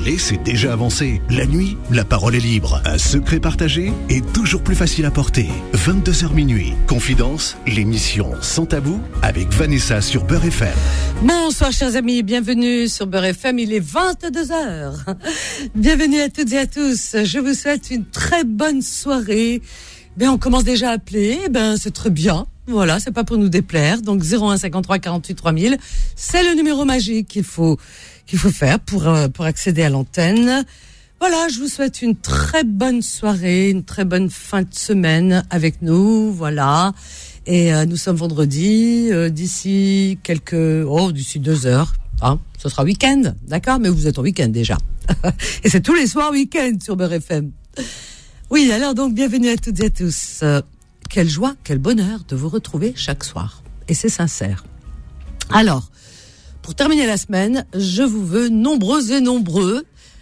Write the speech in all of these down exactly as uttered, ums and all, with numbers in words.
Parler, c'est déjà avancé. La nuit, la parole est libre. Un secret partagé est toujours plus facile à porter. vingt-deux heures minuit. Confidence, l'émission Sans Tabou avec Vanessa sur Beurre F M. Bonsoir chers amis, bienvenue sur Beurre F M, il est vingt-deux heures. Bienvenue à toutes et à tous. Je vous souhaite une très bonne soirée. Ben, on commence déjà à appeler, ben, c'est très bien. Voilà, c'est pas pour nous déplaire. Donc zéro un cinquante-trois quarante-huit trois mille, c'est le numéro magique qu'il faut qu'il faut faire pour euh, pour accéder à l'antenne. Voilà, je vous souhaite une très bonne soirée, une très bonne fin de semaine avec nous. Voilà. Et euh, nous sommes vendredi, euh, d'ici quelques oh, d'ici deux heures, hein, ce sera week-end, d'accord, mais vous êtes en week-end déjà. Et c'est tous les soirs week-end sur Beurre F M. Oui, alors donc bienvenue à toutes et à tous. Euh, quelle joie, quel bonheur de vous retrouver chaque soir. Et c'est sincère. Alors, pour terminer la semaine, je vous veux nombreux et nombreux.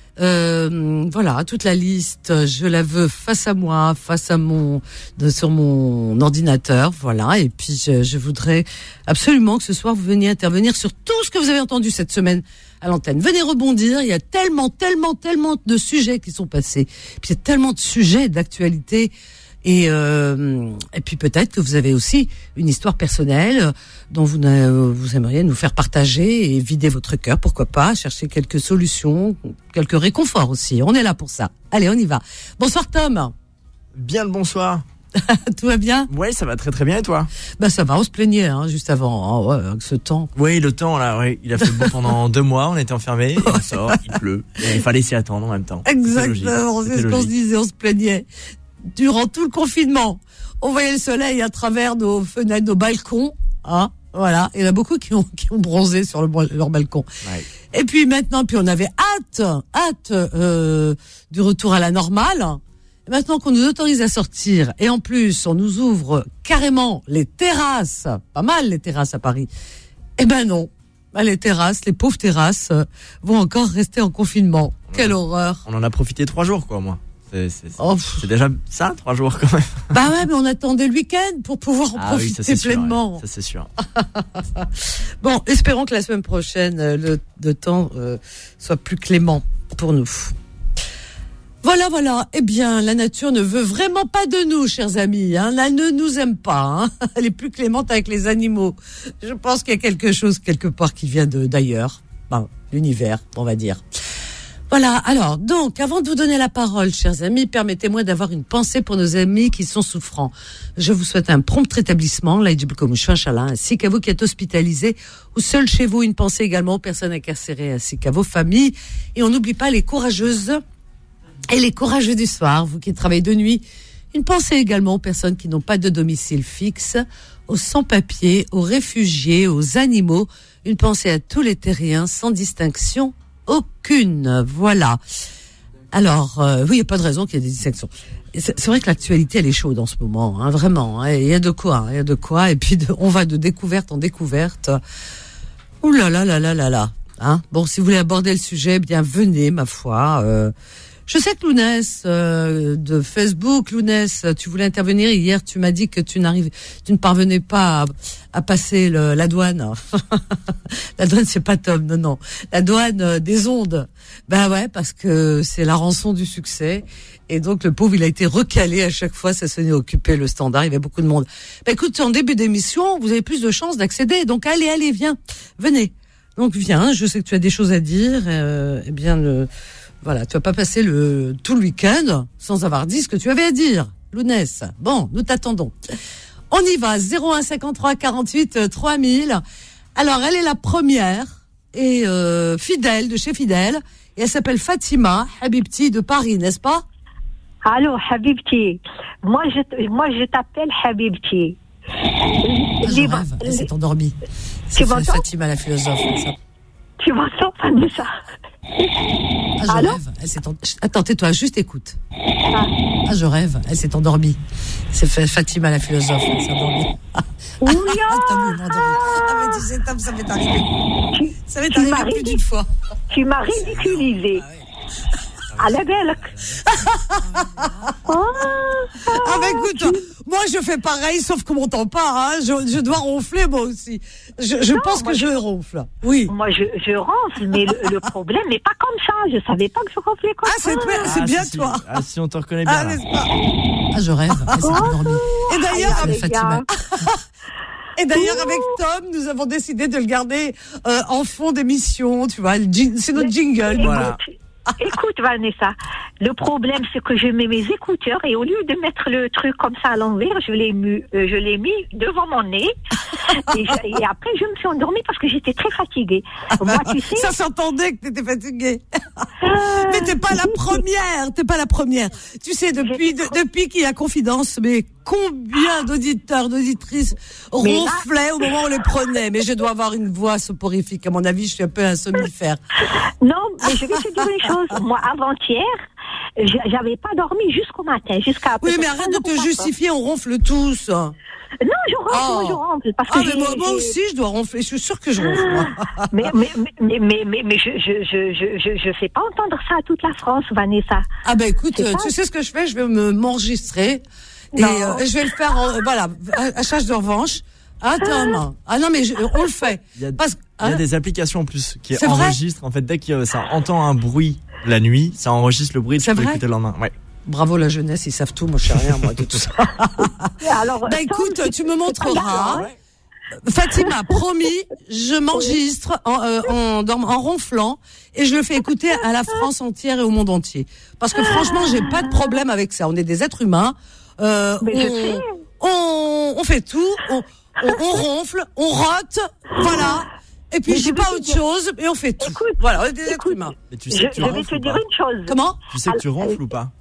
Euh, voilà, toute la liste, je la veux face à moi, face à mon, de, sur mon ordinateur, voilà. Et puis, je, je voudrais absolument que ce soir vous veniez intervenir sur tout ce que vous avez entendu cette semaine à l'antenne. Venez rebondir, il y a tellement, tellement, tellement de sujets qui sont passés. Puis il y a tellement de sujets d'actualité. Et, euh, et puis peut-être que vous avez aussi une histoire personnelle dont vous, vous aimeriez nous faire partager et vider votre cœur, pourquoi pas, chercher quelques solutions, quelques réconforts aussi. On est là pour ça. Allez, on y va. Bonsoir Tom. Bien le bonsoir. Tout va bien? Ouais, ça va très très bien et toi? Bah ça va, on se plaignait hein, juste avant, oh, ouais, avec ce temps. Oui, le temps là, ouais, il a fait beau pendant deux mois, on était enfermés, et on sort, il pleut, et il fallait s'y attendre en même temps. Exactement, c'est ce qu'on se disait, on se plaignait. Durant tout le confinement, on voyait le soleil à travers nos fenêtres, nos balcons, hein, voilà. Il y en a beaucoup qui ont, qui ont bronzé sur le, leur balcon. Ouais. Et puis maintenant, puis on avait hâte, hâte euh, du retour à la normale. Et maintenant qu'on nous autorise à sortir, et en plus on nous ouvre carrément les terrasses, pas mal les terrasses à Paris. Eh ben non, ben les terrasses, les pauvres terrasses, euh, vont encore rester en confinement. On Quelle a, horreur. On en a profité trois jours, quoi, moi. C'est, c'est, c'est, oh. c'est déjà ça, trois jours quand même. Bah ouais, mais on attendait le week-end pour pouvoir en ah profiter oui, ça, pleinement. Sûr, ouais. Ça c'est sûr. Bon, espérons que la semaine prochaine, le, le temps euh, soit plus clément pour nous. Voilà, voilà. Eh bien, la nature ne veut vraiment pas de nous, chers amis. Hein. Elle ne nous aime pas. Hein. Elle est plus clémente avec les animaux. Je pense qu'il y a quelque chose quelque part qui vient de d'ailleurs, ben, l'univers, on va dire. Voilà, alors, donc, avant de vous donner la parole, chers amis, permettez-moi d'avoir une pensée pour nos amis qui sont souffrants. Je vous souhaite un prompt rétablissement, ainsi qu'à vous qui êtes hospitalisés ou seuls chez vous. Une pensée également aux personnes incarcérées, ainsi qu'à vos familles. Et on n'oublie pas les courageuses et les courageux du soir, vous qui travaillez de nuit. Une pensée également aux personnes qui n'ont pas de domicile fixe, aux sans-papiers, aux réfugiés, aux animaux. Une pensée à tous les terriens, sans distinction aucune, voilà. Alors, euh, oui, il n'y a pas de raison qu'il y ait des distinctions. C'est, c'est vrai que l'actualité, elle est chaude en ce moment, hein, vraiment. Hein, il y a de quoi, il y a de quoi. Et puis, de, on va de découverte en découverte. Ouh là là là là là là. Hein. Bon, si vous voulez aborder le sujet, bien venez, ma foi. Euh, je sais que Lounès euh, de Facebook, Lounès, tu voulais intervenir hier. Tu m'as dit que tu n'arrives, tu ne parvenais pas à, à passer le, la douane. La douane, c'est pas Tom, non, non. La douane euh, des ondes. Ben ouais, parce que c'est la rançon du succès. Et donc, le pauvre, il a été recalé à chaque fois. Ça s'est occupé le standard. Il y avait beaucoup de monde. Ben écoute, en début d'émission, vous avez plus de chances d'accéder. Donc, allez, allez, viens. Venez. Donc, viens. Je sais que tu as des choses à dire. Euh, eh bien, le, voilà. Tu vas pas passer le, tout le week-end sans avoir dit ce que tu avais à dire. Lounès. Bon, nous t'attendons. On y va. zéro un cinquante-trois quarante-huit trois mille. Alors, elle est la première et euh, fidèle de chez Fidèle. Et elle s'appelle Fatima Habibti de Paris, n'est-ce pas? Allô, Habibti. Moi, je, moi, je t'appelle Habibti. Ah, je rêve, elle s'est endormie. C'est Fatima la philosophe. Ça. Tu m'entends, Vanessa? Ah, je Allô rêve. Elle s'est en... Attends, tais-toi, juste écoute. Ah. ah, je rêve. Elle s'est endormie. C'est Fatima la philosophe. Elle s'est endormie. Oui, ah, mais tu sais, Tom, ça m'est arrivé. Tu, ça m'est arrivé plus d'une fois. Tu m'as ridiculisé. Ah, ouais. على بالك. Ah bah écoute, moi je fais pareil, sauf qu'on m'entend pas. Hein. Je, je dois ronfler moi aussi. Je, je Non, pense moi, que je ronfle. Oui. Moi, je, je ronfle, mais le, le problème n'est pas comme ça. Je savais pas que je ronflais comme Ah, ça. c'est, c'est Ah, bien si, si. toi. Ah, si on te reconnaît bien. Ah, là. n'est-ce pas? Ah, je rêve. Elle s'est endormie. Et d'ailleurs, Ah, avec les Fatima. gars. Et d'ailleurs, avec Tom, nous avons décidé de le garder euh, en fond d'émission, tu vois. Le jing- c'est notre jingle. Voilà. Écoute, écoute, Vanessa, le problème, c'est que je mets mes écouteurs et au lieu de mettre le truc comme ça à l'envers, je l'ai mis, euh, je l'ai mis devant mon nez. et, je- et après, je me suis endormie parce que j'étais très fatiguée. Moi, tu sais, Ça s'entendait que t'étais fatiguée. Mais t'es pas la première, t'es pas la première. Tu sais, depuis, de- depuis qu'il y a Confidence, mais combien d'auditeurs, d'auditrices Mais là- ronflaient au moment où on les prenait. Mais je dois avoir une voix soporifique. À mon avis, je suis un peu un somnifère. non, mais je vais te dire une chose. Moi, avant-hier, j'- j'avais pas dormi jusqu'au matin, jusqu'à. Oui, mais peut-être arrête de te trente-quatre heures. justifier, on ronfle tous. Non, je ronfle, Oh. moi, je ronfle. Parce que Ah, mais j'ai- moi, moi j'ai- aussi, je dois ronfler. Je suis sûre que je ronfle, moi. mais, mais, mais, mais, mais, mais je, je, je, je, je, je fais pas entendre ça à toute la France, Vanessa. Ah ben écoute, C'est euh, pas- tu sais ce que je fais? Je vais me m'enregistrer et Non. euh, je vais le faire, en, voilà, à, à charge de revanche. Hein, Tom? Ah non, mais je- on le fait. Il y a, Parce, il y a hein, des applications en plus qui C'est vrai enregistrent. En fait, dès que ça entend un bruit la nuit, ça enregistre le bruit. C'est Tu peux vrai l'écouter le lendemain. Ouais. Bravo la jeunesse, ils savent tout. Moi, je sais rien, moi, de tout ça. Alors, Bah Tom, écoute, c'est- tu me c'est pas montreras. grave, Fatima, promis, je m'enregistre en, euh, en, dorm- en ronflant et je le fais écouter à la France entière et au monde entier. Parce que franchement, j'ai pas de problème avec ça. On est des êtres humains. Euh, Mais je sais. on, on, on fait tout. On, on, on ronfle, on rote, voilà. Et puis Mais je dis je vais pas te autre dire- chose et on fait tout. Écoute, voilà, on est des êtres écoute. humains. Et tu Je, sais que tu je vais ronfles te ou dire pas une chose. Comment? Tu sais que tu ronfles ou pas?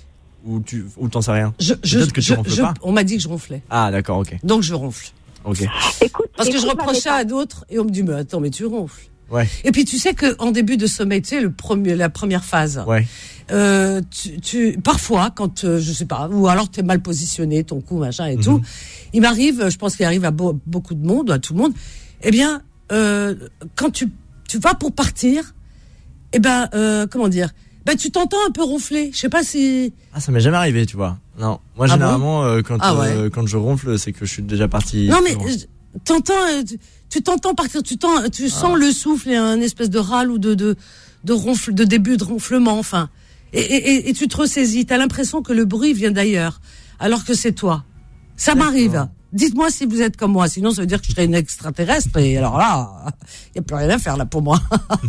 Ou tu ou t'en sais rien? je, je, Peut-être que tu je- ronfles je- pas. On m'a dit que je ronflais. Ah d'accord, ok, Donc je ronfle. ok. Écoute, Parce que je écoute, reproche ça Vanessa. à d'autres et on me dit, mais attends, mais tu ronfles. Ouais, Et puis tu sais que en début de sommeil, tu sais, le premier, la première phase, ouais. euh, tu, tu, parfois, quand, euh, je sais pas, ou alors t'es mal positionné, ton cou, machin et tout, il m'arrive, je pense qu'il arrive à beau- beaucoup de monde, à tout le monde, eh bien, euh, quand tu, tu vas pour partir, eh ben, euh, comment dire, ben tu t'entends un peu ronfler. Je sais pas si. Ah, ça m'est jamais arrivé, tu vois. Non, moi Ah généralement euh, quand Ah ouais. euh, quand je ronfle, c'est que je suis déjà parti. Non mais loin. euh, t'entends, euh, tu, tu t'entends partir, tu t'en, tu sens le souffle et un espèce de râle ou de de de ronfle, de début de ronflement, enfin. Et, et, et, et tu te ressaisis. T'as l'impression que le bruit vient d'ailleurs, alors que c'est toi. Ça D'accord. m'arrive. Dites-moi si vous êtes comme moi, sinon ça veut dire que je serais une extraterrestre et alors là, il y a plus rien à faire là pour moi.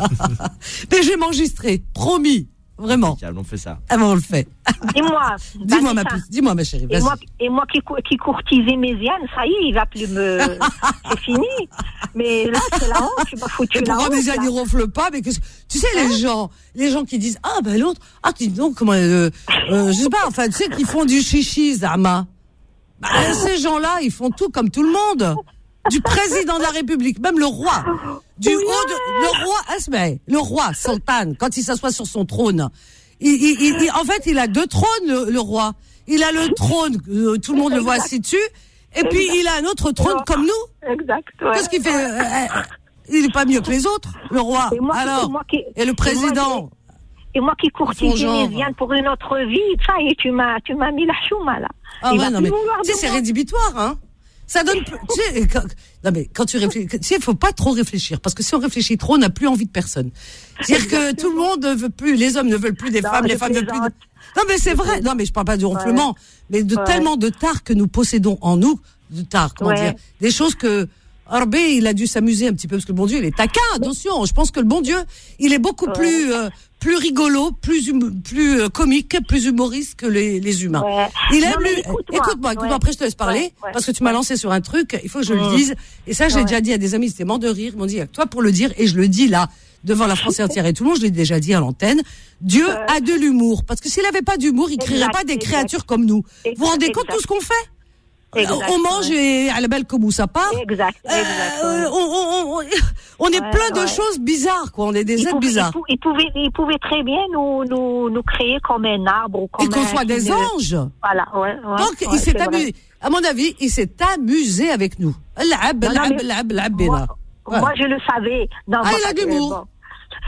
Mais je vais m'enregistrer, promis, vraiment. Impeccable, on fait ça. Ah bon, on le fait. Dis-moi. Dis-moi ma Vanessa. puce, dis-moi ma chérie, Et vas-y. moi, et moi qui, cou- qui courtisais Méziane, ça y est, il va plus me. C'est fini. Mais là, c'est la honte, tu m'as foutu Et la pourquoi honte. déjà là. ils ronflent pas, mais qu'est-ce que- tu sais les gens, les gens qui disent ah ben l'autre, ah dis donc comment, euh, euh, je sais pas, enfin tu sais qu'ils font du chichi Zama. Bah, ces gens-là, ils font tout comme tout le monde. Du président de la République, même le roi, du haut de, le roi, Asmeh, le roi Sultan, quand il s'assoit sur son trône, il, il, il- il- en fait il a deux trônes le, le roi. Il a le trône, euh, tout le monde le voit assis dessus, et puis il a un autre trône comme nous. Exact. Ouais. Qu'est-ce qu'il fait euh, euh, Il est pas mieux que les autres, le roi. Et moi qui- Alors, et moi qui- et le président. Et moi qui Son courtisais genre. Méziane pour une autre vie, ça y est, tu m'as, tu m'as mis la chouma, là. Ah Il ouais, va non plus mais, vouloir tu sais, de c'est moi. rédhibitoire, hein. Ça donne, plus- tu sais, quand, non mais quand tu réfléchis, tu sais, il faut pas trop réfléchir, parce que si on réfléchit trop, on n'a plus envie de personne. C'est-à-dire que tout le monde ne veut plus, les hommes ne veulent plus des Non, femmes, je les femmes ne veulent plus. plaisante. De... Non mais c'est vrai. Non mais je parle pas du ronflement, mais de Ouais. tellement de tares que nous possédons en nous, de tares, comment Ouais. dire, des choses que. Arbé, il a dû s'amuser un petit peu parce que le bon Dieu, il est taquin. Attention, je pense que le bon Dieu, il est beaucoup Ouais. plus euh, plus rigolo, plus hum- plus euh, comique, plus humoriste que les, les humains. Ouais. Il Non, aime mais lui. écoute-moi. Écoute-moi, écoute-moi. Ouais. Après, je te laisse parler Ouais, ouais. parce que tu m'as Ouais. lancé sur un truc. Il faut que je le Mm. dise. Et ça, j'ai Ouais. déjà dit à des amis, c'était mort de rire. Ils m'ont dit, il y a que toi pour le dire, et je le dis là devant la France entière et tout le monde. Je l'ai déjà dit à l'antenne. Dieu a de l'humour parce que s'il avait pas d'humour, il créerait Exact, pas des exact. créatures comme nous. Vous vous rendez Exact, compte de tout ce qu'on fait? Exact, On mange ouais. et à la belle comme où ça part. Exact, Euh, exact. ouais. on, on, on, on est Ouais, plein de ouais. choses bizarres, quoi. On est des Il êtres pouvait, bizarres. il pou- il pouvait, il pouvait très bien nous, nous, nous créer comme un arbre ou comme Et qu'on un- soit des une- anges. Voilà, ouais, ouais. Donc, ouais, il s'est c'est vrai. amusé. À mon avis, il s'est amusé avec nous. L'ab, Non, non, l'ab, mais l'ab, l'ab, Moi, bina. Voilà. moi, je le savais. Non, Ah, moi, il a de euh, l'humour. bon.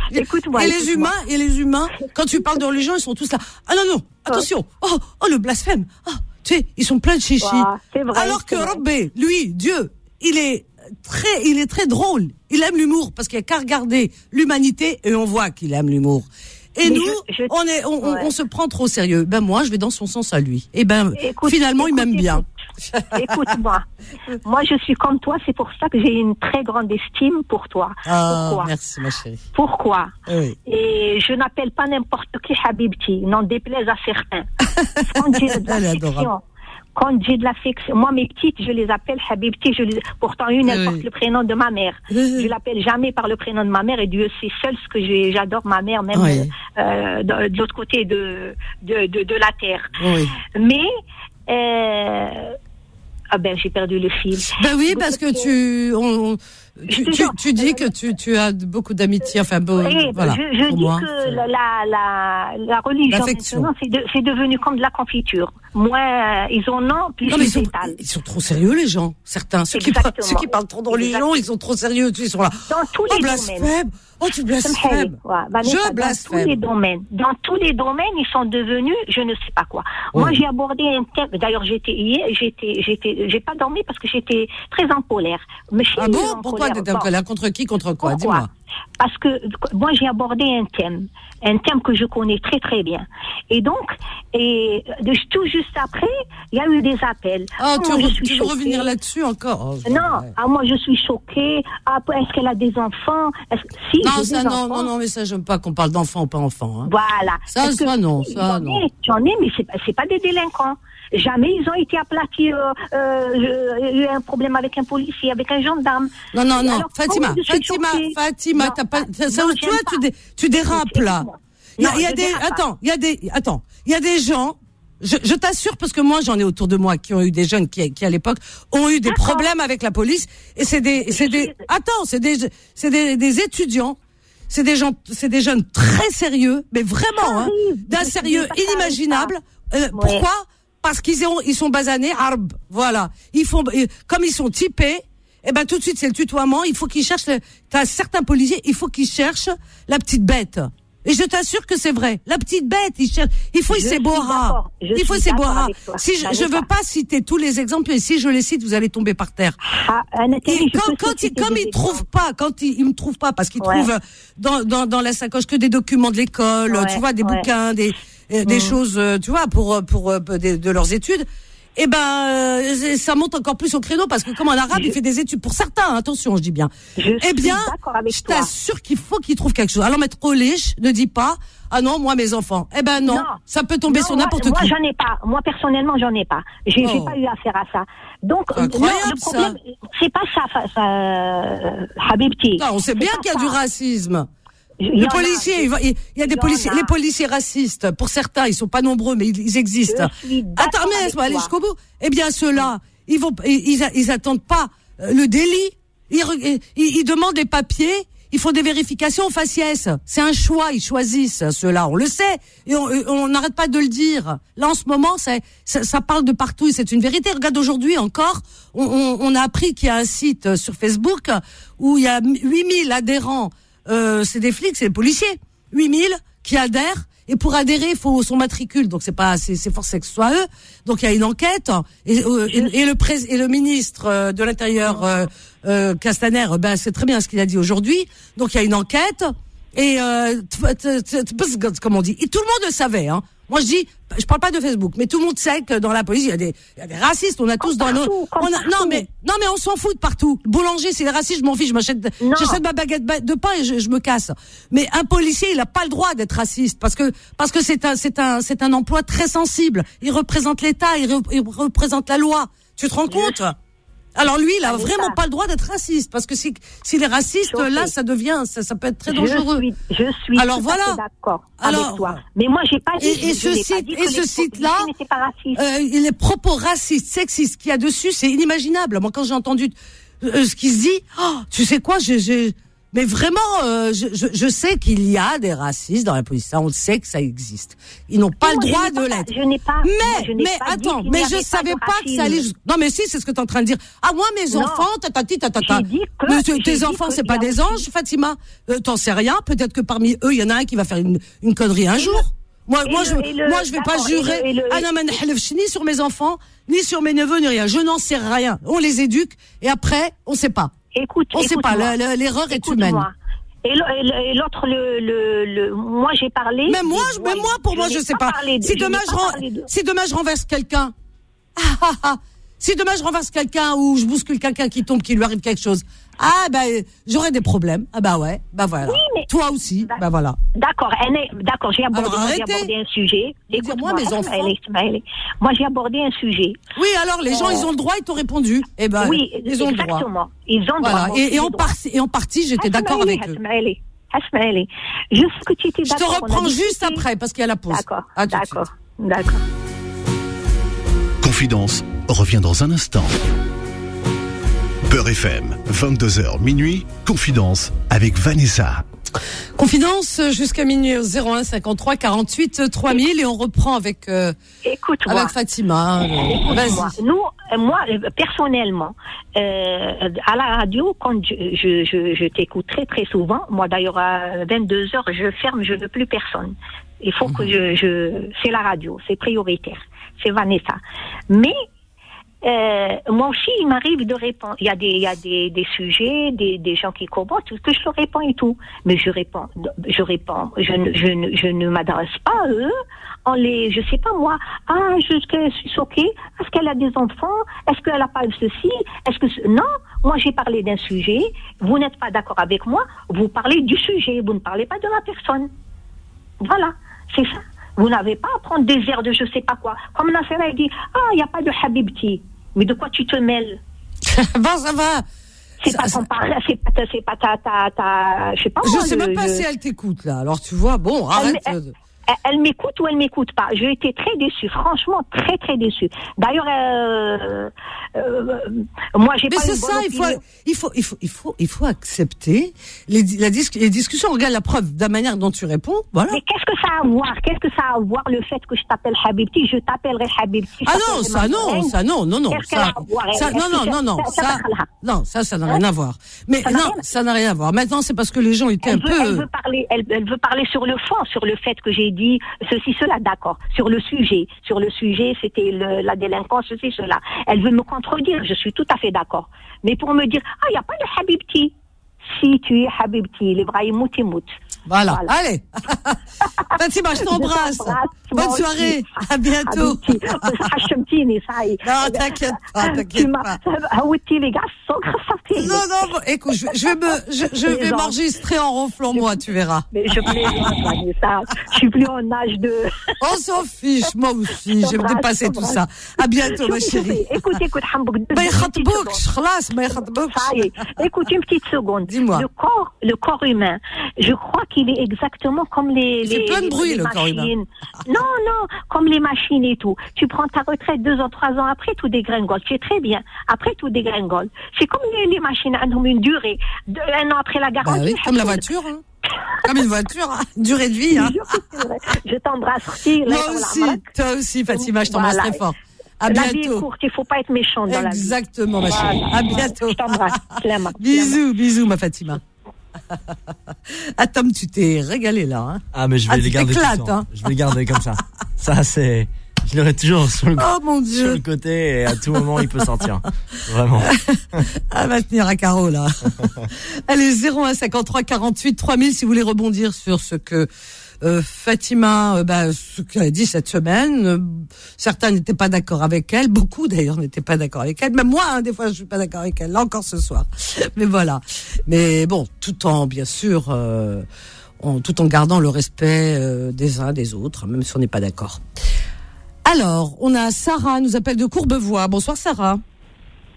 Écoute-moi. Et les écoute-moi. humains, et les humains, quand tu parles de religion, ils sont tous là. Ah non, non, attention. Oh, oh, le blasphème. Ah, tu sais, ils sont pleins de chichi. Ouais, c'est vrai, Alors que c'est vrai. Rabbi, lui, Dieu, il est très, il est très drôle. Il aime l'humour parce qu'il n'y a qu'à regarder l'humanité et on voit qu'il aime l'humour. Et Mais nous, je- je- on est, on, on- ouais. on se prend trop au sérieux. Ben moi, je vais dans son sens à lui. Et ben, Écoute, finalement, il écoute, m'aime bien. Écoute-moi. Moi, je suis comme toi. C'est pour ça que j'ai une très grande estime pour toi. Ah, Pourquoi merci ma chérie. Pourquoi Oui. Et je n'appelle pas n'importe qui Habibti, n'en déplaise à certains. Quand j'ai de Elle est l'affection, adorable. quand j'ai de l'affection, moi mes petites, je les appelle Habibti. Je les... Pourtant une, elle Oui. porte le prénom de ma mère. Je l'appelle jamais par le prénom de ma mère et Dieu sait seul ce que j'ai- j'adore ma mère, même Oui. euh, de, de l'autre côté de de, de de la terre. Oui. Mais euh... ah ben j'ai perdu le fil. Ben oui, Donc, parce que euh, tu, on, Je tu, te tu, jure. tu dis que tu, tu as beaucoup d'amitié, enfin bon, Oui, voilà. je, je pour dis moi, que c'est- la, la, la, la religion L'affection. maintenant, c'est, de, c'est devenu comme de la confiture. Moins ils en ont, plus Non, mais ils ils sont, étalent. ils sont trop sérieux, les gens. Certains. Ceux qui, parlent, Exactement. ceux qui parlent trop de religion, Exactement. ils sont trop sérieux. Ils sont là. Dans tous Oh, les blasphème. domaines. Oh, tu blasphèmes. Ouais, Vanessa, Je dans tous les blasphème. domaines. Dans tous les domaines, ils sont devenus, je ne sais pas quoi. Oui. Moi, j'ai abordé un thème. D'ailleurs, j'étais hier, j'étais, j'étais, j'ai pas dormi parce que j'étais très en colère. Mais je suis Ah nulle bon? en Pourquoi colère. t'étais en Bon. colère? Contre qui? Contre quoi? Pourquoi? Dis-moi. Parce que moi j'ai abordé un thème, un thème que je connais très très bien. Et donc, et de, tout juste après, il y a eu des appels. Ah, Oh, tu, moi, je re- suis tu veux choquée. revenir là-dessus encore? Oh, Non, ouais. ah, moi je suis choquée. Ah, est-ce qu'elle a des enfants? Est-ce... Si, Non, j'ai ça, des non, enfants. non, non, mais ça, j'aime pas qu'on parle d'enfants ou pas enfants, hein. Voilà. Ça, Est-ce que- ça, non, si, ça, j'en non. ai, J'en ai, mais c'est pas, c'est pas des délinquants. Jamais ils ont été aplatis. Euh, euh, je- il y a eu un problème avec un policier, avec un gendarme. Non, non, non, Alors, Fatima, comment je suis Fatima, choquée? Fatima, Non, t'as pas, ça, ça, non, tu j'aime vois, pas. tu, dé- tu dérapes, là. Il y a, Non, il y a je des, dérape pas. attends, il y a des, attends, il y a des gens, je, je t'assure, parce que moi, j'en ai autour de moi qui ont eu des jeunes qui, qui à l'époque, ont eu des D'accord. problèmes avec la police, et c'est des, c'est des, attends, c'est des, c'est des, des étudiants, c'est des gens, c'est des jeunes très sérieux, mais vraiment, hein, arrive. d'un Je dis sérieux pas que ça arrive inimaginable. Euh, Ouais. Pourquoi? Parce qu'ils ont, ils sont basanés, arb, voilà. Ils font, euh, comme ils sont typés, eh ben tout de suite c'est le tutoiement. Il faut qu'ils cherchent. Le, t'as certains policiers, il faut qu'ils cherchent la petite bête. Et je t'assure que c'est vrai. La petite bête, ils cherchent. Il faut Je ses suis Bora. d'accord. Je Il faut suis ses d'accord Bora. avec toi. Si je, je Vanessa. veux pas citer tous les exemples, et si je les cite, vous allez tomber par terre. Ah, un atelier, Et je quand, peux quand citer ils, comme des ils exemples. trouvent pas, quand ils, ils me trouvent pas, parce qu'ils Ouais. trouvent dans, dans, dans la sacoche que des documents de l'école, Ouais, tu vois, des ouais. bouquins, des, euh, des Mm. choses, euh, tu vois, pour, euh, pour, euh, de, de leurs études. Eh ben, euh, c'est- ça monte encore plus au créneau parce que comme en arabe, Je- il fait des études pour certains. hein, attention, je dis bien. Je eh suis bien, d'accord avec je toi. t'assure qu'il faut qu'ils trouvent quelque chose. Alors, maître Olish ne dit pas, ah non, moi mes enfants. Eh ben non, Non. ça peut tomber Non, sur moi- n'importe moi, qui. j'en ai pas. Moi, personnellement, j'en ai pas. J'ai j'ai Oh. pas eu affaire à ça. Donc, C'est euh, incroyable, non, le problème, c'est pas ça, ça, ça euh, Habibti. Non, on sait C'est bien pas qu'il y a ça. du racisme. Il y Les en a. policiers, il va- il y a des Il y en policiers, a. les policiers racistes. Pour certains, ils sont pas nombreux, mais ils, ils existent. Je suis d'accord Attends, mais avec laisse-moi aller toi. jusqu'au bout. Eh bien, ceux-là, ils vont, ils, ils, ils attendent pas euh, le délit. Ils, re- ils, ils demandent les papiers. Ils font des vérifications au faciès. C'est un choix. Ils choisissent ceux-là. On le sait et on et on n'arrête pas de le dire. Là, en ce moment, ça, ça, ça parle de partout et c'est une vérité. Regarde aujourd'hui encore, on, on, on a appris qu'il y a un site euh, sur Facebook où il y a huit mille adhérents. Euh, c'est des flics, c'est des policiers. huit mille qui adhèrent. Et pour adhérer, il faut son matricule. Donc c'est pas, c'est, c'est forcé que ce soit eux. Donc il y a une enquête. Et, euh, et, et le prés, et le ministre euh, de l'Intérieur, euh, euh, Castaner, ben c'est très bien ce qu'il a dit aujourd'hui. Donc il y a une enquête. Et euh, t- t- t- t- comme on dit, et tout le monde le savait. Hein. Moi je dis, je parle pas de Facebook, mais tout le monde sait que dans la police il y a des, il y a des racistes. On a tous dans nos, partout, comme on a, partout. non mais, non mais on s'en fout de partout. Boulanger, c'est les racistes, je m'en fiche, je m'achète, Non. j'achète ma baguette de pain et je, je me casse. Mais un policier, il a pas le droit d'être raciste parce que parce que c'est un c'est un c'est un emploi très sensible. Il représente l'État, il, re- il représente la loi. Tu te rends compte? Alors lui, il a Vanessa. vraiment pas le droit d'être raciste parce que si s'il est raciste, Choquée. là, ça devient ça, ça peut être très Je dangereux. suis, je suis Alors tout voilà. à fait d'accord Alors, avec toi. Mais moi, j'ai pas dit. Et- et je ce n'ai pas site- dit et que ce les site-là, policiers n'étaient pas racistes. Euh, les propos racistes, sexistes qu'il y a dessus, c'est inimaginable. Moi, quand j'ai entendu euh, ce qui se dit, oh, tu sais quoi, j'ai, j'ai, mais vraiment, euh, je, je, je sais qu'il y a des racistes dans la police. Ça, on le sait que ça existe. Ils n'ont pas non, le droit de pas, l'être. Je n'ai pas. Mais, moi, je n'ai mais pas attends, mais je savais pas, pas que ça allait. Non, mais si, c'est ce que tu es en train de dire. Ah, moi, mes non. enfants, tatati, tatata. Mais tes enfants, c'est pas des anges, Fatima. Euh, t'en sais rien. Peut-être que parmi eux, il y en a un qui va faire une, une connerie un jour. Moi, moi, je, le, moi, je vais pas jurer. Ah non, mais ni sur mes enfants, ni sur mes neveux, ni rien. Je n'en sais rien. On les éduque et après, on sait pas. Écoute, on sait pas. Le, le, l'erreur est humaine. Et l'autre, le, le, le, moi, j'ai parlé. Mais moi, je, mais moi, pour je moi, je sais pas. De, si demain, je, ren, de... si demain je renverse quelqu'un, ah, ah, ah, si demain je renverse quelqu'un ou je bouscule quelqu'un qui tombe, qui lui arrive quelque chose. Ah ben j'aurais des problèmes. Ah bah ouais, bah voilà. Oui, mais toi aussi, bah voilà. D'accord, elle est, d'accord, j'ai abordé, moi, j'ai abordé un sujet. Écoute-moi, mes enfants. Elle est, elle est, moi j'ai abordé un sujet. Oui, alors les gens euh, ils ont le droit, ils t'ont répondu. Eh ben oui, ils ont exactement. le droit. Ils ont le voilà. droit. Et, et en partie, et en partie, j'étais d'accord avec eux. Je sais que tu étais d'accord. Je te reprends juste après parce qu'il y a la pause. D'accord. D'accord. D'accord. Confidence revient dans un instant. Beurre F M, vingt-deux heures minuit, Confidence avec Vanessa. Confidence jusqu'à minuit au zéro un cinquante-trois quarante-huit trois mille et on reprend avec euh, avec Fatima. Euh, vas-y. Nous, moi personnellement, euh, à la radio, quand je, je, je, je t'écoute très très souvent, moi d'ailleurs à vingt-deux heures, je ferme, je veux plus personne. Il faut mmh. que je, je, c'est la radio, c'est prioritaire, c'est Vanessa. Mais Euh, moi aussi, il m'arrive de répondre. Il y a des, il y a des, des sujets, des, des gens qui commentent, que je leur réponds et tout. Mais je réponds, je réponds, je ne, je ne, je ne m'adresse pas à eux en les, je sais pas moi, ah, je suis choquée. Est-ce qu'elle a des enfants? Est-ce qu'elle a pas ceci? Est-ce que, non? Moi, j'ai parlé d'un sujet. Vous n'êtes pas d'accord avec moi. Vous parlez du sujet. Vous ne parlez pas de la personne. Voilà. C'est ça. Vous n'avez pas à prendre des airs de je sais pas quoi. Comme Nassera, il dit, ah, il n'y a pas de Habibti. Mais de quoi tu te mêles? Bon, ça va. C'est ça, pas ton parler, c'est pas ta, c'est pas ta, ta, ta, je sais pas. Je moi, sais même pas je... si elle t'écoute, là. Alors, tu vois, bon, arrête. Elle, elle, elle m'écoute ou elle m'écoute pas. J'ai été très déçue, franchement, très, très déçue. D'ailleurs, euh, euh, moi, j'ai Mais pas c'est une ça, bonne il faut, opinion. il faut, il faut, il faut, il faut accepter les, la dis- les discussions. Regarde la preuve de la manière dont tu réponds, voilà. Mais qu'est-ce que ça a à voir? Qu'est-ce que ça a à voir le fait que je t'appelle Habibti? Je t'appellerai Habibti. Ah non, ça non, ça non, non, non. Ça, ça, non, non, non, non, ça, non, ça, ça n'a rien à voir. Mais non, ça n'a rien à voir. Maintenant, c'est parce que les gens étaient un peu. Elle veut parler, elle, elle veut parler sur le fond, sur le fait que j'ai dit ceci, cela, d'accord. Sur le sujet, sur le sujet, c'était le, la délinquance, ceci, cela. Elle veut me contredire, je suis tout à fait d'accord. Mais pour me dire, ah, il n'y a pas de Habibti. Si tu es Habibti, l'Ibrahim Moutimout. Voilà. voilà. Allez. Fatima, je t'embrasse. Bonne soirée. À bientôt. Non, t'inquiète pas, t'inquiète pas. Non, non, écoute, je, je vais me, je, je vais m'enregistrer en ronflant, moi, tu verras. Mais je plaisante, ça. Je suis plus en âge de. On s'en fiche, moi aussi. J'ai dépassé tout ça. À bientôt, ma chérie. Écoute, écoute, Hambouk. ما يخطبوكش خلاص ما يخطبوكش. Écoute, une petite seconde. Dis-moi. Le corps, le corps humain, je crois qu'il est exactement comme les, C'est les, plein de bruit, les le machines. corps humain. Non, non, comme les machines et tout. Tu prends ta retraite deux ans, trois ans après, tout dégringole. Tu es très bien. Après, tout dégringole. C'est comme les, les machines, elles ont une durée. De, un an après la garantie. Bah oui, comme la voiture, hein. Comme une voiture, hein. Durée de vie, hein. Je t'embrasse aussi. Moi aussi, toi aussi, Fatima, je t'embrasse voilà. très fort. À la bientôt. vie est courte, il faut pas être méchant dans la vie. Exactement, ma chérie. Voilà. À bientôt. Je t'embrasse. Clément. Bisous, bisous, ma Fatima. Ah, Tom, tu t'es régalé là. Hein. Ah, mais je vais ah, les garder tout le temps. Hein. Je vais les garder comme ça. Ça, c'est. Je l'aurai toujours sur le, oh, mon Dieu. sur le côté et à tout moment, il peut sortir. Vraiment. Ah, va tenir à carreau, là. Allez, zéro un cinquante-trois quarante-huit trois mille si vous voulez rebondir sur ce que Euh, Fatima, euh, bah, ce qu'elle a dit cette semaine, euh, certains n'étaient pas d'accord avec elle, beaucoup d'ailleurs n'étaient pas d'accord avec elle, même moi, hein, des fois je suis pas d'accord avec elle, là encore ce soir. Mais voilà. Mais bon, tout en, bien sûr, euh, en, tout en gardant le respect euh, des uns des autres, même si on n'est pas d'accord. Alors, on a Sarah, nous appelle de Courbevoie. Bonsoir Sarah. Allô ?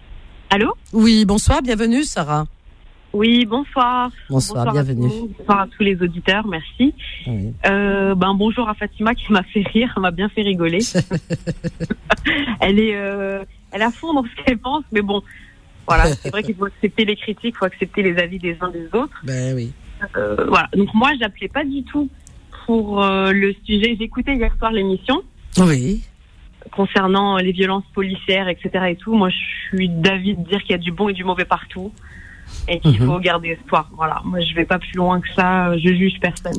Oui, bonsoir, bienvenue Sarah. Oui, bonsoir. Bonsoir, bonsoir bienvenue. À bonsoir à tous les auditeurs, merci. Oui. Euh, ben bonjour à Fatima qui m'a fait rire, elle m'a bien fait rigoler. elle est, euh, elle est à fond dans ce qu'elle pense, mais bon, Voilà, c'est vrai qu'il faut accepter les critiques, il faut accepter les avis des uns des autres. Ben oui. Euh, voilà. Donc moi, je n'appelais pas du tout pour euh, le sujet. J'ai écouté hier soir l'émission. Oui. Concernant les violences policières, et cetera et tout. Moi, je suis d'avis de dire qu'il y a du bon et du mauvais partout et qu'il mmh. faut garder espoir. Voilà. Moi, je vais pas plus loin que ça. Je juge personne.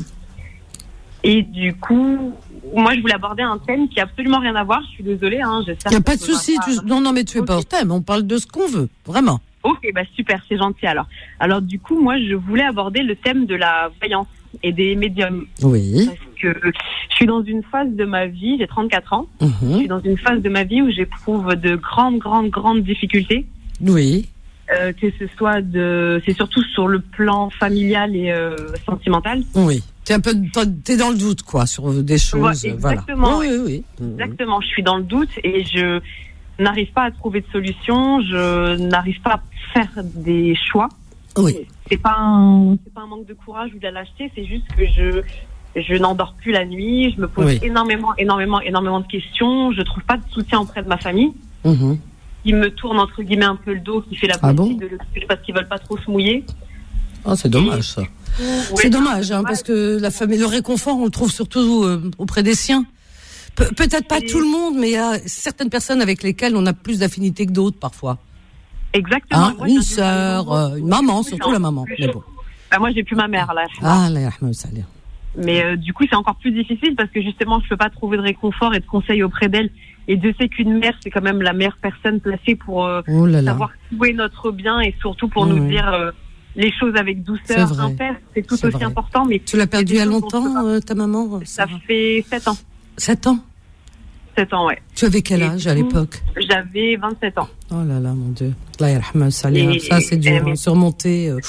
Et du coup, moi, je voulais aborder un thème qui a absolument rien à voir. Je suis désolée. Hein, j'espère. Il n'y a pas de souci. Pas... Tu... Non, non, mais tu es okay. pas hors thème. On parle de ce qu'on veut, vraiment. Ok, bah super, c'est gentil alors. Alors du coup, moi, je voulais aborder le thème de la voyance et des médiums. Oui. Parce que je suis dans une phase de ma vie, j'ai trente-quatre ans, mmh. je suis dans une phase de ma vie où j'éprouve de grandes, grandes, grandes difficultés. Oui. Euh, que ce soit de, c'est surtout sur le plan familial et euh, sentimental. Oui. T'es un peu, t'es dans le doute, quoi, sur des choses. Ouais, exactement. Voilà. Oui, oui, oui. Exactement. Je suis dans le doute et je n'arrive pas à trouver de solution. Je n'arrive pas à faire des choix. Oui. C'est pas un, c'est pas un manque de courage ou de la lâcheté. C'est juste que je, je n'endors plus la nuit. Je me pose oui. énormément, énormément, énormément de questions. Je trouve pas de soutien auprès de ma famille. Mmh. Qui me tourne entre guillemets un peu le dos, qui fait la politique ah bon de l'excuse parce qu'ils veulent pas trop se mouiller. Ah, c'est dommage ça. Oui, c'est dommage, hein, parce que la famille, le réconfort, on le trouve surtout euh, auprès des siens. Pe- peut-être pas et... tout le monde, mais il y a certaines personnes avec lesquelles on a plus d'affinité que d'autres parfois. Exactement. Hein, moi, une sœur, euh, une maman, surtout la maman. Mais bon. Bah, moi, j'ai plus ma mère là. Ah, là, ça a l'air. Mais euh, du coup, c'est encore plus difficile parce que justement, je peux pas trouver de réconfort et de conseils auprès d'elle. Et Dieu sait qu'une mère, c'est quand même la meilleure personne placée pour euh, oh là là. savoir où est notre bien et surtout pour mmh. nous dire euh, les choses avec douceur. C'est un père, c'est tout c'est aussi vrai. important. Mais tu l'as perdu il y a longtemps, euh, ta maman? Ça fait sept ans. Sept ans? Sept ans, ouais. Tu avais quel âge et à l'époque? J'avais vingt-sept ans. Oh là là, mon Dieu. Là, ça, ça c'est dur, hein, surmonter. Euh...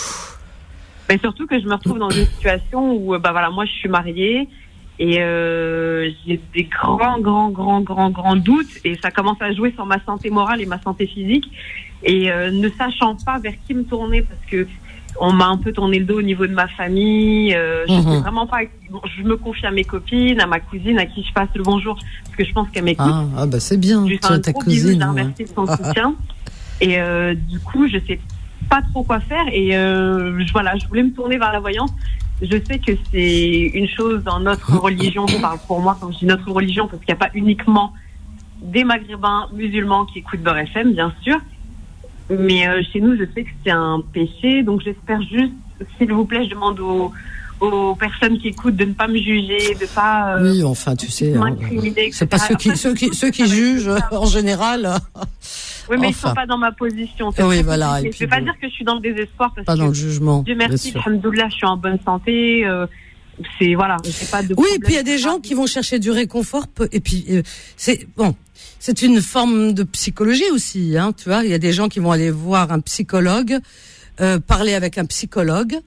Mais surtout que je me retrouve dans une situation où, bah voilà, moi je suis mariée. Et euh, j'ai des grands, grands, grands, grands, grands doutes et ça commence à jouer sur ma santé morale et ma santé physique. Et euh, ne sachant pas vers qui me tourner parce que on m'a un peu tourné le dos au niveau de ma famille. Euh, je sais vraiment pas. Bon, je me confie à mes copines, à ma cousine, à qui je passe le bonjour parce que je pense qu'elle m'écoute. Ah, ah bah c'est bien. Je lui fais un ta gros cousine. Bisou, ouais. Merci de son soutien. Et euh, du coup, je sais pas trop quoi faire et euh, je, voilà, je voulais me tourner vers la voyance. Je sais que c'est une chose dans notre religion, je parle pour moi quand je dis notre religion, parce qu'il n'y a pas uniquement des maghrébins musulmans qui écoutent Beurre F M, bien sûr, mais euh, chez nous, je sais que c'est un péché, donc j'espère juste, s'il vous plaît, je demande aux, aux personnes qui écoutent de ne pas me juger, de pas... Euh, oui, enfin, tu sais, hein, c'est pas ceux qui, ceux qui, ceux qui jugent, en général... Oui, mais enfin. ils sont pas dans ma position. C'est oui, voilà. Et je vais pas dire que je suis dans le désespoir parce pas que dans le jugement. Dieu merci, alhamdoulilah, je suis en bonne santé. Euh, c'est voilà, j'ai pas de. Oui, et puis il y a des gens qui vont chercher du réconfort. Et puis euh, c'est bon, c'est une forme de psychologie aussi, hein. Tu vois, il y a des gens qui vont aller voir un psychologue, euh, parler avec un psychologue,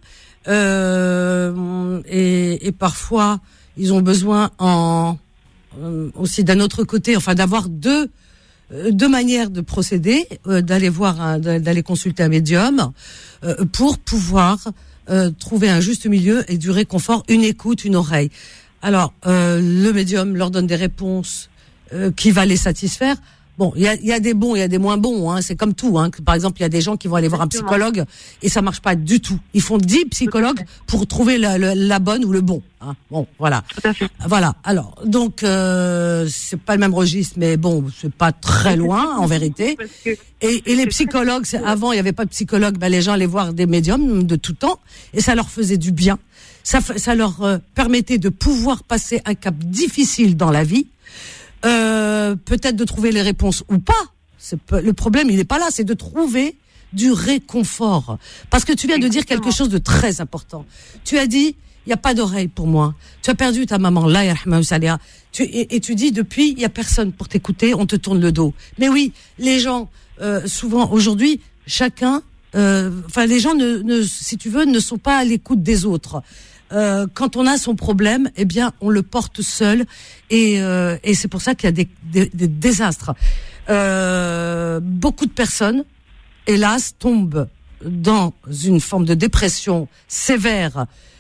euh, et, et parfois ils ont besoin en euh, aussi d'un autre côté, enfin d'avoir deux. deux manières de procéder, euh, d'aller voir, un, d'aller consulter un médium euh, pour pouvoir euh, trouver un juste milieu et du réconfort, une écoute, une oreille. Alors, euh, le médium leur donne des réponses euh, qui va les satisfaire. Bon, il y a, y a des bons, il y a des moins bons. Hein, c'est comme tout. Hein. Par exemple, il y a des gens qui vont aller voir un psychologue et ça marche pas du tout. Ils font dix psychologues pour trouver la, la, la bonne ou le bon. Hein. Bon, voilà. Tout à fait. Voilà. Alors, donc, euh, c'est pas le même registre, mais bon, c'est pas très loin en vérité. Et, et les psychologues, c'est, avant, il y avait pas de psychologue. Ben, les gens allaient voir des médiums de tout temps et ça leur faisait du bien. Ça, ça leur euh, permettait de pouvoir passer un cap difficile dans la vie. Euh, peut-être de trouver les réponses ou pas. C'est peu, le problème, il n'est pas là, c'est de trouver du réconfort. Parce que tu viens de dire quelque chose de très important. Tu as dit, il n'y a pas d'oreille pour moi. Tu as perdu ta maman, là, tu, et, et tu dis, depuis, il n'y a personne pour t'écouter, on te tourne le dos. Mais oui, les gens, euh, souvent, aujourd'hui, chacun, euh, enfin, les gens, ne, ne, si tu veux, ne sont pas à l'écoute des autres. Euh, quand on a son problème, eh bien, on le porte seul, et, euh, et c'est pour ça qu'il y a des, des, des désastres. Euh, beaucoup de personnes, hélas, tombent dans une forme de dépression sévère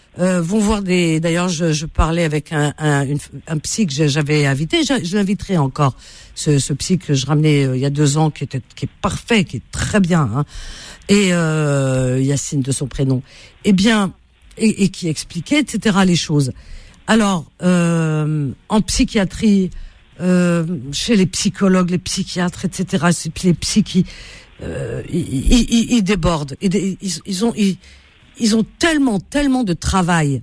euh, vont voir des. D'ailleurs, je, je parlais avec un, un, une, un psy que j'avais invité. Je, je l'inviterai encore. Ce, ce psy que je ramenais euh, il y a deux ans, qui était, qui est parfait, qui est très bien. Hein. Et euh, Yacine de son prénom. Eh bien, et, et qui expliquait, et cetera les choses. Alors, euh, en psychiatrie, euh, chez les psychologues, les psychiatres, et cetera. C'est puis les psys qui, euh, ils, ils, ils débordent. Ils, ils, ils ont, ils, ils ont tellement, tellement de travail.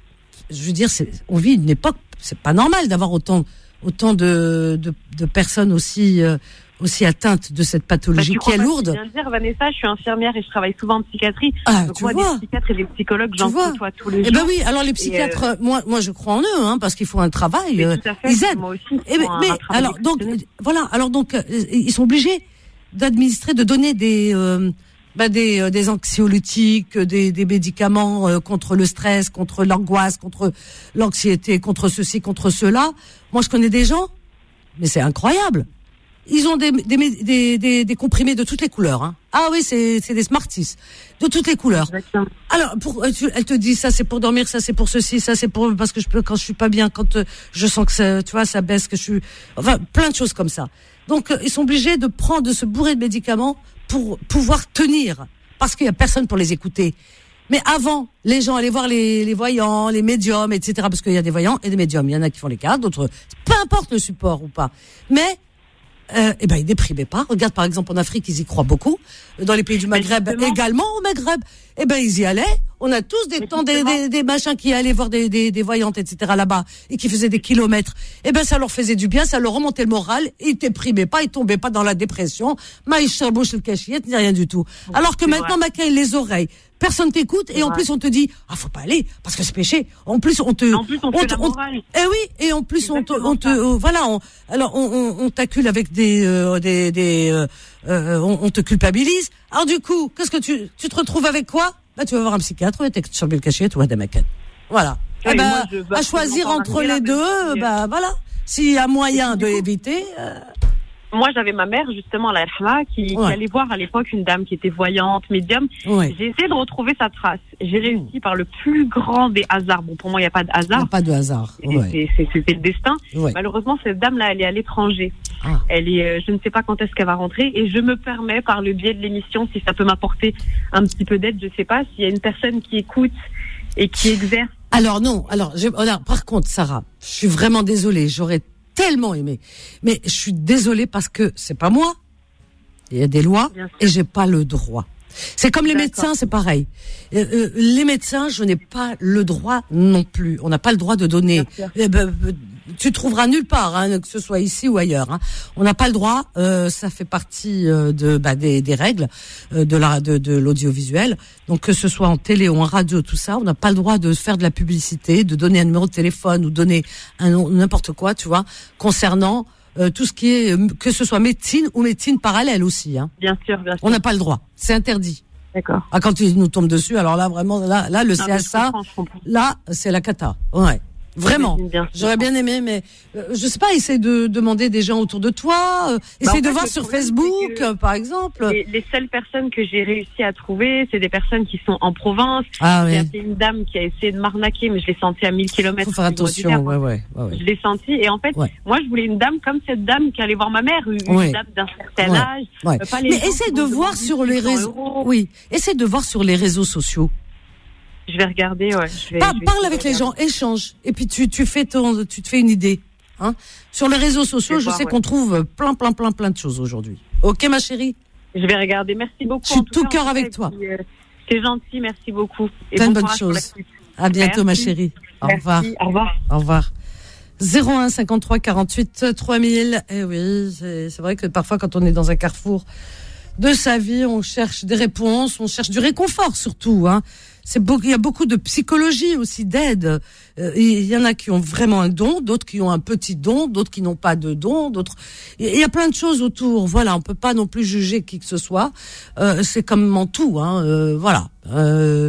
Je veux dire, c'est, on vit une époque, c'est pas normal d'avoir autant, autant de, de, de personnes aussi, euh, aussi atteintes de cette pathologie bah, qui est lourde. Je viens de dire, Vanessa, je suis infirmière et je travaille souvent en psychiatrie. Ah, donc tu moi, vois. les psychiatres et les psychologues, Tu j'en vois. côtoie tous les Eh jours. ben oui, alors les psychiatres, euh, moi, moi je crois en eux, hein, parce qu'ils font un travail. Mais euh, tout à fait, ils aident. moi aussi, Eh ben, un- mais un travail alors donc exceptionnel. voilà, alors donc euh, ils sont obligés d'administrer, de donner des euh, bah, des euh, des anxiolytiques, des des médicaments euh, contre le stress, contre l'angoisse, contre l'anxiété, contre ceci, contre cela. Moi je connais des gens, mais c'est incroyable. Ils ont des des des des, des comprimés de toutes les couleurs. Hein. Ah oui, c'est c'est des Smarties de toutes les couleurs. Exactement. Alors, pour, tu, elle te dit ça c'est pour dormir, ça c'est pour ceci, ça c'est pour parce que je peux quand je suis pas bien, quand euh, je sens que ça, tu vois, ça baisse, que je suis, enfin plein de choses comme ça. Donc euh, ils sont obligés de prendre, de se bourrer de médicaments pour pouvoir tenir, parce qu'il y a personne pour les écouter. Mais avant, les gens allaient voir les, les voyants, les médiums, et cetera. Parce qu'il y a des voyants et des médiums. Il y en a qui font les cartes, d'autres, peu importe le support ou pas. Mais Euh, eh ben ils déprimaient pas. Regarde par exemple en Afrique, ils y croient beaucoup. Dans les pays du Maghreb justement- également, au Maghreb, eh ben ils y allaient. On a tous des Mais temps des, justement- des, des machins qui allaient voir des, des, des voyantes, et cetera là-bas et qui faisaient des kilomètres. Eh ben ça leur faisait du bien, ça leur remontait le moral. Ils déprimaient pas, ils tombaient pas dans la dépression. Maïcha bouche le cachette, ni rien du tout. Alors que c'est maintenant, vrai. Macaï, les oreilles. Personne t'écoute et en vrai. plus on te dit ah faut pas aller parce que c'est péché. En plus on te En plus, on, fait te- la morale. eh oui, et en plus on te, Exactement on te, ça. euh, voilà, on, alors on, on, on t'accule avec des, euh, des, des, euh, euh, on, on te culpabilise. Alors du coup, qu'est-ce que tu, tu te retrouves avec quoi? Bah tu vas voir un psychiatre, tu vas sur le cachet, tu vas des maquettes. Voilà. Ouais, Eh ben, moi, je veux à absolument choisir pas en entre arriver là, les même deux, si, euh, bah voilà. S'il y a moyen Et de du coup- l'éviter. Euh, Moi, j'avais ma mère, justement, la Rahma, qui, qui Ouais. allait voir à l'époque une dame qui était voyante, médium. ouais. J'ai essayé de retrouver sa trace. J'ai réussi par le plus grand des hasards. Bon, pour moi, il n'y a pas de Il n'y a hasard. pas de hasard. Et Ouais. c'est- c'est- C'était le destin. Ouais. Malheureusement, cette dame-là, elle est à l'étranger. Ah. Elle est, euh, je ne sais pas quand est-ce qu'elle va rentrer. Et je me permets, par le biais de l'émission, si ça peut m'apporter un petit peu d'aide, je ne sais pas, s'il y a une personne qui écoute et qui exerce. Alors non, alors, j'ai- alors par contre Sarah, je suis vraiment désolée, j'aurais tellement aimé, mais je suis désolée parce que c'est pas moi. Il y a des lois Bien sûr. et j'ai pas le droit. C'est comme les D'accord. médecins, c'est pareil. Euh, euh, les médecins, je n'ai pas le droit non plus. On n'a pas le droit de donner. Bien sûr. Eh ben, euh, tu trouveras nulle part, hein, que ce soit ici ou ailleurs. Hein. On n'a pas le droit. Euh, ça fait partie euh, de bah, des, des règles euh, de la de, de l'audiovisuel. Donc que ce soit en télé ou en radio, tout ça, on n'a pas le droit de faire de la publicité, de donner un numéro de téléphone ou donner un nom, n'importe quoi, tu vois, concernant euh, tout ce qui est euh, que ce soit médecine ou médecine parallèle aussi. Hein. Bien sûr, bien sûr. On n'a pas le droit. C'est interdit. D'accord. Ah, quand ils nous tombent dessus, alors là, vraiment, là, là le Non, mais je C S A, comprends, je comprends. là, c'est la cata. Ouais. Vraiment. J'imagine bien. J'aurais bien aimé, mais euh, je sais pas, essaye de demander des gens autour de toi, euh, essaye en de fait, voir le sur problème, Facebook, c'est que euh, par exemple. Les, les seules personnes que j'ai réussi à trouver, c'est des personnes qui sont en province. Ah J'ai ouais, appelé une dame qui a essayé de m'arnaquer, mais je l'ai sentie à mille kilomètres. faut faire attention. Ouais, ouais, ouais, ouais. Je l'ai sentie. Et en fait, Ouais. moi, je voulais une dame comme cette dame qui allait voir ma mère, une Ouais. dame d'un certain Ouais. âge. Ouais. euh, pas les Mais gens essaye qui de vont voir demander sur les six cents réseaux. euros. Oui, essaye de voir sur les réseaux sociaux. Je vais regarder, ouais. Je vais, Par- je vais parle essayer avec de les gens, regarder. échange, et puis tu tu fais ton, tu te fais une idée. Hein. Sur les réseaux sociaux, Je vais je voir, sais ouais. qu'on trouve plein, plein, plein, plein de choses aujourd'hui. Ok, ma chérie. Je vais regarder. Merci beaucoup. Je suis en tout cas, cœur en avec fait, toi. puis, euh, C'est gentil, merci beaucoup. Et Plein de bon bonnes courage pour la choses. suite. À bientôt, ma Merci. chérie. Au Merci, revoir. Au revoir. Au revoir. zéro un cinquante-trois quarante-huit trois mille. Eh oui, c'est, c'est vrai que parfois quand on est dans un carrefour de sa vie, on cherche des réponses, on cherche du réconfort surtout. Hein. C'est beaucoup, il y a beaucoup de psychologie aussi, d'aide. Euh, il y en a qui ont vraiment un don, d'autres qui ont un petit don, d'autres qui n'ont pas de don, d'autres. Il y a plein de choses autour. Voilà, on peut pas non plus juger qui que ce soit. Euh, c'est comme en tout. Hein. Euh, voilà. Euh,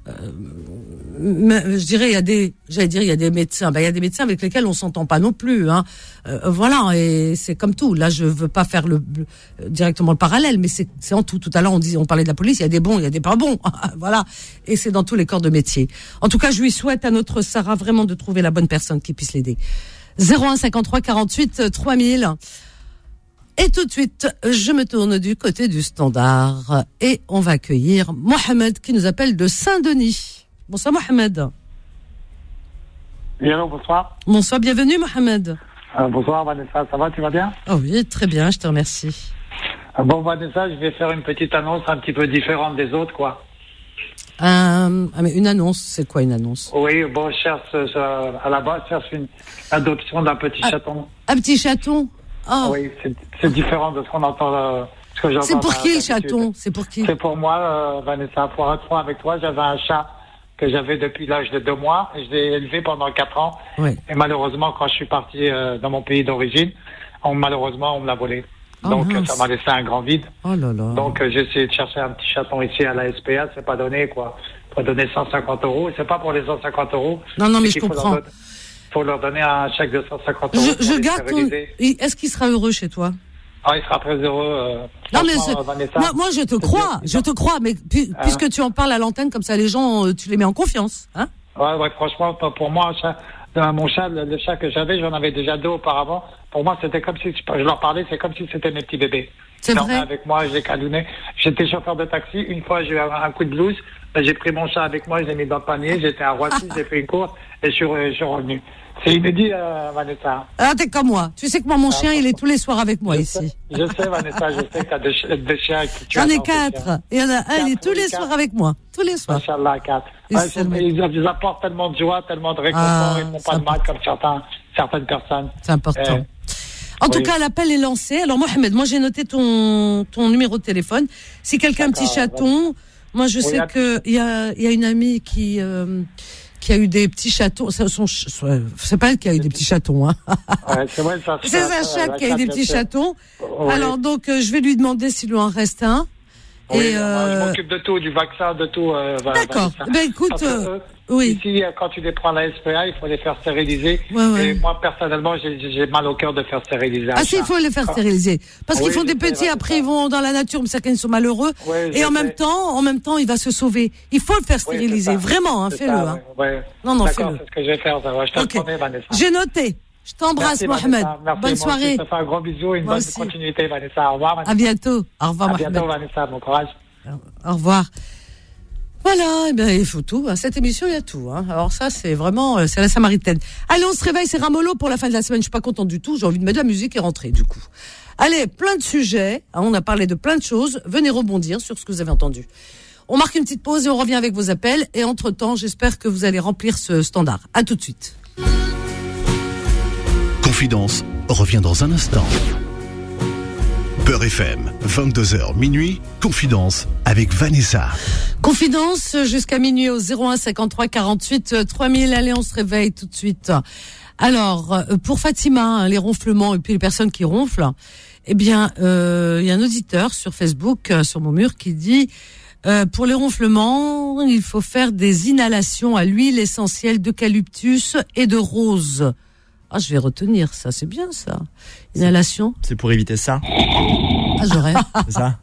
mais, je dirais, il y a des, j'allais dire, il y a des médecins. Ben, il y a des médecins avec lesquels on s'entend pas non plus. Hein. Euh, voilà, et c'est comme tout. Là, je veux pas faire le, le directement le parallèle, mais c'est, c'est en tout. Tout à l'heure, on dit, on parlait de la police. Il y a des bons, il y a des pas bons. Voilà, et c'est dans tous les corps de métier. En tout cas, je lui souhaite à notre Sarah vraiment de trouver la bonne personne qui puisse l'aider. zéro un cinquante-trois quarante-huit trois mille. Et tout de suite, je me tourne du côté du standard et on va accueillir Mohamed qui nous appelle de Saint-Denis. Bonsoir Mohamed. Oui, allô, bonsoir. Bonsoir, bienvenue Mohamed. Euh, bonsoir Vanessa, ça va, tu vas bien? Oh oui, très bien, je te remercie. Euh, bon Vanessa, je vais faire une petite annonce un petit peu différente des autres, quoi. Euh, ah mais une annonce, c'est quoi une annonce? Oui, bon, je cherche, euh, à la base, je cherche une adoption d'un petit ah, chaton. Un petit chaton? Oh. Oui, c'est, c'est différent de ce qu'on entend. Euh, ce que j'entends c'est pour qui le d'habitude. chaton? C'est pour qui? C'est pour moi, euh, Vanessa. Pour être franc avec toi, j'avais un chat que j'avais depuis l'âge de deux mois. Et je l'ai élevé pendant quatre ans. Oui. Et malheureusement, quand je suis parti euh, dans mon pays d'origine, on, malheureusement, on me l'a volé. Oh, Donc, mince. ça m'a laissé un grand vide. Oh là là. Donc, euh, j'ai essayé de chercher un petit chaton ici à la S P A. C'est pas donné, quoi. Faut donner cent cinquante euros. Et c'est pas pour les cent cinquante euros. Non, non, mais c'est je qu'il faut comprends. leur donner- faut leur donner un chèque de cent cinquante euros. Je, pour je les garde ton... stériliser. Est-ce qu'il sera heureux chez toi? Ah, il sera très heureux. Euh, Non mais franchement, c'est- euh, Vanessa, moi, moi je te crois, bien, je te crois, mais pu- Hein? puisque tu en parles à l'antenne comme ça, les gens, euh, tu les mets en confiance, hein? Ouais, ouais, franchement, pour pour moi, un chat, dans mon chat, le, le chat que j'avais, j'en avais déjà deux auparavant. Pour moi, c'était comme si, je leur parlais, c'est comme si c'était mes petits bébés. C'est Ils dormaient vrai. avec moi, je les câlinais. J'étais chauffeur de taxi. Une fois, j'ai eu un, un coup de blues. Ben, j'ai pris mon chat avec moi, je l'ai mis dans le panier. J'étais à Roissy, j'ai fait une course et je suis, re- je suis revenu. C'est inédit, euh, Vanessa. Ah, t'es comme moi. Tu sais que moi, mon chien, il est tous les soirs avec moi Je ici. sais, je sais, Vanessa, je sais que t'as deux, chi- deux chiens. Que tu J'en ai adores, tes chiens. quatre. Il y en a un, il est Quatre, tous oui, les quatre. soirs avec moi. Tous les soirs. Machallah, quatre. Et Ouais, c'est ils, le ils, ils apportent tellement de joie, tellement de réconfort, Ah, ils font c'est pas de mal important. comme certains, certaines personnes. C'est important. Euh, En tout oui. cas, l'appel est lancé. Alors, Mohamed, moi, j'ai noté ton, ton numéro de téléphone. Si quelqu'un a un petit D'accord, chaton, moi, je Oui, sais là- que il y a, il y a une amie qui, euh, qui a eu des petits chatons. Ça, son ch- c'est pas elle qui a eu des petits chatons, hein. Ouais, c'est vrai, ça, C'est ça, un ça, chat la qui a eu des chatte, petits c'est- chatons. Oui. Alors, donc, euh, je vais lui demander s'il lui en reste un. Oui, Et, moi, euh, je m'occupe de tout, du vaccin, de tout. Euh, va- D'accord. Vanessa. Ben, écoute, Parce que, euh, eux, oui. Ici, euh, quand tu les prends à la S P A, il faut les faire stériliser. Ouais, ouais. Et moi, personnellement, j'ai, j'ai mal au cœur de faire stériliser un Ah si, chat. il faut les faire Ah. stériliser. Parce Oui, qu'ils font je des sais, petits, ouais, après c'est ils vont dans la nature, mais certains sont malheureux. Ouais, Et je en même sais. temps, en même temps, il va se sauver. Il faut le faire Oui, c'est stériliser, ça. vraiment, hein, C'est fais-le. ça, Hein. ouais, ouais. Non, non, D'accord, fais-le. c'est ce que je vais faire. Ça, ouais, je te Ok. le promets, Vanessa. J'ai noté. Je t'embrasse, Merci, Mohamed. Vanessa. Merci, Bonne moi soirée. aussi, je te fais un gros bisou et une Moi bonne aussi. continuité, Vanessa. Au revoir, Vanessa. À bientôt. Au revoir, À Mohamed. bientôt, Vanessa. Bon courage. Au revoir. Voilà, eh bien, il faut tout. À cette émission, il y a tout. Hein. Alors ça, c'est vraiment, euh, c'est la Samaritaine. Allez, on se réveille, c'est Ramolo pour la fin de la semaine. Je suis pas contente du tout. J'ai envie de mettre de la musique et rentrer, du coup. Allez, plein de sujets. Hein, on a parlé de plein de choses. Venez rebondir sur ce que vous avez entendu. On marque une petite pause et on revient avec vos appels. Et entre-temps, j'espère que vous allez remplir ce standard. À tout de suite. Confidence revient dans un instant. Peur F M, vingt-deux heures minuit, Confidence avec Vanessa. Confidence jusqu'à minuit au zéro un cinquante-trois quarante-huit trois mille. Allez, on se réveille tout de suite. Alors, euh, pour Fatima, hein, les ronflements et puis les personnes qui ronflent, eh bien, euh, il y a un auditeur sur Facebook, euh, sur mon mur, qui dit euh, pour les ronflements, il faut faire des inhalations à l'huile essentielle d'eucalyptus et de rose. Ah, je vais retenir ça, c'est bien ça. Inhalation. C'est pour éviter ça, Ah, je rêve. c'est ça?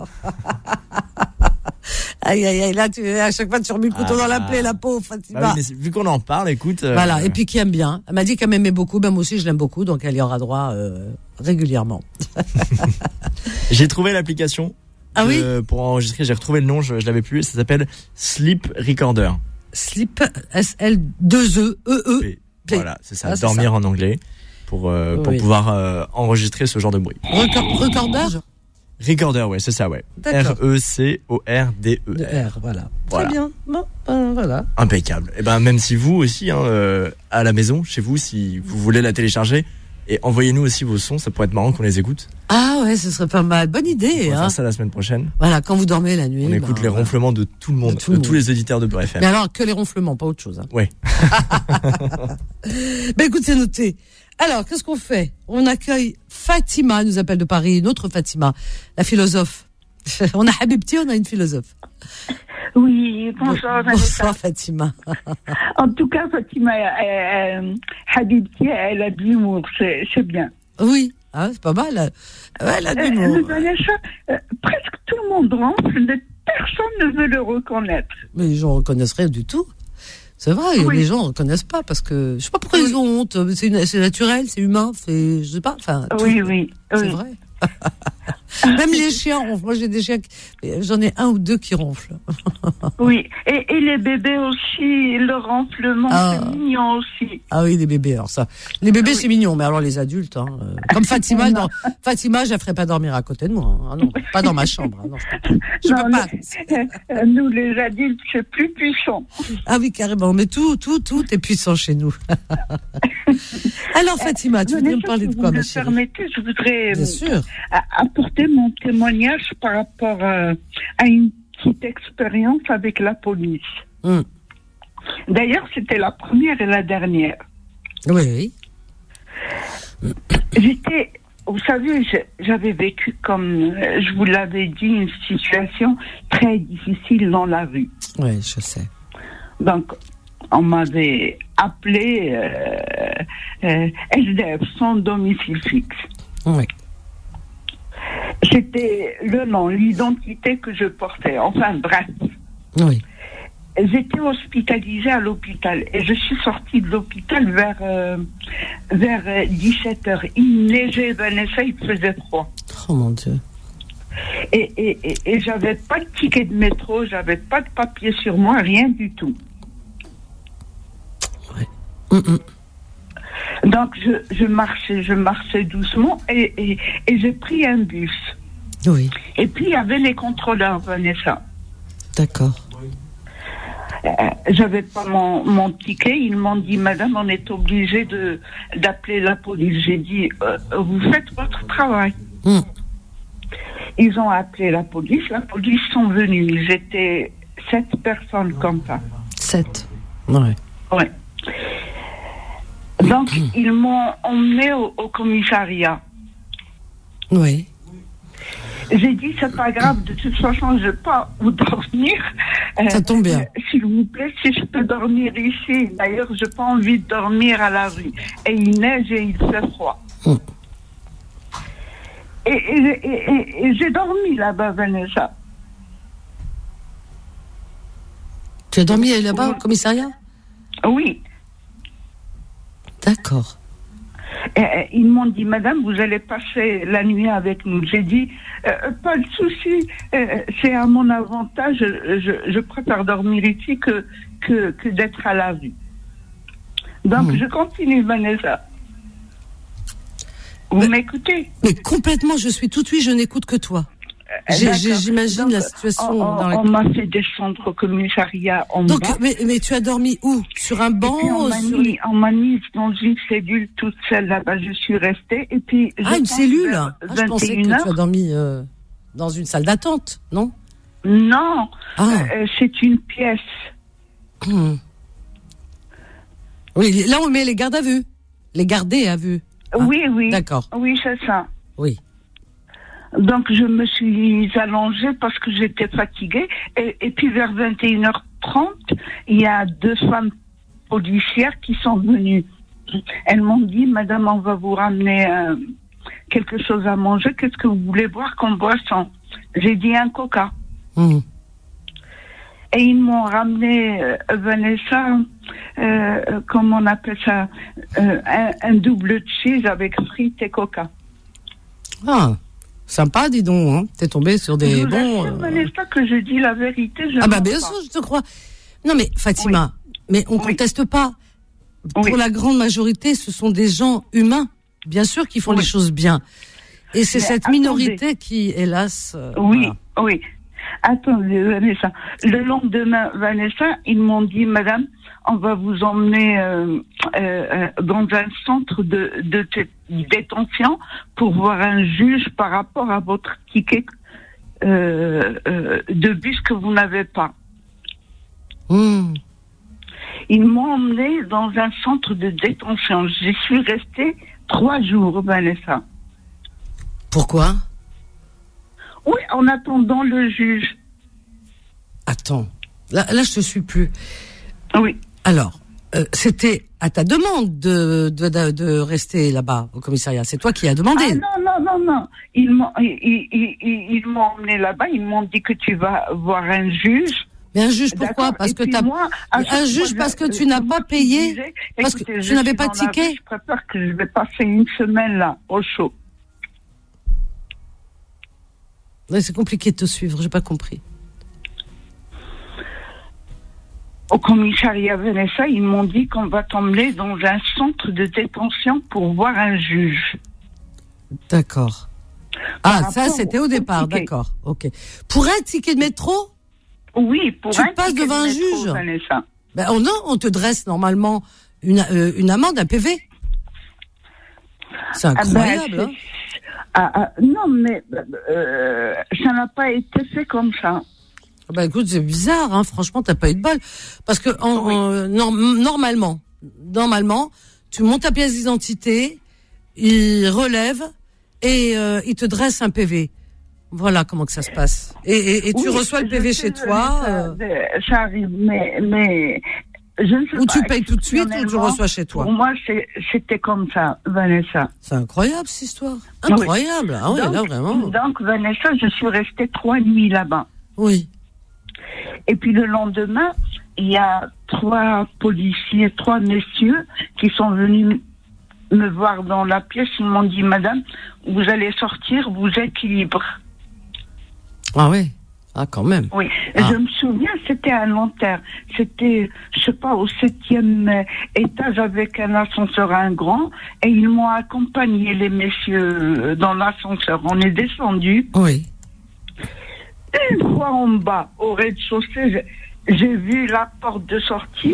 Aïe, aïe, aïe, là, tu, à chaque fois, tu remets le couteau Ah. dans la plaie, la pauvre Fatima. Bah oui, mais c'est- vu qu'on en parle, écoute. euh, Voilà, et puis qui aime bien. Elle m'a dit qu'elle m'aimait beaucoup, ben moi aussi je l'aime beaucoup, donc elle y aura droit euh, régulièrement. J'ai trouvé l'application. Ah oui euh, Pour enregistrer, j'ai retrouvé le nom, je, je l'avais plus. Ça s'appelle Sleep Recorder. Sleep, S L deux E, E E. Et voilà, c'est ça, Ah, c'est dormir en anglais pour euh, pour Oui. pouvoir euh, enregistrer ce genre de bruit. Record- Recorder Recorder, ouais, c'est ça, ouais. D'accord. R E C O R D E de R. R, voilà. Voilà. Très bien. Bon, ben, voilà. Impeccable. Et ben même si vous aussi, hein, euh, à la maison, chez vous, si vous voulez la télécharger, et envoyez-nous aussi vos sons, ça pourrait être marrant qu'on les écoute. Ah ouais, ce serait pas mal. Bonne On idée. va Hein. faire ça la semaine prochaine. Voilà, quand vous dormez la nuit. On ben, écoute les voilà. ronflements de tout le monde, De tout le de tous monde. les auditeurs de Peur F M. Mais alors, que les ronflements, pas autre chose. Hein. Ouais. Ben écoute, c'est noté. Alors, qu'est-ce qu'on fait? On accueille Fatima, elle nous appelle de Paris, une autre Fatima, la philosophe. On a Habibti, on a une philosophe. Oui, bonsoir. Bonsoir Fatima. En tout cas, Fatima, euh, euh, Habibti, elle a de l'humour, c'est, c'est bien. Oui, ah, c'est pas mal. Ouais, elle a de l'humour. Euh, Vanessa, euh, presque tout le monde ronfle, mais personne ne veut le reconnaître. Mais les gens ne reconnaissent rien du tout. C'est vrai, oui. Les gens ne reconnaissent pas parce que je sais pas pourquoi oui. Ils ont honte. C'est, une, c'est naturel, c'est humain, c'est, je sais pas. Enfin, oui, tout, oui, c'est oui. vrai. Même les chiens ronflent. Moi, j'ai des chiens, j'en ai un ou deux qui ronflent. Oui, et, et les bébés aussi, le ronflement, ah. c'est mignon aussi. Ah oui, les bébés, alors ça. Les bébés, oui. c'est mignon, mais alors les adultes, hein, euh, comme Fatima, non, Fatima, je la ferai pas dormir à côté de moi. Hein, non, pas dans ma chambre. Hein, non, je peux pas. Je peux pas. Nous, les adultes, c'est plus puissant. Ah oui, carrément, mais tout, tout, tout est puissant chez nous. Alors, Fatima, tu voudrais me parler de quoi, ma chérie ? Si vous me permettez, je voudrais Bien sûr. apporter mon témoignage par rapport euh, à une petite expérience avec la police. Mm. D'ailleurs, c'était la première et la dernière. Oui. J'étais, vous savez, j'avais vécu, comme je vous l'avais dit, une situation très difficile dans la rue. Oui, je sais. Donc, on m'avait appelé euh, euh, S D F, sans domicile fixe. Oui. C'était le nom, l'identité que je portais. Enfin, bref. Oui. J'étais hospitalisée à l'hôpital et je suis sortie de l'hôpital vers, euh, vers dix-sept heures. Il neigeait, Vanessa, il faisait froid. Oh mon Dieu. Et, et, et, et j'avais pas de ticket de métro, j'avais pas de papier sur moi, rien du tout. Oui. Mm-mm. Donc je, je marchais, je marchais doucement et, et, et j'ai pris un bus. Oui. Et puis il y avait les contrôleurs, Vanessa. D'accord. Euh, j'avais pas mon, mon ticket, ils m'ont dit, madame, on est obligé de d'appeler la police. J'ai dit, euh, vous faites votre travail. Mm. Ils ont appelé la police, la police sont venus. Ils étaient sept personnes comme ça. Sept. Ouais. Ouais. Donc, ils m'ont emmené au, au commissariat. Oui. J'ai dit, c'est pas grave, de toute façon, je ne vais pas vous dormir. Ça euh, tombe bien. S'il vous plaît, si je peux dormir ici. D'ailleurs, je n'ai pas envie de dormir à la rue. Et il neige et il fait froid. Mm. Et, et, et, et, et j'ai dormi là-bas, Vanessa. Tu as dormi là-bas oui. au commissariat ? Oui. D'accord. Et, et, ils m'ont dit, madame, vous allez passer la nuit avec nous. J'ai dit, euh, pas de souci, euh, c'est à mon avantage, je, je, je préfère dormir ici que, que, que d'être à la rue. Donc, mmh. je continue, Vanessa. Vous mais, m'écoutez ? Mais complètement, je suis toute oui, je n'écoute que toi. J'ai, j'ai, j'imagine Donc, la situation. On, dans la... on m'a fait descendre au commissariat en Donc, bas. Mais, mais tu as dormi où ? Sur un banc ? On m'a, sur... mis, on m'a mis dans une cellule toute seule là-bas. Je suis restée. Et puis, ah, une cellule ah, je pensais que tu as dormi euh, dans une salle d'attente, non ? Non, ah. euh, c'est une pièce. Mmh. Oui, là on met les gardes à vue. Les gardés à vue. Ah. Oui, oui. D'accord. Oui, c'est ça. Oui. Donc, je me suis allongée parce que j'étais fatiguée. Et, et puis, vers vingt et une heures trente, il y a deux femmes policières qui sont venues. Elles m'ont dit, madame, on va vous ramener euh, quelque chose à manger. Qu'est-ce que vous voulez boire comme boisson ? J'ai dit un coca. Mmh. Et ils m'ont ramené, euh, Vanessa, euh, comment on appelle ça, euh, un, un double cheese avec frites et coca. Ah, sympa, dis donc, hein. T'es tombé sur des je bons... Je ne euh... pas que je dis la vérité, je Ah bah bien pas. sûr, je te crois. Non mais Fatima, oui. mais on ne oui. conteste pas. Pour oui. la grande majorité, ce sont des gens humains, bien sûr, qui font oui. les choses bien. Et c'est mais cette attendez. minorité qui, hélas... Euh, oui, voilà. oui. Attendez, Vanessa. Le lendemain, Vanessa, ils m'ont dit, madame, on va vous emmener euh, euh, dans un centre de, de t- détention pour voir un juge par rapport à votre ticket euh, euh, de bus que vous n'avez pas. Mmh. Ils m'ont emmené dans un centre de détention. J'y suis restée trois jours, Vanessa. Pourquoi ? Oui, en attendant le juge. Attends, là, là je te suis plus. Oui. Alors, euh, c'était à ta demande de, de, de, de rester là-bas au commissariat. C'est toi qui as demandé. Ah non, non, non, non. Ils m'ont, ils, ils, ils, ils m'ont emmené là-bas, ils m'ont dit que tu vas voir un juge. Mais un juge, pourquoi? Parce que t'as, moi, un juge parce que tu n'as pas payé, disais, parce que tu n'avais pas de ticket. Je préfère que je vais passer une semaine là, au chaud. Ouais, c'est compliqué de te suivre, j'ai pas compris. Au commissariat Vanessa, ils m'ont dit qu'on va t'emmener dans un centre de détention pour voir un juge. D'accord. Ah, ça, c'était au départ, d'accord. Ok. Pour un ticket de métro? Oui, pour tu un passes ticket devant de un métro, juge. Vanessa. Ben, oh non, on te dresse normalement une, euh, une amende, un P V. C'est incroyable, ah ben, hein. Ah, ah, non, mais euh, ça n'a pas été fait comme ça. Bah écoute, c'est bizarre, hein. Franchement, t'as pas eu de bol, parce que en, oui. en, non, normalement, normalement, tu montes ta pièce d'identité, il relève et euh, il te dresse un P V. Voilà comment que ça se passe. Et, et, et tu oui, reçois le P V chez toi. Ça, euh... ça arrive, mais mais je ne sais ou pas. tu payes tout de suite ou tu reçois chez toi. Pour moi, c'est, c'était comme ça, Vanessa. C'est incroyable cette histoire. Incroyable. Oui. Ah oui, donc, là vraiment. Donc Vanessa, je suis restée trois nuits là-bas. Oui. Et puis le lendemain, il y a trois policiers, trois messieurs qui sont venus me voir dans la pièce. Ils m'ont dit, madame, vous allez sortir, vous êtes libre. Ah oui. Ah, quand même. Oui. Ah. Je me souviens, c'était à Nanterre. C'était, je sais pas, au septième étage avec un ascenseur, un grand. Et ils m'ont accompagné, les messieurs, dans l'ascenseur. On est descendu. Oui. Une fois en bas, au rez-de-chaussée, j'ai, j'ai vu la porte de sortie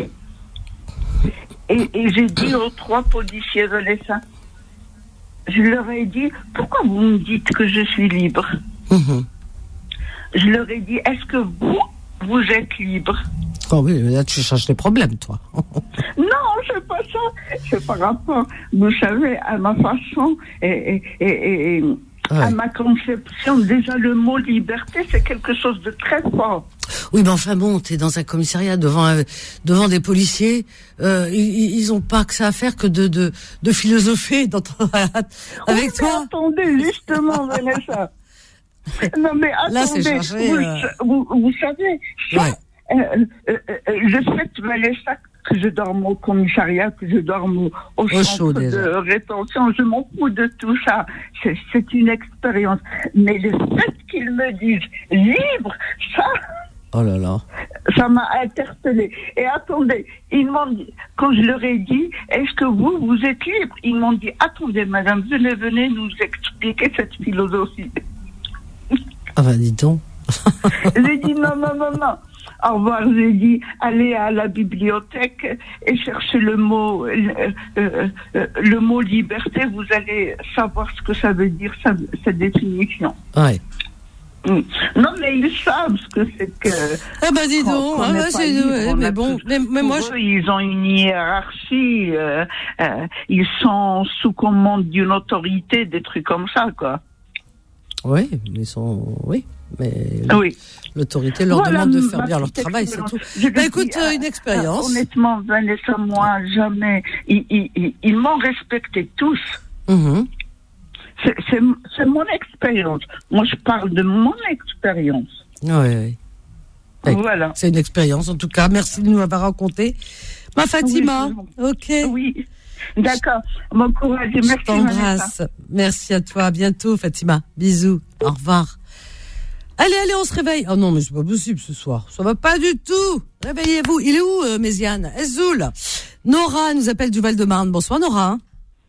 et, et j'ai dit aux trois policiers Vanessa, je leur ai dit, pourquoi vous me dites que je suis libre? Mmh. Je leur ai dit, est-ce que vous, vous êtes libre? Oh oui, là tu cherches les problèmes, toi. Non, c'est pas ça. C'est par rapport, vous savez, à ma façon et... et, et, et ouais. À ma conception, déjà le mot liberté, c'est quelque chose de très fort. Oui, mais enfin bon, t'es dans un commissariat devant euh, devant des policiers, euh, ils, ils ont pas que ça à faire que de de, de philosopher dans ton, avec oui, toi. Attendez, justement, Vanessa. Non mais attendez, là, c'est cherché, vous, euh... vous, vous savez, ça, ouais. euh, euh, euh, le fait, Vanessa, que je dorme au commissariat, que je dorme au, au, au centre chaud, de rétention, je m'en fous de tout ça. C'est, c'est une expérience. Mais le fait qu'ils me disent libre, ça... Oh là là. Ça m'a interpellée. Et attendez, ils m'ont dit, quand je leur ai dit, est-ce que vous, vous êtes libre? Ils m'ont dit, attendez madame, venez, venez nous expliquer cette philosophie. Ah ben dis donc. J'ai dit non, non, non, non. Au revoir, j'ai dit, allez à la bibliothèque et cherchez le mot, euh, euh, euh, le mot liberté, vous allez savoir ce que ça veut dire, sa, sa définition. Ouais. Mmh. Non, mais ils savent ce que c'est que... Ah bah dis donc, ah bah c'est... Libre, ouais, mais bon, mais, mais moi... Eux, je... Ils ont une hiérarchie, euh, euh, ils sont sous commande d'une autorité, des trucs comme ça, quoi. Oui, ils sont... Oui. Mais oui. L'autorité leur voilà, demande de faire bien leur travail, c'est tout. Bah, écoute, dis, euh, une expérience. Euh, honnêtement, Vanessa, moi, jamais. Ils, ils, ils m'ont respecté tous. Mmh. C'est, c'est, c'est mon expérience. Moi, je parle de mon expérience. Oui, oui. Voilà. C'est une expérience, en tout cas. Merci de nous avoir raconté. Ma Fatima, oui, ok. Oui. D'accord. Bon courage et merci. Je t'embrasse. Merci à toi. À bientôt, Fatima. Bisous. Au revoir. Allez, allez, on se réveille. Oh non, mais c'est pas possible ce soir. Ça va pas du tout. Réveillez-vous. Il est où, euh, Méziane? Eszoul. Nora nous appelle du Val-de-Marne. Bonsoir, Nora.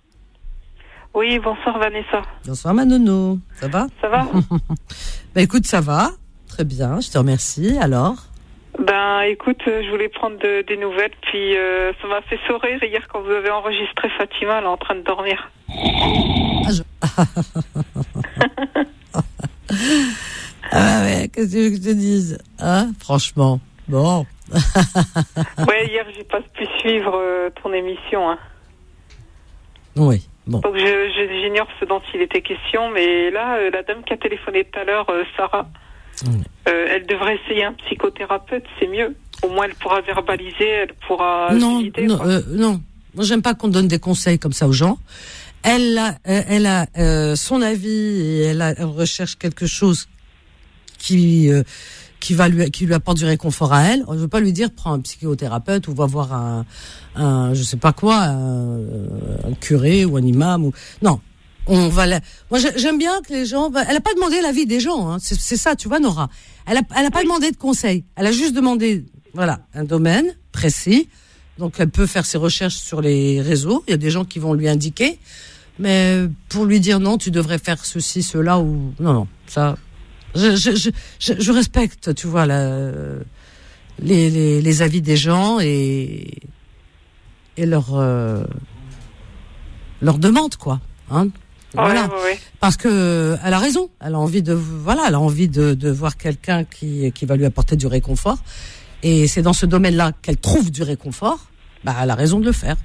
Oui, bonsoir, Vanessa. Bonsoir, ma nono. Ça va? Ça va? Bah, écoute, ça va. Très bien. Je te remercie. Alors? Ben, écoute, je voulais prendre de, des nouvelles, puis euh, ça m'a fait sourire hier quand vous avez enregistré Fatima, elle est en train de dormir. Ah, je... Ah ouais, qu'est-ce que tu veux que je te dise, hein, franchement, bon. Ouais, hier, j'ai pas pu suivre euh, ton émission, hein. Oui, Bon. Donc je, je, j'ignore ce dont il était question, mais là, euh, la dame qui a téléphoné tout à l'heure, euh, Sarah, mmh. euh, elle devrait essayer un psychothérapeute, c'est mieux. Au moins, elle pourra verbaliser, elle pourra non, guider, non, euh, non. Moi, j'aime pas qu'on donne des conseils comme ça aux gens. Elle a, elle a euh, son avis et elle, a, elle recherche quelque chose qui euh, qui va lui qui lui apporte du réconfort à elle. Je veux pas lui dire prends un psychothérapeute ou va voir un un je sais pas quoi un, un curé ou un imam ou non. On va la... Moi j'aime bien que les gens. Elle a pas demandé l'avis des gens. Hein. C'est, c'est ça, tu vois, Nora. Elle a elle a pas oui. demandé de conseils. Elle a juste demandé voilà un domaine précis. Donc elle peut faire ses recherches sur les réseaux. Il y a des gens qui vont lui indiquer. Mais pour lui dire non, tu devrais faire ceci, cela ou non, non, ça. Je, je, je, je, je respecte, tu vois, la, les, les, les avis des gens et et leur euh, leur demande quoi, hein. Ouais, voilà. ouais, ouais. Parce que elle a raison. Elle a envie de voilà, elle a envie de de voir quelqu'un qui qui va lui apporter du réconfort. Et c'est dans ce domaine-là qu'elle trouve du réconfort. Bah, elle a raison de le faire.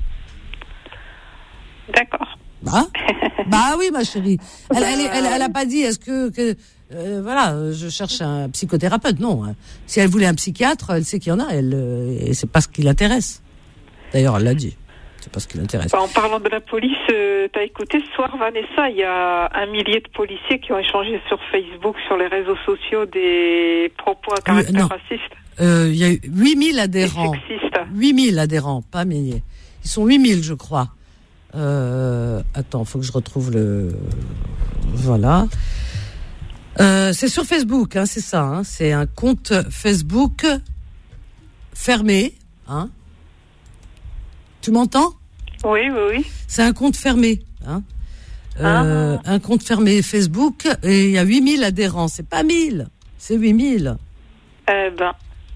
D'accord. Bah, bah oui, ma chérie. Elle, elle, elle, elle a pas dit, est-ce que, que euh, voilà, je cherche un psychothérapeute. Non. Hein. Si elle voulait un psychiatre, elle sait qu'il y en a. Elle, euh, et c'est pas ce qui l'intéresse. D'ailleurs, elle l'a dit. C'est pas ce qui l'intéresse. Bah, en parlant de la police, euh, t'as écouté ce soir, Vanessa, il y a un millier de policiers qui ont échangé sur Facebook, sur les réseaux sociaux, des propos à caractère euh, raciste. Il euh, y a eu huit mille adhérents. huit mille adhérents, pas milliers. Ils sont huit mille, je crois. Euh, attends, faut que je retrouve le. Voilà. Euh, c'est sur Facebook, hein, c'est ça. Hein, c'est un compte Facebook fermé. Hein. Tu m'entends ? Oui, oui, oui. C'est un compte fermé. Hein. Euh, ah. Un compte fermé Facebook et il y a huit mille adhérents. C'est pas mille, c'est huit mille. Eh ben.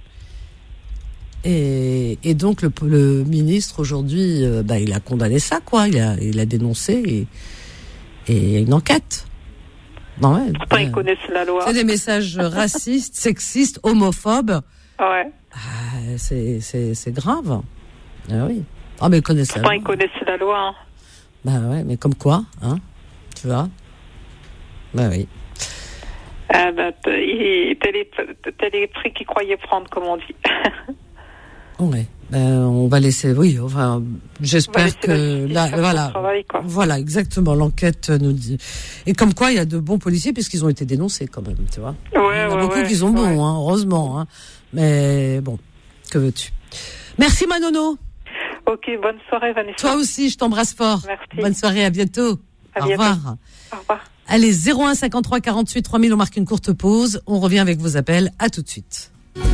Et, et donc le, le ministre aujourd'hui, euh, bah, il a condamné ça, quoi. Il a, il a dénoncé et, et il y a une enquête. Non, ouais, Pourtant, euh, ils connaissent la loi. C'est des messages racistes, sexistes, homophobes. Ouais. Ah, c'est, c'est, c'est grave. Ah oui. Ah, mais ils connaissent Pourtant, la loi. ils connaissent la loi. Hein. Bah ouais, mais comme quoi, hein. Tu vois. Bah oui. Ah bah, t- tel est, tel est prix qu'ils croyaient prendre, comme on dit. Ouais, ben, on va laisser, oui, enfin, j'espère que là, voilà, travail, quoi. Voilà, exactement, l'enquête nous dit, et comme quoi il y a de bons policiers puisqu'ils ont été dénoncés quand même, tu vois. Ouais, il y en a ouais, beaucoup ouais, qui sont ouais. bons, hein, heureusement, hein. Mais bon, que veux-tu. Merci Manono. Ok, bonne soirée Vanessa. Toi aussi, je t'embrasse fort. Merci. Bonne soirée, à bientôt. À Au bientôt. revoir. Au revoir. Allez, zéro un cinquante-trois quarante-huit trois mille, on marque une courte pause. On revient avec vos appels. À tout de suite.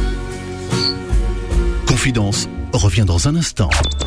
Confidence revient dans un instant.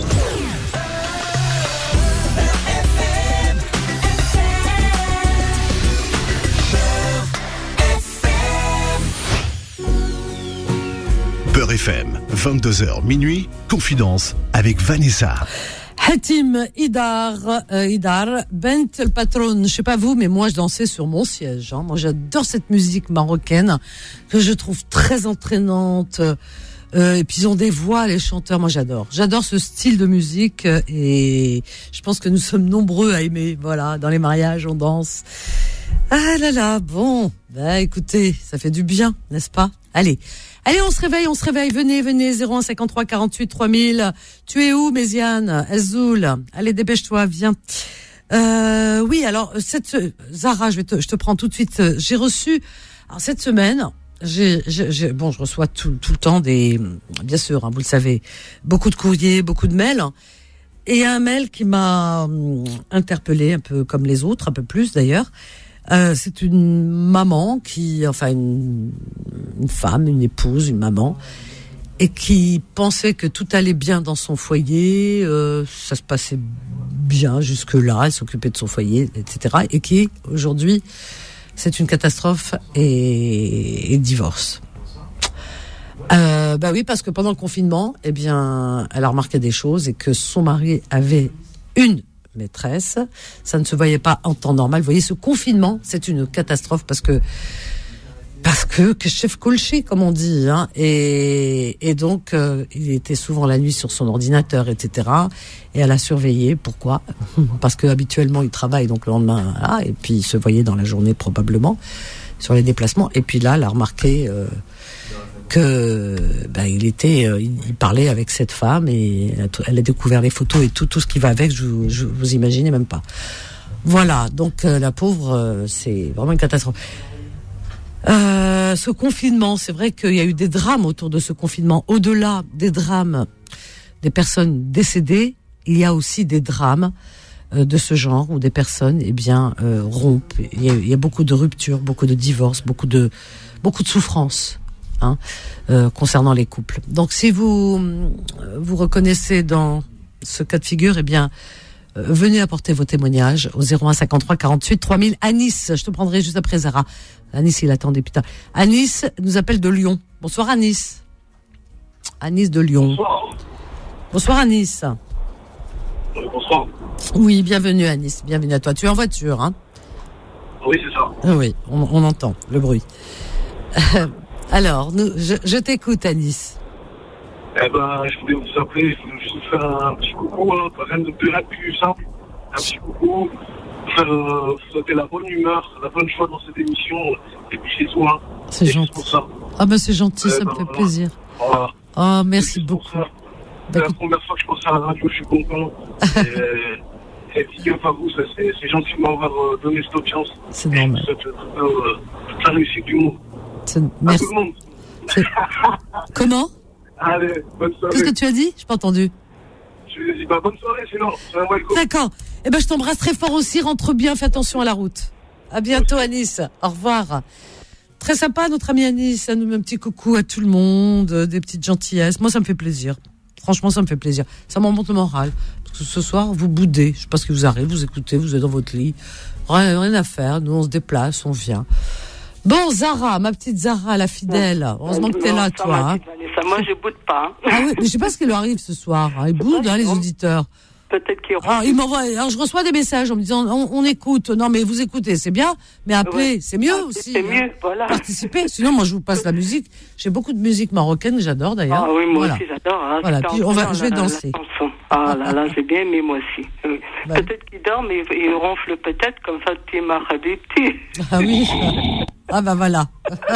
Beurre F M, vingt-deux heures minuit, Confidence avec Vanessa. Hatim Idar, euh, Idar, Bent el Patron. Je sais pas vous, mais moi je dansais sur mon siège. Hein. Moi j'adore cette musique marocaine que je trouve très entraînante. Euh, et puis ils ont des voix, les chanteurs. Moi j'adore. J'adore ce style de musique et je pense que nous sommes nombreux à aimer. Voilà, dans les mariages on danse. Ah là là, bon. Bah écoutez, ça fait du bien, n'est-ce pas ? Allez. Allez, on se réveille, on se réveille. Venez, venez, zéro un cinquante-trois quarante-huit trois mille. Tu es où, Méziane, Azoul? Allez, dépêche-toi, viens. Euh, oui, alors, cette, Zara, je vais te, je te prends tout de suite. J'ai reçu, alors, cette semaine, j'ai, j'ai, j'ai bon, je reçois tout, tout le temps des, bien sûr, hein, vous le savez, beaucoup de courriers, beaucoup de mails. Et il y a un mail qui m'a hum, interpellée, un peu comme les autres, un peu plus d'ailleurs. Euh, c'est une maman qui, enfin une, une femme, une épouse, une maman, et qui pensait que tout allait bien dans son foyer, euh, ça se passait bien jusque-là, elle s'occupait de son foyer, et cetera. Et qui, aujourd'hui, c'est une catastrophe et, et divorce. Euh, bah oui, parce que pendant le confinement, eh bien, elle a remarqué des choses et que son mari avait une maîtresse, ça ne se voyait pas en temps normal. Vous voyez, ce confinement, c'est une catastrophe parce que Parce que, que chef colché, comme on dit, hein, et, et donc euh, il était souvent la nuit sur son ordinateur, et cetera. Et elle a surveillé. Pourquoi ? Parce que habituellement il travaille, donc le lendemain, voilà, et puis il se voyait dans la journée probablement sur les déplacements. Et puis là, elle a remarqué euh, que ben, il était, euh, il parlait avec cette femme et elle a, elle a découvert les photos et tout, tout ce qui va avec. Je, je vous imaginez même pas. Voilà. Donc euh, la pauvre, euh, c'est vraiment une catastrophe. Euh, ce confinement, c'est vrai qu'il y a eu des drames autour de ce confinement. Au-delà des drames des personnes décédées, il y a aussi des drames euh, de ce genre où des personnes, eh bien, euh, rompent. Il y a, il y a beaucoup de ruptures, beaucoup de divorces, beaucoup de beaucoup de souffrances, hein, euh, concernant les couples. Donc, si vous vous reconnaissez dans ce cas de figure, eh bien, euh, venez apporter vos témoignages au zéro un cinquante-trois quarante-huit trois mille. Anis, je te prendrai juste après Zara. Anis, il attendait, putain. Anis nous appelle de Lyon. Bonsoir, Anis. Anis de Lyon. Bonsoir. Bonsoir, Anis. Oui, bonsoir. Oui, bienvenue, Anis. Bienvenue à toi. Tu es en voiture, hein? Oui, c'est ça. Oui, on, on entend le bruit. Alors, nous, je, je t'écoute, Anis. Eh ben, je voulais vous appeler, je voulais juste vous faire un petit coucou, hein, rien de plus, rien de plus simple. Un petit coucou. Faire, euh, vous souhaiter la bonne humeur, la bonne joie dans cette émission, et puis chez toi. C'est gentil. Pour ça. Ah ben c'est gentil, euh, ça ben, me fait voilà. plaisir. Voilà. Oh, merci beaucoup. C'est la première fois que je pense à la radio, je suis content. et, et big up à vous, ça, c'est, c'est gentil de m'avoir euh, donné cette autre chance. C'est normal. Je vous souhaite euh, toute la réussite du monde. C'est... À Merci. tout le monde. C'est... Comment? Allez, bonne soirée. Qu'est-ce que tu as dit? Je n'ai pas entendu. Je lui ai dit, bah, bonne soirée, sinon. Salam alaikum. D'accord. Eh ben, je t'embrasse très fort aussi. Rentre bien, fais attention à la route. À bientôt, Anis. Au revoir. Très sympa, notre ami Anis. Elle nous met un petit coucou à tout le monde, des petites gentillesses. Moi, ça me fait plaisir. Franchement, ça me fait plaisir. Ça m'en monte le moral. Parce que ce soir, vous boudez. Je sais pas ce qui vous arrive. Vous écoutez, vous êtes dans votre lit. Rien, rien à faire. Nous, on se déplace, on vient. Bon, Zara, ma petite Zara, la fidèle. Heureusement que t'es là, toi. Hein. Ça, moi, je boude pas. Hein. Ah oui, mais je sais pas ce qui leur arrive ce soir. Ils boudent, hein, les auditeurs. Peut-être qu'ils alors, ils m'envoient, alors, je reçois des messages en me disant, on, on écoute. Non, mais vous écoutez, c'est bien. Mais appeler, ouais. c'est mieux aussi. C'est mieux, voilà. Participer. Sinon, moi, je vous passe la musique. J'ai beaucoup de musique marocaine que j'adore, d'ailleurs. Ah oui, moi voilà. aussi, j'adore. Hein. Voilà. Puis, on va, je vais danser. Ah là là, j'ai bien aimé, moi aussi. Oui. Bah. Peut-être qu'il dort, mais il ronfle peut-être comme Fatima Habibti. Ah oui. Ah bah voilà.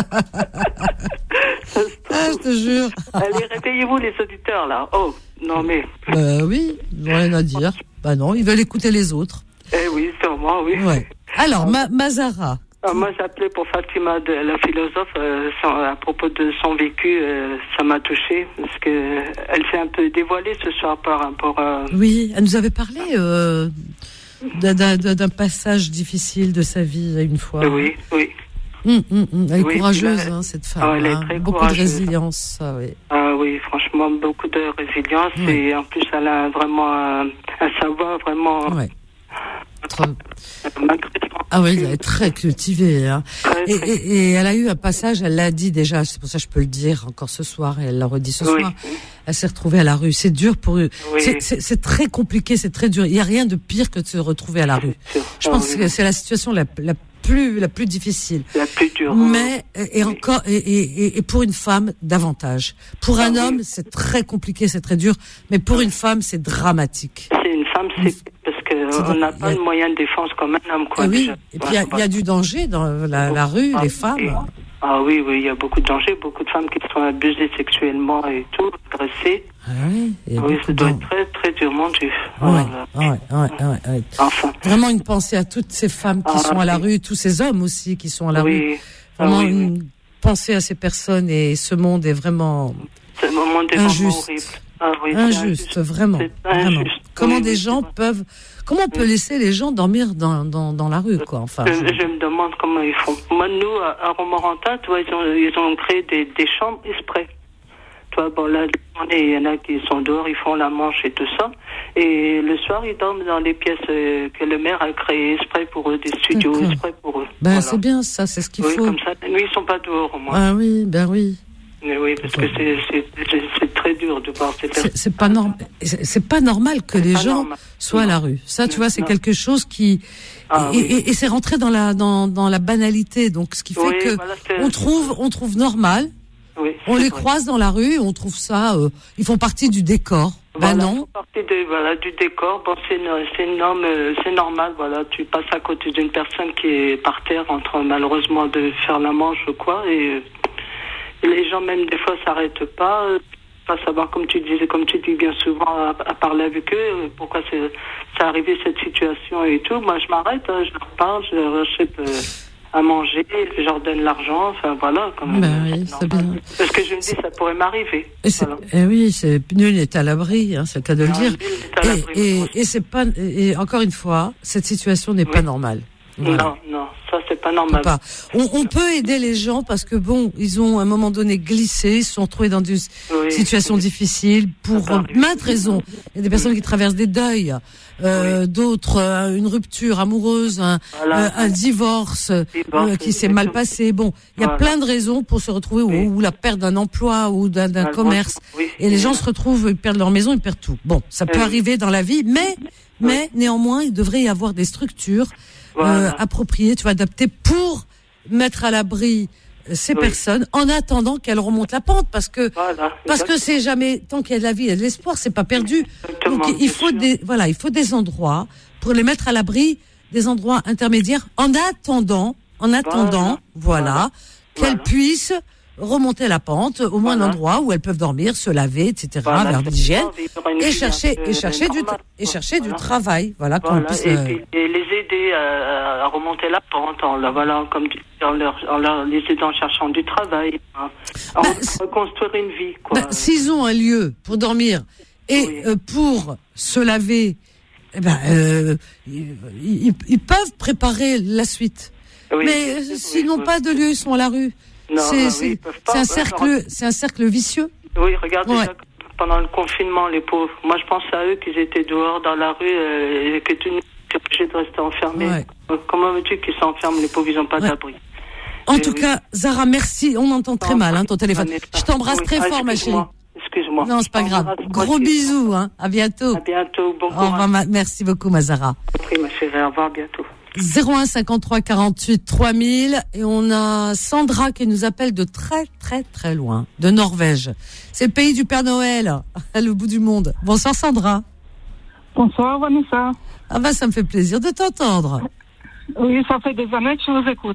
Ah, je te jure. Allez, réveillez-vous les auditeurs là. Oh, non mais. Bah oui, ils n'ont rien à dire. Bah non, ils veulent écouter les autres. Eh oui, sûrement, oui. Ouais. Alors, ma, Mazara. Ah, moi, j'appelais pour Fatima, de, la philosophe, euh, sans, à propos de son vécu, euh, ça m'a touchée, parce que elle s'est un peu dévoilée ce soir par rapport à... Oui, elle nous avait parlé euh, d'un, d'un, d'un passage difficile de sa vie une fois. Oui, oui. Hum, hum, hum. Elle est oui, courageuse, là, hein, cette femme. Ah, elle est hein. très Beaucoup courageuse. de résilience, ça, oui. Ah oui, franchement, beaucoup de résilience, Ouais. et en plus, elle a vraiment un, un savoir vraiment... Ouais. Trop... Malgré Ah oui, elle est très cultivée. Hein. Très, et, très... Et, et elle a eu un passage, elle l'a dit déjà, c'est pour ça que je peux le dire encore ce soir, et elle l'a redit ce oui. soir. Elle s'est retrouvée à la rue. C'est dur pour eux. Oui. C'est, c'est, c'est très compliqué, c'est très dur. Il n'y a rien de pire que de se retrouver à la rue. Je ah, pense oui. que c'est la situation la, la plus la plus difficile. La plus dure. Mais et encore et, et, et pour une femme davantage. Pour un ah, homme, oui. c'est très compliqué, c'est très dur. Mais pour une femme, c'est dramatique. C'est une femme, c'est parce qu'on n'a pas de moyen de défense comme un homme, quoi. Et oui. Déjà. Et puis il y, y a du danger dans la, la rue, ah, les femmes. Ah oui, oui, il y a beaucoup de dangers, beaucoup de femmes qui sont abusées sexuellement et tout, agressées. Ah oui, il y a oui, beaucoup ça doit de... être très, très durement Dieu. Ouais, Voilà. ouais, ouais, ouais, ouais. Enfin. Vraiment une pensée à toutes ces femmes qui Ah, sont à la oui. rue, tous ces hommes aussi qui sont à la oui. rue. Vraiment ah, oui, une oui. pensée à ces personnes, et ce monde est vraiment Ce moment est injuste. horrible. Ah, oui, c'est injuste, injuste, vraiment, c'est vraiment. injuste. Comment Oui, des oui, gens c'est peuvent, comment on peut laisser les gens dormir dans dans dans la rue, quoi. Enfin. Je, je me demande comment ils font. Moi, nous, à, à Romorantin, tu vois, ils ont, ils ont créé des, des chambres exprès. Tu vois, bon, là, il y en a qui sont dehors, ils font la manche et tout ça. Et le soir, ils dorment dans les pièces euh, que le maire a créées exprès pour eux, des studios D'accord. exprès pour eux. Ben Voilà. c'est bien ça, c'est ce qu'il Oui, faut. comme ça, la nuit, ils sont pas dehors, au moins. Ah oui, ben oui. Mais oui, parce que c'est, c'est, c'est, c'est très dur. dur de voir ces personnes. C'est, c'est pas normal. C'est, c'est pas normal que C'est les pas gens normal. soient à Non. la rue. Ça, tu Non, vois, c'est non. quelque chose qui Ah, et, oui. et, et c'est rentré dans la dans dans la banalité. Donc, ce qui fait Oui, que voilà, c'est- on trouve on trouve normal. Oui, On c'est les vrai. croise dans la rue, on trouve ça. Euh, ils font partie du décor. Voilà, Ben ils non. font partie de, voilà, du décor. Bon, c'est, no- c'est, norme, euh, c'est normal. Voilà, tu passes à côté d'une personne qui est par terre en train malheureusement de faire la manche ou quoi. Et, euh, et les gens même des fois s'arrêtent pas. Euh, pas savoir, comme tu disais, comme tu dis bien souvent, à, à parler avec eux. euh, Pourquoi c'est, c'est arrivé cette situation et tout. Moi, je m'arrête, hein, je leur parle, je leur achète euh, à manger, je leur donne l'argent. Enfin voilà. Quand même, Ben oui, c'est bien. parce que je me dis, ça pourrait m'arriver. Et c'est, Voilà. eh oui, c'est nul n'est à l'abri, hein, c'est le cas de le Ah, dire. nul n'est à l'abri, Et, oui. et, et c'est pas, et encore une fois, cette situation n'est pas normale. Voilà. Non, non, ça c'est pas On normal. peut pas. On, on peut aider les gens parce que bon, ils ont à un moment donné glissé, ils se sont retrouvés dans des Oui. situations difficiles pour Ça euh, arrive. maintes raisons. Il y a des personnes qui traversent des deuils, euh, d'autres euh, une rupture amoureuse, un, Voilà. euh, un divorce euh, Divorce, qui s'est mal passé. Bon, il y a Voilà. plein de raisons pour se retrouver Oui. ou, ou la perte d'un emploi ou d'un, d'un Malheureusement, commerce. oui. Et les gens se retrouvent, ils perdent leur maison, ils perdent tout. Bon, ça peut Oui. arriver dans la vie, mais mais néanmoins, il devrait y avoir des structures Voilà. euh, appropriées, tu vois, adaptées pour mettre à l'abri euh, ces Oui. personnes en attendant qu'elles remontent la pente, parce que Voilà, parce que exactement. c'est jamais tant qu'il y a de la vie, il y a de l'espoir, c'est pas perdu. Exactement, Donc il bien faut sûr. des voilà, il faut des endroits pour les mettre à l'abri, des endroits intermédiaires en attendant, en attendant, voilà, Voilà. qu'elles Voilà. puissent remonter la pente, au moins un Voilà. endroit où elles peuvent dormir, se laver, et cetera, Voilà, vers de c'est l'hygiène, ça, vivre une et vie chercher un peu et chercher du normale, et quoi. chercher du Voilà. travail, voilà, qu'on Voilà, puisse. et, euh, puis, et les aider à, à remonter la pente, en, la- voilà, comme tu dis, en, leur, en leur, les aidant en cherchant du travail, hein, en Bah, reconstruire une vie, quoi. bah, s'ils ont un lieu pour dormir et Oui. euh, pour se laver, eh ben, euh, ils, ils- ils peuvent préparer la suite. Oui, Mais euh, oui, s'ils n'ont oui. pas de lieu, ils sont à la rue. Non, c'est oui, c'est- ils peuvent pas. c'est un Ouais, cercle, c'est un cercle vicieux. Oui, regarde Ouais. déjà pendant le confinement, les pauvres. Moi, je pense à eux qu'ils étaient dehors dans la rue euh, et que tu n'es obligé de rester enfermé. Ouais. Comment veux-tu qu'ils s'enferment, les pauvres, ils n'ont pas Ouais. d'abri. En Et tout oui. cas, Zara, merci. On entend très mal hein, ton téléphone. Vanessa. Je t'embrasse Oui. très Ah, fort, ma chérie. excuse-moi. Excuse-moi. Non, c'est pas Je grave. t'embrasse, moi Gros aussi. bisous. Hein. À bientôt. À bientôt. Bon Au revoir, courage. ma- merci beaucoup, ma Zara. Oui, ma chérie. Au revoir, à bientôt. zéro un cinquante-trois quarante-huit trois mille et on a Sandra qui nous appelle de très très très loin, de Norvège. C'est le pays du Père Noël, à le bout du monde. Bonsoir Sandra. Bonsoir Vanessa. Ah bah ça me fait plaisir de t'entendre. Oui, ça fait des années que je vous écoute.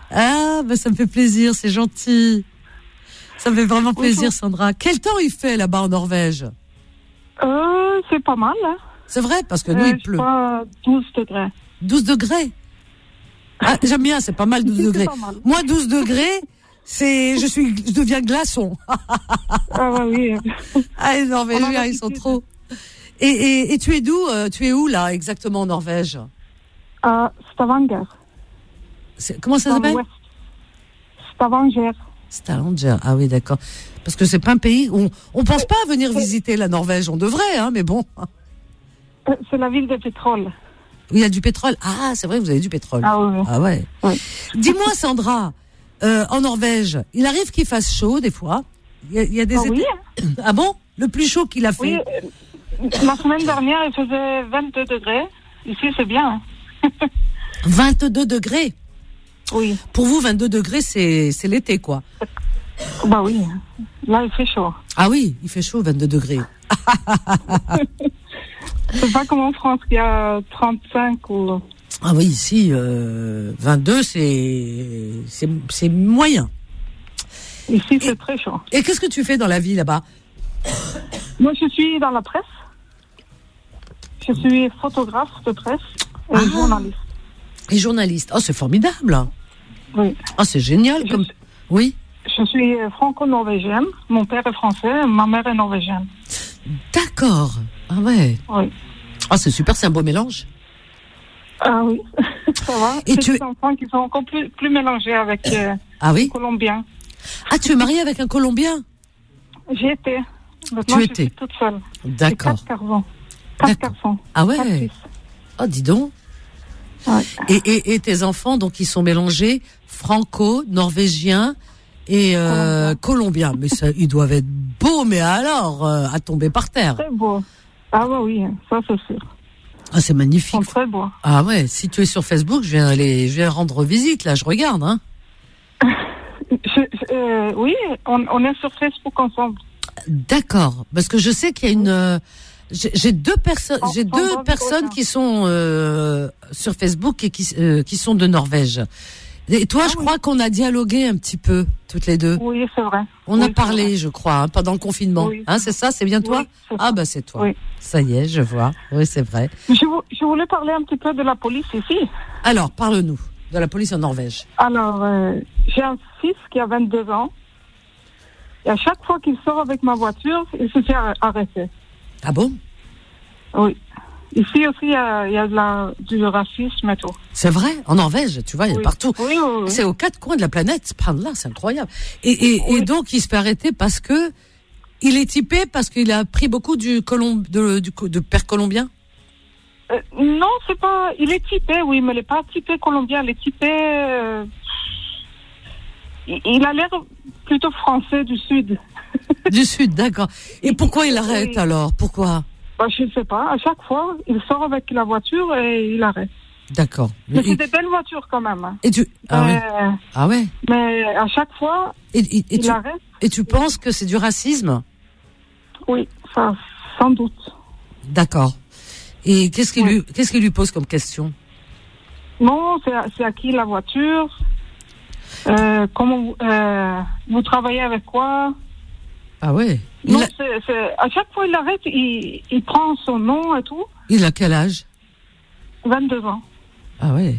Ah bah ça me fait plaisir, c'est gentil. Ça me fait vraiment plaisir Bonjour. Sandra. Quel temps il fait là-bas en Norvège? Euh, c'est pas mal, hein. C'est vrai parce que nous Euh, il je sais pleut. pas, douze degrés. douze degrés. Ah, j'aime bien, c'est pas mal douze Ici, c'est degrés. pas mal. Moi douze degrés, c'est je suis je deviens glaçon. Ah bah oui. Ah, les On Norvégiens, a ils sont l'habitude. trop. Et, et, et tu es d'où euh, Tu es où là exactement en Norvège? À Stavanger. C'est- Comment ça Dans s'appelle? l'ouest. Stavanger. Stavanger. Ah oui, d'accord. Parce que c'est pas un pays où on, on pense pas à venir visiter la Norvège. On devrait, hein, mais bon. Euh, C'est la ville de pétrole. Il y a du pétrole. Ah, c'est vrai, vous avez du pétrole. Ah oui. Ah ouais. Oui. Dis-moi, Sandra, euh, en Norvège, il arrive qu'il fasse chaud des fois. Il y a, il y a des Ah oui. étés- Ah bon? Le plus chaud qu'il a fait. Oui, euh, la semaine dernière, il faisait vingt-deux degrés. Ici, c'est bien. vingt-deux degrés. Oui. Pour vous, vingt-deux degrés, c'est c'est l'été, quoi. Bah oui. Là, il fait chaud. Ah oui, il fait chaud, vingt-deux degrés. C'est pas comme en France, qu'il y a trente-cinq ou... Ah oui, ici, euh, vingt-deux, c'est c'est c'est moyen. Ici, c'est très chaud. Et qu'est-ce que tu fais dans la vie là-bas? Moi, je suis dans la presse. Je suis photographe de presse et Ah. journaliste. Et journaliste. Oh, c'est formidable. Oui. Oh, c'est génial. Je Comme... suis- Oui. Je suis franco-norvégienne. Mon père est français, ma mère est norvégienne. D'accord. Ah ouais. Oui. Ah, c'est super, c'est un beau mélange. Ah oui, ça va. Et C'est tu- des enfants qui sont encore plus, plus mélangés avec euh, Ah oui. les Colombiens. Ah, tu es mariée avec un Colombien? J'ai été. Maintenant, Tu je étais. suis toute seule. J'ai D'accord. quatre garçons. Quatre D'accord. garçons. Ah Quatre ouais. fils. Oh, dis donc. Ouais. Et, et, et tes enfants, donc, ils sont mélangés franco, norvégiens et euh, colombiens. Mais ça, ils doivent être beaux, mais alors, euh, à tomber par terre. Très beau. Ah bah oui, ça c'est sûr. Ah, c'est magnifique. Ils sont très beaux. Ah ouais, si tu es sur Facebook, je viens aller, je viens rendre visite, là, je regarde, hein. je, je, euh, oui, on, on est sur Facebook ensemble. D'accord, parce que je sais qu'il y a une... Euh, j'ai, j'ai deux personnes, j'ai deux personnes qui sont euh, sur Facebook et qui, euh, qui sont de Norvège. Et toi, ah, je oui. crois qu'on a dialogué un petit peu, toutes les deux. Oui, c'est vrai. On oui, a parlé, je crois, hein, pendant le confinement. Oui. Hein, c'est ça, c'est bien toi? Oui, c'est Ah bah c'est toi. Oui. Ça y est, je vois. Oui, c'est vrai. Je, je voulais parler un petit peu de la police ici. Alors, parle-nous de la police en Norvège. Alors, euh, j'ai un fils qui a vingt-deux ans. Et à chaque fois qu'il sort avec ma voiture, il se fait arrêter. Ah bon? Oui. Ici aussi, il y a, il y a de la, du racisme et tout. C'est vrai? En Norvège, tu vois, il y a oui. partout. Oui, oui, oui. C'est aux quatre coins de la planète. Là, c'est incroyable. Et, et, oui. et donc, il se fait arrêter parce que il est typé, parce qu'il a pris beaucoup du colomb, de, du, de père colombien? euh, Non, c'est pas... Il est typé, oui, mais il n'est pas typé colombien. Il est typé... Euh, il, il a l'air plutôt français du Sud. Du Sud, d'accord. Et pourquoi il arrête, oui. alors? Pourquoi? Bah, je ne sais pas. À chaque fois, il sort avec la voiture et il arrête. D'accord. Mais, mais c'est des belles voitures quand même. Hein. Et tu... Ah, mais, ouais. ah ouais. Mais à chaque fois, et, et, et il tu... arrête. Et tu penses que c'est du racisme? Oui, ça, sans doute. D'accord. Et qu'est-ce qu'il oui. lui, qu'est-ce qu'il lui pose comme question? Non, c'est à, c'est à qui la voiture? euh, Comment euh, vous travaillez avec quoi? Ah ouais. Non, a... c'est, c'est, à chaque fois il arrête, il, il prend son nom et tout. Il a quel âge? vingt-deux ans. Ah ouais.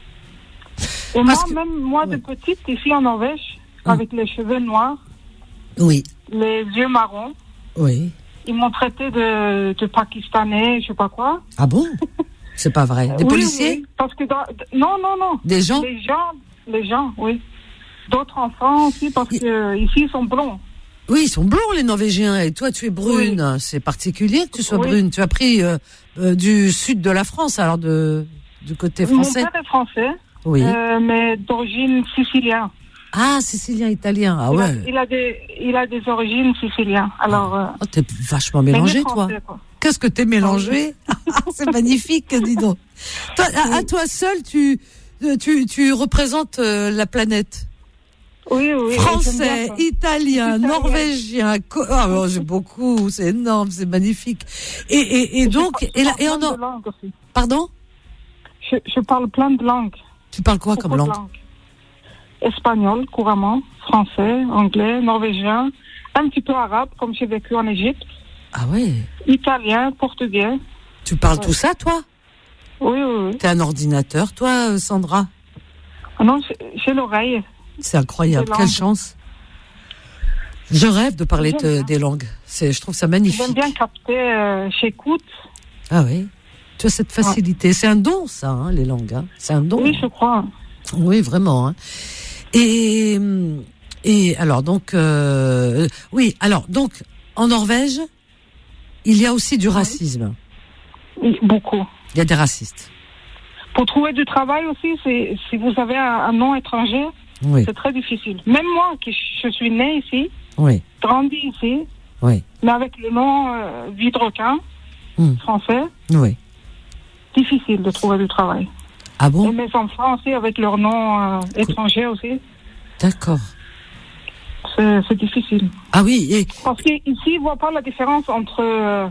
Et Parce moi, que... même moi ouais. de petite, ici en Norvège, hum. avec les cheveux noirs, oui, les yeux marrons, oui, ils m'ont traité de, de Pakistanais, je sais pas quoi. Ah bon? C'est pas vrai. Des oui, policiers? Oui, parce que dans, non, non, non. Des gens? Les gens, les gens, oui. D'autres enfants aussi, parce que euh, ici ils sont blonds. Oui, ils sont blonds, les Norvégiens. Et toi, tu es brune. Oui. C'est particulier que tu sois oui. brune. Tu as pris euh, euh, du sud de la France, alors de, du côté français. Mon père est français. Oui. Euh, mais d'origine sicilienne. Ah, sicilien, italien. Ah il ouais. A, il a des, il a des origines siciliennes. Alors. Euh, oh, t'es vachement mélangé, toi. Quoi. Qu'est-ce que t'es mélangé? C'est magnifique, dis donc. Toi, à, à toi seul, tu, tu, tu représentes euh, la planète. Oui, oui. Français, italien, norvégien, co- oh, oh, j'ai beaucoup, c'est énorme, c'est magnifique. Et, et, et donc, je et là, et en Pardon? je, je parle plein de langues. Tu parles quoi Beaucoup comme langue? langue Espagnol, couramment, français, anglais, norvégien, un petit peu arabe, comme j'ai vécu en Égypte. Ah ouais. Italien, portugais. Tu parles ouais. ouais. tout ça, toi? Oui, oui, oui. T'es un ordinateur, toi, Sandra? Ah non, j'ai, j'ai l'oreille. C'est incroyable, quelle chance. Je rêve de parler te, des langues. C'est, je trouve ça magnifique. J'aime bien capter, euh, j'écoute. Ah oui, tu as cette facilité. Ouais. C'est un don, ça, hein, les langues. Hein. C'est un don. Oui, je crois. Oui, vraiment. Hein. Et, et alors, donc, euh, oui, alors, donc, en Norvège, il y a aussi du racisme. Oui, beaucoup. Il y a des racistes. Pour trouver du travail aussi, c'est, si vous avez un, un nom étranger, oui. c'est très difficile. Même moi, qui je suis née ici, oui. grandi ici, oui. mais avec le nom euh, Vidrequin, mm. français, oui. difficile de trouver du travail. Ah bon? Et mes enfants aussi, avec leur nom euh, étranger aussi. D'accord. C'est, c'est difficile. Ah oui. Et... Parce qu'ici, ils ne voient pas la différence entre euh,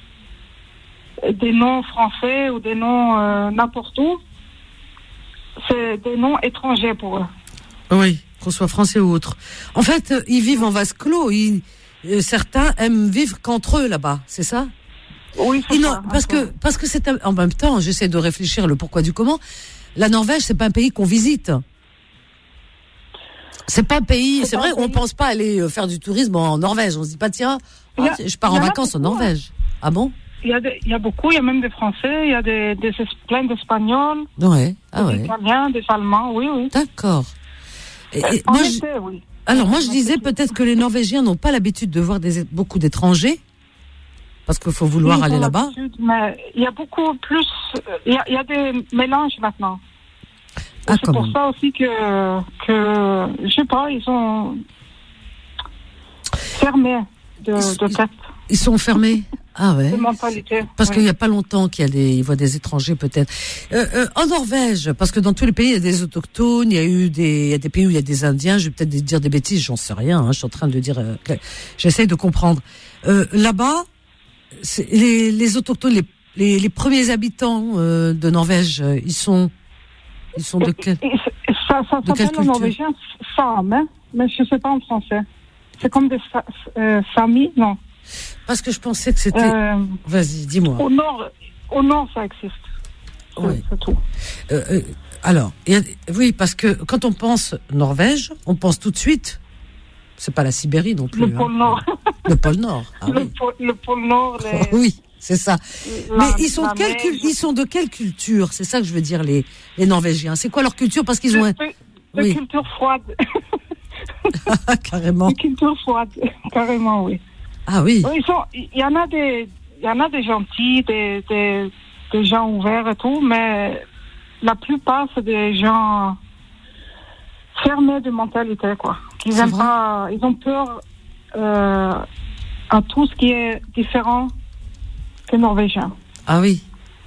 des noms français ou des noms euh, n'importe où. C'est des noms étrangers pour eux. Oui, qu'on soit français ou autre. En fait, ils vivent en vase clos. Ils, euh, certains aiment vivre qu'entre eux là-bas, c'est ça? Oui, c'est ils ça. Parce que, parce que c'est un, en même temps, j'essaie de réfléchir le pourquoi du comment. La Norvège, c'est pas un pays qu'on visite. C'est pas un pays, c'est, c'est vrai, on pense pas aller faire du tourisme en Norvège. On se dit pas, tiens, oh, a, je pars en vacances beaucoup, en Norvège. Hein. Ah bon? Il y a des, il y a beaucoup, il y a même des Français, il y a des, des plein d'Espagnols. Ouais, ah des ouais. Italiens, des Allemands, oui, oui. D'accord. Et, et en moi, été, je, oui. Alors, moi, je disais peut-être que les Norvégiens n'ont pas l'habitude de voir des, beaucoup d'étrangers. Parce qu'il faut vouloir oui, aller là-bas. Mais il y a beaucoup plus, il y a, il y a des mélanges maintenant. Ah, c'est pour ça aussi que, que, je sais pas, ils sont fermés de, de tête. Ils sont fermés. Ah ouais. De mentalité. Parce ouais. qu'il n'y a pas longtemps qu'il y a des, ils voient des étrangers peut-être. Euh, euh, en Norvège, parce que dans tous les pays il y a des autochtones, il y a eu des, il y a des pays où il y a des Indiens. Je vais peut-être dire des bêtises, j'en sais rien. Hein, je suis en train de dire, euh, j'essaye de comprendre. Euh, là-bas, c'est, les, les autochtones, les, les, les premiers habitants euh, de Norvège, euh, ils sont, ils sont de quel, ça, ça de quelle s'appelle en norvégien Sam, hein, mais je sais pas en français. C'est comme des sa, euh, Sami, non. Parce que je pensais que c'était... Euh, Vas-y, dis-moi. Au nord, au nord, ça existe. C'est, oui. c'est tout. Euh, euh, alors, y a, oui, parce que quand on pense Norvège, on pense tout de suite... C'est pas la Sibérie non plus. Le pôle hein. Nord. Le pôle Nord. Ah, le, oui. pôle, le pôle Nord. Les... Oui, c'est ça. La, Mais ils sont, de quelle, neige. ils sont de quelle culture? C'est ça que je veux dire, les, les Norvégiens. C'est quoi leur culture? Parce qu'ils ont... Un... De, de oui. culture froide. Carrément. De culture froide, carrément, oui. Ah oui. Ils sont, il y en a des, il y en a des gentils, des, des, des gens ouverts et tout, mais la plupart c'est des gens fermés de mentalité, quoi. Ils aiment pas, ils ont peur euh, à tout ce qui est différent que norvégien. Ah oui.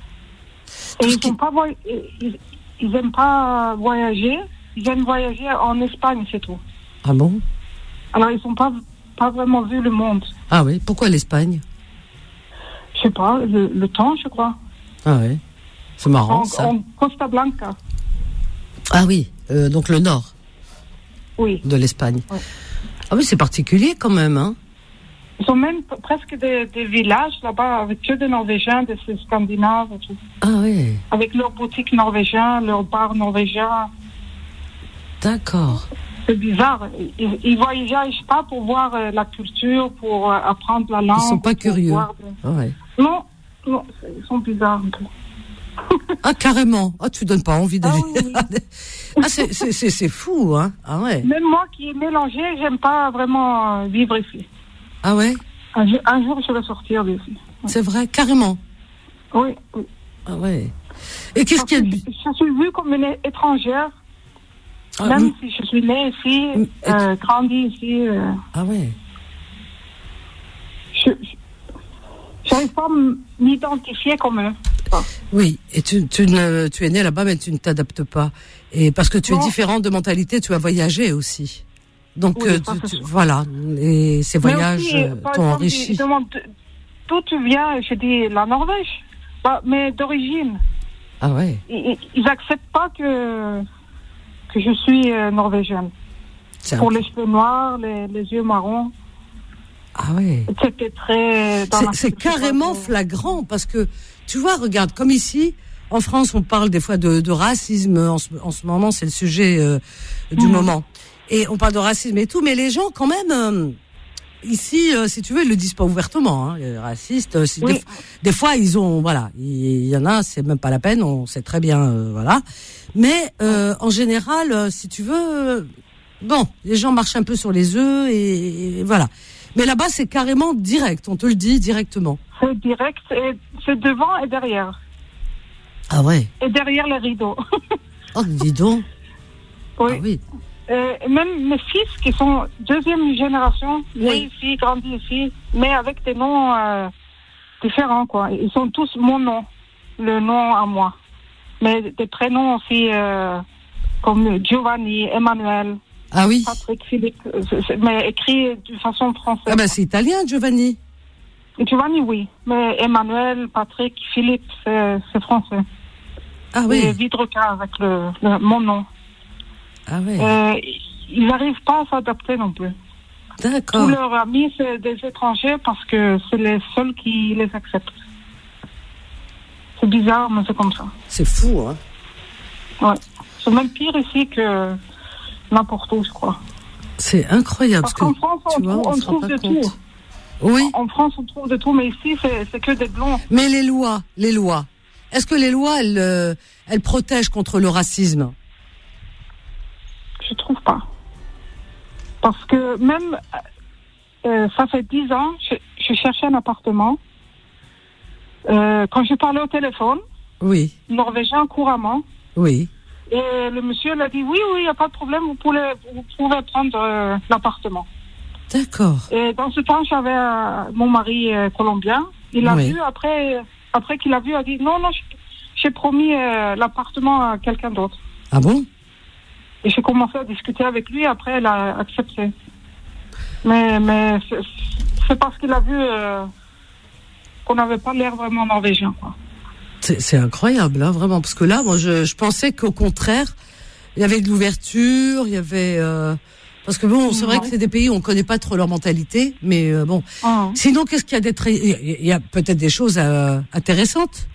Et ils, qui... pas voy... ils, ils aiment pas voyager. Ils aiment voyager en Espagne, c'est tout. Ah bon? Alors ils sont pas pas vraiment vu le monde. Ah oui. Pourquoi l'Espagne? Je sais pas. Le, le temps, je crois. Ah oui. C'est marrant en, ça. En Costa Blanca. Ah oui. Euh, donc le nord. Oui. De l'Espagne. Oui. Ah oui, c'est particulier quand même, hein. Ils ont même p- presque des, des villages là-bas avec que des Norvégiens, des Scandinaves et tout. Ah oui. Avec leurs boutiques norvégiennes, leurs bars norvégiens. D'accord. C'est bizarre. Ils, ils voyagent pas pour voir euh, la culture, pour euh, apprendre la langue. Ils sont pas curieux. De... Ah ouais. Non, non, ils sont bizarres un peu. Ah carrément. Ah tu donnes pas envie d'aller. Ah, oui, oui. Ah c'est, c'est, c'est, c'est fou, hein. Ah ouais. Même moi qui est mélangé, j'aime pas vraiment euh, vivre ici. Ah ouais. Un, un jour, je vais sortir d'ici. Oui. C'est vrai, carrément. Oui, oui. Ah ouais. Et qu'est-ce qu'il y a de... Je, je suis vue comme une étrangère. Ah, même oui. si je suis née ici, euh, grandie ici. Euh, ah ouais. Je, je, j'arrive pas à m'identifier comme eux. Oui, et tu, tu, ne, tu es né là-bas, mais tu ne t'adaptes pas. Et parce que tu non. es différent de mentalité, tu as voyagé aussi. Donc, oui, euh, tu, tu, voilà. Et ces voyages aussi, euh, t'ont exemple, enrichi. Ils demandent d'où tu viens. Je dis la Norvège. Bah, mais d'origine. Ah ouais. Ils, ils acceptent pas que, que je suis euh, norvégienne. C'est Pour un... les cheveux noirs, les, les yeux marrons. Ah ouais. C'était très... C'est, c'est carrément flagrant parce que, tu vois, regarde, comme ici, en France, on parle des fois de, de racisme. En ce, en ce moment, c'est le sujet euh, du mmh. moment. Et on parle de racisme et tout, mais les gens, quand même, euh, ici, euh, si tu veux, ils le disent pas ouvertement. Hein, les racistes, euh, oui. des, des fois, ils ont, voilà, il y en a, c'est même pas la peine, on sait très bien, euh, voilà. Mais euh, en général, euh, si tu veux, euh, bon, les gens marchent un peu sur les œufs et, et voilà. Mais là-bas, c'est carrément direct, on te le dit directement. C'est direct, et c'est devant et derrière. Ah ouais. Et derrière les rideaux. Oh, dis donc. Oui. Ah oui. Euh, même mes fils qui sont deuxième génération, nés ici, grandis ici, mais avec des noms euh, différents, quoi. Ils sont tous mon nom, le nom à moi. Mais des prénoms aussi, euh, comme Giovanni, Emmanuel. Ah oui. Patrick, Philippe, c'est, c'est, mais écrit de façon française. Ah ben c'est italien, Giovanni. Giovanni, oui. Mais Emmanuel, Patrick, Philippe, c'est, c'est français. Ah oui. Et Vidroca avec le, le, mon nom. Ah oui. Euh, ils n'arrivent pas à s'adapter non plus. D'accord. Tous leurs amis, c'est des étrangers parce que c'est les seuls qui les acceptent. C'est bizarre, mais c'est comme ça. C'est fou, hein. Ouais. C'est même pire ici que n'importe où, je crois. C'est incroyable. Parce qu'en France, on, vois, trouve, on, on trouve de compte. tout. Oui. En France, on trouve de tout, mais ici, c'est, c'est que des blonds. Mais les lois, les lois. Est-ce que les lois, elles, euh, elles protègent contre le racisme? Je trouve pas. Parce que même, euh, ça fait dix ans, je, je cherchais un appartement. Euh, quand je parlais au téléphone, oui. norvégien couramment, oui. Et le monsieur il a dit oui, oui, il n'y a pas de problème, vous pouvez, vous pouvez prendre euh, l'appartement. D'accord. Et dans ce temps, j'avais euh, mon mari euh, colombien. Il a Oui. vu, après, après qu'il a vu, il a dit non, non, j'ai promis euh, l'appartement à quelqu'un d'autre. Ah bon? Et j'ai commencé à discuter avec lui, après, elle a accepté. Mais, mais c'est, c'est parce qu'il a vu euh, qu'on n'avait pas l'air vraiment norvégien, quoi. C'est, c'est incroyable, hein, vraiment. Parce que là, moi, je, je pensais qu'au contraire, il y avait de l'ouverture, il y avait... Euh, parce que bon, c'est vrai que c'est des pays où on connaît pas trop leur mentalité, mais euh, bon. Ah. Sinon, qu'est-ce qu'il y a d'être... Il y a peut-être des choses euh, intéressantes.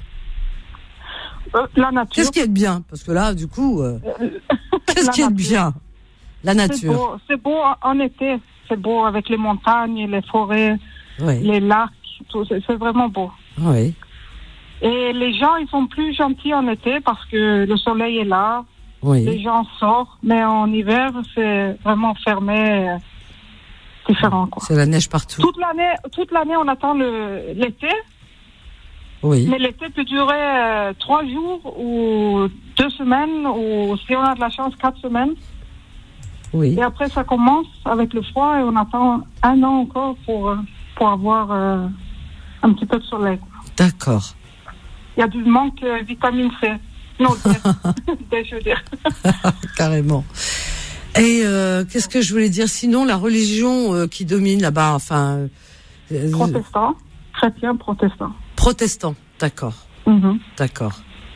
Euh, la nature. Qu'est-ce qu'il y a de bien? Parce que là, du coup, euh, qu'est-ce qu'il y a de bien? La nature. C'est beau, c'est beau en, en été. C'est beau avec les montagnes, les forêts, Oui. les lacs, tout. C'est, c'est vraiment beau. Oui. Et les gens, ils sont plus gentils en été parce que le soleil est là. Oui. Les gens sortent. Mais en hiver, c'est vraiment fermé, euh, différent, quoi. C'est la neige partout. Toute l'année, toute l'année, on attend le, l'été. Oui. Mais l'été peut durer euh, trois jours ou deux semaines ou, si on a de la chance, quatre semaines. Oui. Et après, ça commence avec le froid et on attend un an encore pour, pour avoir euh, un petit peu de soleil. D'accord. Il y a du manque de vitamine C. Non, D, je veux dire. Carrément. Et euh, qu'est-ce que je voulais dire? Sinon, la religion euh, qui domine là-bas, enfin... Euh, Protestant, chrétien, protestant. Protestant, d'accord. Mm-hmm. D'accord.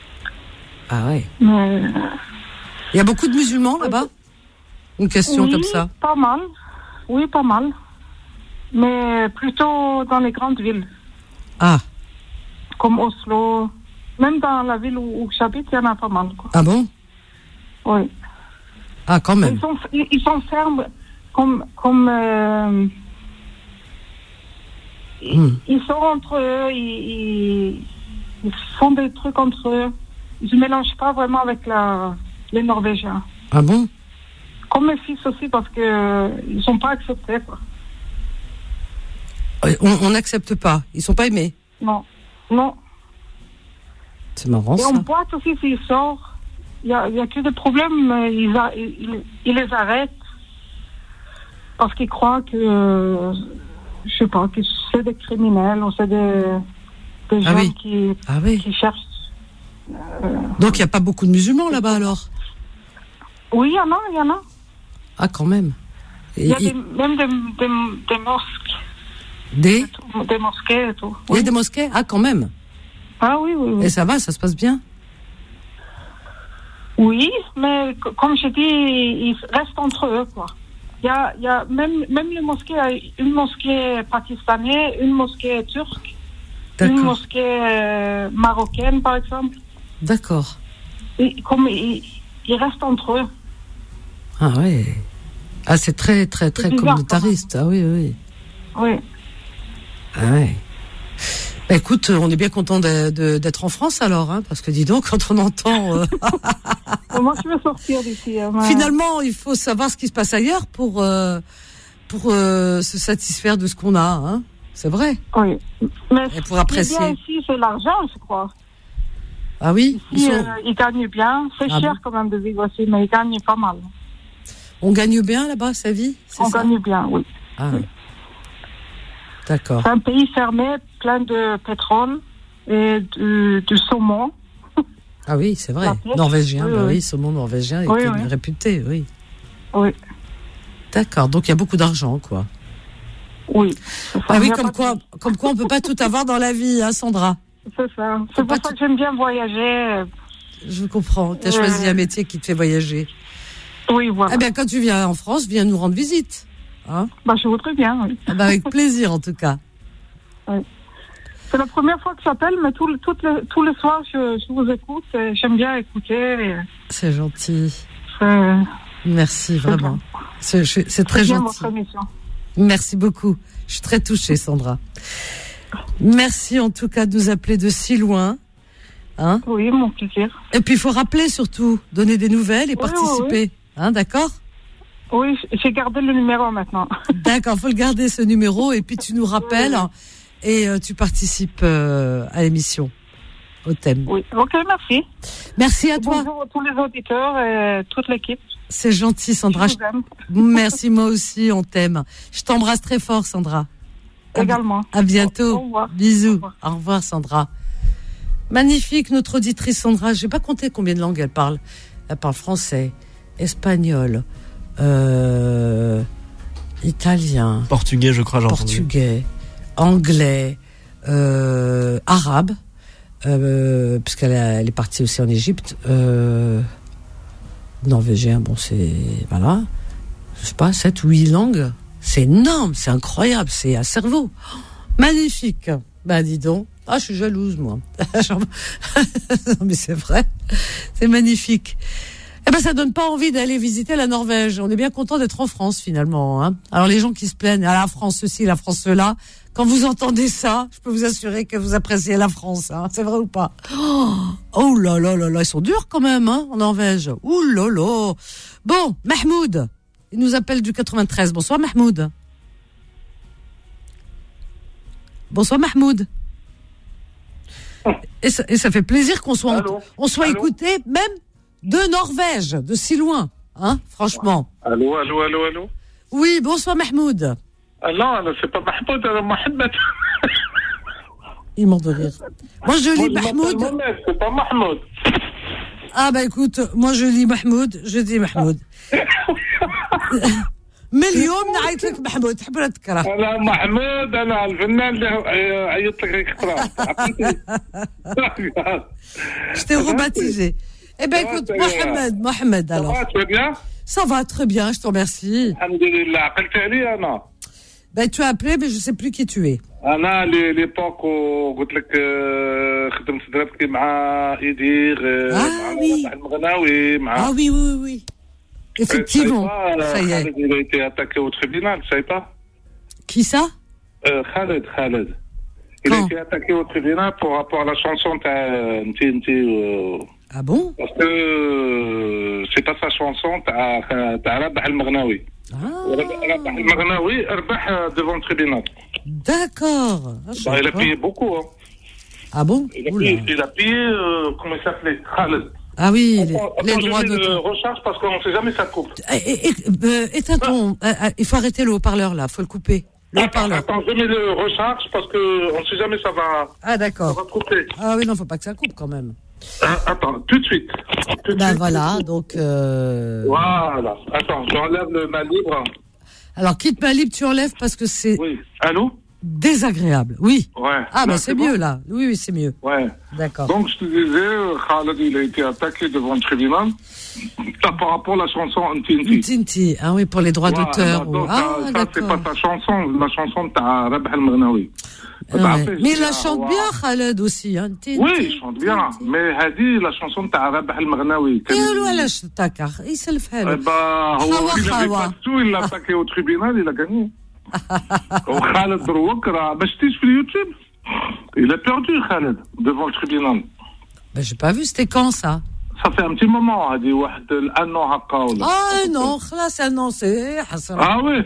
Ah ouais. Mais... Il y a beaucoup de musulmans là-bas? Une question oui, comme ça. Pas mal. Oui, pas mal. Mais plutôt dans les grandes villes. Ah. Comme Oslo. Même dans la ville où, où j'habite, il y en a pas mal, quoi. Ah bon? Oui. Ah, quand même. Ils sont, ils, ils sont fermes comme... comme euh, hmm. ils, ils sont entre eux, ils, ils, ils font des trucs entre eux. Ils ne se mélangent pas vraiment avec la, les Norvégiens. Ah bon? Comme mes fils aussi, parce que euh, ils sont pas acceptés, quoi. On n'accepte pas. Ils sont pas aimés. Non, non. C'est marrant, Et ça. en boîte aussi, s'ils sortent, il n'y a, y a que des problèmes, mais ils, a, ils, ils les arrêtent parce qu'ils croient que, euh, je sais pas, que c'est des criminels ou c'est des, des Ah gens oui. qui, Ah oui. qui cherchent. Euh, Donc, il n'y a pas beaucoup de musulmans là-bas, alors? Oui, il y en a, il y en a. Ah, quand même. Il y a Et- des, même des, des, des mosquées. Des Des mosquées et tout. Il y a des mosquées? Ah, quand même. Ah oui, oui, oui. Et ça va, ça se passe bien? Oui, mais c- comme je dis, ils restent entre eux, quoi. Il y a, il y a même, même les mosquées, une mosquée pakistanaise, une mosquée turque, une D'accord. mosquée euh, marocaine, par exemple. D'accord. Et comme ils, ils restent entre eux. Ah ouais. Ah, c'est très, très, très bizarre, communautariste. Ah oui, oui. Oui. Ah ouais. Bah, écoute, on est bien content de- de- d'être en France alors, hein, parce que dis donc, quand on entend... euh, Moi, je veux sortir d'ici. hein, mais- Finalement, il faut savoir ce qui se passe ailleurs pour, euh, pour euh, se satisfaire de ce qu'on a. Hein. C'est vrai. Oui. Mais Et pour ce qui est apprécier. bien ici, c'est l'argent, je crois. Ah oui, ils Ici, sont- euh, ils gagnent bien. C'est Ah cher bon quand même de vivre ici, mais ils gagnent pas mal. on gagne bien là-bas sa vie, c'est On ça? gagne bien, oui. Ah, d'accord. C'est un pays fermé, plein de pétrole et du, du saumon. Ah oui, c'est vrai. La pêche, Norvégien, oui, bah oui. oui, saumon norvégien est Oui, connu- oui. réputé, oui. Oui. D'accord, donc il y a beaucoup d'argent, quoi. Oui. Ah oui, Il y a comme pas quoi, comme quoi on peut pas tout avoir dans la vie, hein, Sandra. C'est ça. C'est pour ça que j'aime bien voyager. Je comprends. Tu as Euh, choisi un métier qui te fait voyager. Oui, voilà. Eh bien, quand tu viens en France, viens nous rendre visite. Hein? Bah, je voudrais bien, oui. Ah bah, avec plaisir, en tout cas. Oui. C'est la première fois que j'appelle, mais tout, le- tout le- tous les soirs, je, je vous écoute. Et j'aime bien écouter. et C'est gentil. C'est Merci, vraiment. C'est je- c'est très c'est bien gentil. votre émission. Merci beaucoup. Je suis très touchée, Sandra. Merci en tout cas de nous appeler de si loin. Hein? Oui, mon plaisir. Et puis il faut rappeler surtout, donner des nouvelles et Oui, participer. oui, Hein, d'accord? Oui, j'ai gardé le numéro maintenant. D'accord, faut le garder ce numéro et puis tu nous rappelles et euh, tu participes euh, à l'émission. au thème. Oui, ok, merci. Merci à toi. Bonjour à tous les auditeurs et toute l'équipe. C'est gentil, Sandra. Je vous aime. Merci, moi aussi, on t'aime. Je t'embrasse très fort, Sandra. Également. À bientôt. Au revoir. Bisous. Au revoir. Au revoir, Sandra. Magnifique, notre auditrice Sandra. Je n'ai pas compté combien de langues elle parle. Elle parle français, espagnol, euh, italien, Portugais, je crois, j'ai entendu. portugais, anglais, euh, arabe, euh, puisqu'elle a- elle est partie aussi en Égypte, euh, norvégien, bon, c'est, voilà, je sais pas, sept ou huit langues. C'est énorme, c'est incroyable, c'est un cerveau. Oh, magnifique. Ben, dis donc. Ah, je suis jalouse, moi. Non, mais c'est vrai. C'est magnifique. Eh ben, ça donne pas envie d'aller visiter la Norvège. On est bien content d'être en France, finalement, hein. Alors, les gens qui se plaignent, ah, la France ceci, la France cela, quand vous entendez ça, je peux vous assurer que vous appréciez la France, hein. C'est vrai ou pas? Oh, oh là là là là, ils sont durs quand même, hein, en Norvège. Ouh là là. Bon, Mahmoud. Il nous appelle du quatre-vingt-treize. Bonsoir, Mahmoud. Bonsoir, Mahmoud. Et ça, et ça fait plaisir qu'on soit, Allô on soit Allô écouté, même de Norvège, de si loin, hein, franchement. Allô, allô, allô, allô. Oui, bonsoir, Mahmoud. Ah non, là, c'est pas Mahmoud, c'est Mohamed. Il mord de rire. Moi, je lis Moi, je m'appelle Mahmoud. Mohamed, c'est pas Mahmoud. Ah, bah écoute, moi, je lis Mahmoud, je dis Mahmoud. من اليوم نعيط لك محمود تحب ولا تكره؟ انا محمود انا الفنان اللي عيطت لك هيك خطره. Je t'ai rebaptisé. Eh ben écoute, Mohamed, Mohamed alors. Ça va, tu vas bien? Ça va très bien, je te remercie. Alhamdulillah, عقلت علي انا. Ben tu as appelé, mais je sais plus qui tu es. انا لي ليبوك وقلت لك آه، خدمت درتك مع ايدير آه، مع ربح المغناوي مع Ah oui, oui, oui. Effectivement, ça y est. Khaled, il a été attaqué au tribunal, tu savais pas? Qui ça? euh, Khaled, Khaled. Il a été attaqué au tribunal pour rapport à la chanson t'as Nti Nti. Ah bon? Parce que euh, c'est pas sa chanson, t'as t'as Rabah al-Maghnawi. Rabah al-Maghnawi, Rabah devant le tribunal. D'accord. Ah, je Bah, sais il a pas. payé beaucoup, hein. Ah bon? Il a Oula. payé, il a payé euh, comment il s'appelait? Khaled. Ah oui, les, Attends, les attends, droits je mets d'auteur. le recharge parce qu'on sait jamais ça coupe. Eh, eh, eh, euh, éteins ton. euh, euh, il faut arrêter le haut-parleur là, faut le couper. Le haut-parleur. Attends, je mets le recharge parce que on sait jamais ça va. Ah d'accord. Ça va couper. Ah oui, non, faut pas que ça coupe quand même. Ah, attends, tout de suite. Tout de Ben suite. voilà, donc. Euh... Voilà. Attends, j'enlève le ma libre. Alors quitte ma libre, tu enlèves parce que c'est. Oui. Allô? Désagréable. Oui. Ouais. Ah Là, ben c'est bon mieux là. Oui, oui, c'est mieux. Ouais. D'accord. Donc je te disais, Khaled, il a été attaqué devant le tribunal. Là, par rapport à la chanson Ntinti. Tinti. Ah oui, pour les droits Voilà, d'auteur. donc, ou- Ah ça, c'est d'accord. pas ta chanson, la chanson de Rabah al-Maghnawi. Ah ouais. Mais il la Ah, chante ouais. bien, Khaled aussi. Hein. Tinti. Oui, il chante bien. Mais Hadi, la chanson de Rabah al-Maghnawi. Et alors, علاش تاكر يسلف Eh حاله. ben, Khawa, il avait khawa. pas de sous, il l'a attaqué au tribunal, il a gagné. Khaled Drouak, ما شفتيش في اليوتيوب. Il a perdu, Khaled, devant le tribunal. Ben j'ai pas vu, c'était quand ça? Ça fait un petit moment, هذه واحد الان هكا ولا. Ah non, خلاص non, c'est حسن. Ah oui.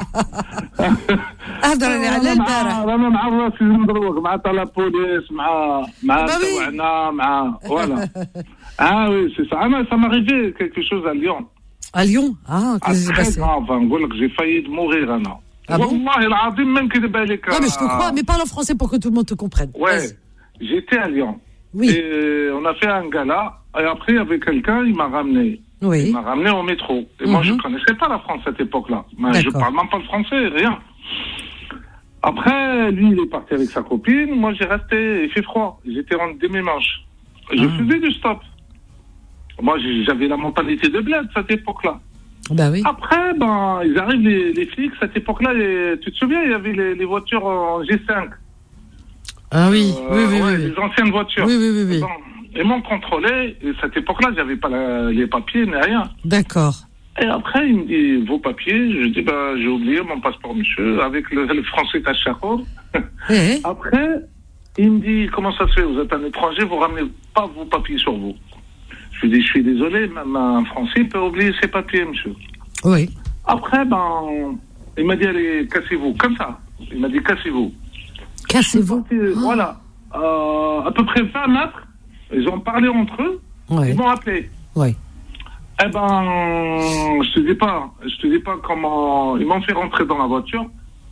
هضرني على البارح. رانا مع راسي مدروك مع طلا بوليس مع مع Bah oui. توعنا مع voilà. Ah oui, c'est ça. Ah non, ça m'est arrivé quelque chose à Lyon. À Lyon? Ah, Ah, qu'est-ce qui s'est très passé? grave, نقول لك j'ai failli de mourir انا. Ah bon? والله العظيم ما نكذب عليك. Non mais je te crois, mais parle en français pour que tout le monde te comprenne. Ouais, Vas-y. j'étais à Lyon. Oui. Et on a fait un gala. Et après, il y avait quelqu'un, il m'a ramené. Oui. Il m'a ramené au métro. Et moi, Mhm. je connaissais pas la France à cette époque-là. Mais je D'accord. parle même pas le français, rien. Après, lui, il est parti avec sa copine. Moi, j'ai resté. Il fait froid. J'étais en demi-manche. Je Ah. faisais du stop. Moi, j'ai- j'avais la mentalité de bled à cette époque-là. Bah oui. Après, ben, ils arrivent les, les flics. À cette époque-là, les- tu te souviens, il y avait les, les voitures en G cinq. Ah oui, Euh, oui, oui, ouais, oui. les anciennes voitures. Oui, oui, oui, oui. Bon, ils m'ont contrôlé. Et à cette époque-là, j'avais pas la- les papiers, ni rien. D'accord. Et après, il me dit, vos papiers. Je dis, bah, j'ai oublié mon passeport, monsieur, avec le, le français Tachakor. Eh, Après, il me dit, comment ça se fait? Vous êtes un étranger, vous ramenez pas vos papiers sur vous. Je lui dis, je suis désolé, même un français peut oublier ses papiers, monsieur. oui. Après, ben, il m'a dit, allez, cassez-vous. Comme ça. Il m'a dit, cassez-vous. Cassez-vous. Et voilà. Euh, à peu près vingt mètres, ils ont parlé entre eux, ouais. ils m'ont appelé. Ouais. Eh ben, je te dis pas, je te dis pas comment, ils m'ont fait rentrer dans la voiture.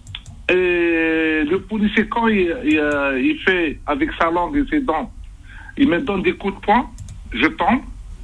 Et le policier, quand il, il, il fait avec sa langue et ses dents, il me donne des coups de poing, je tombe.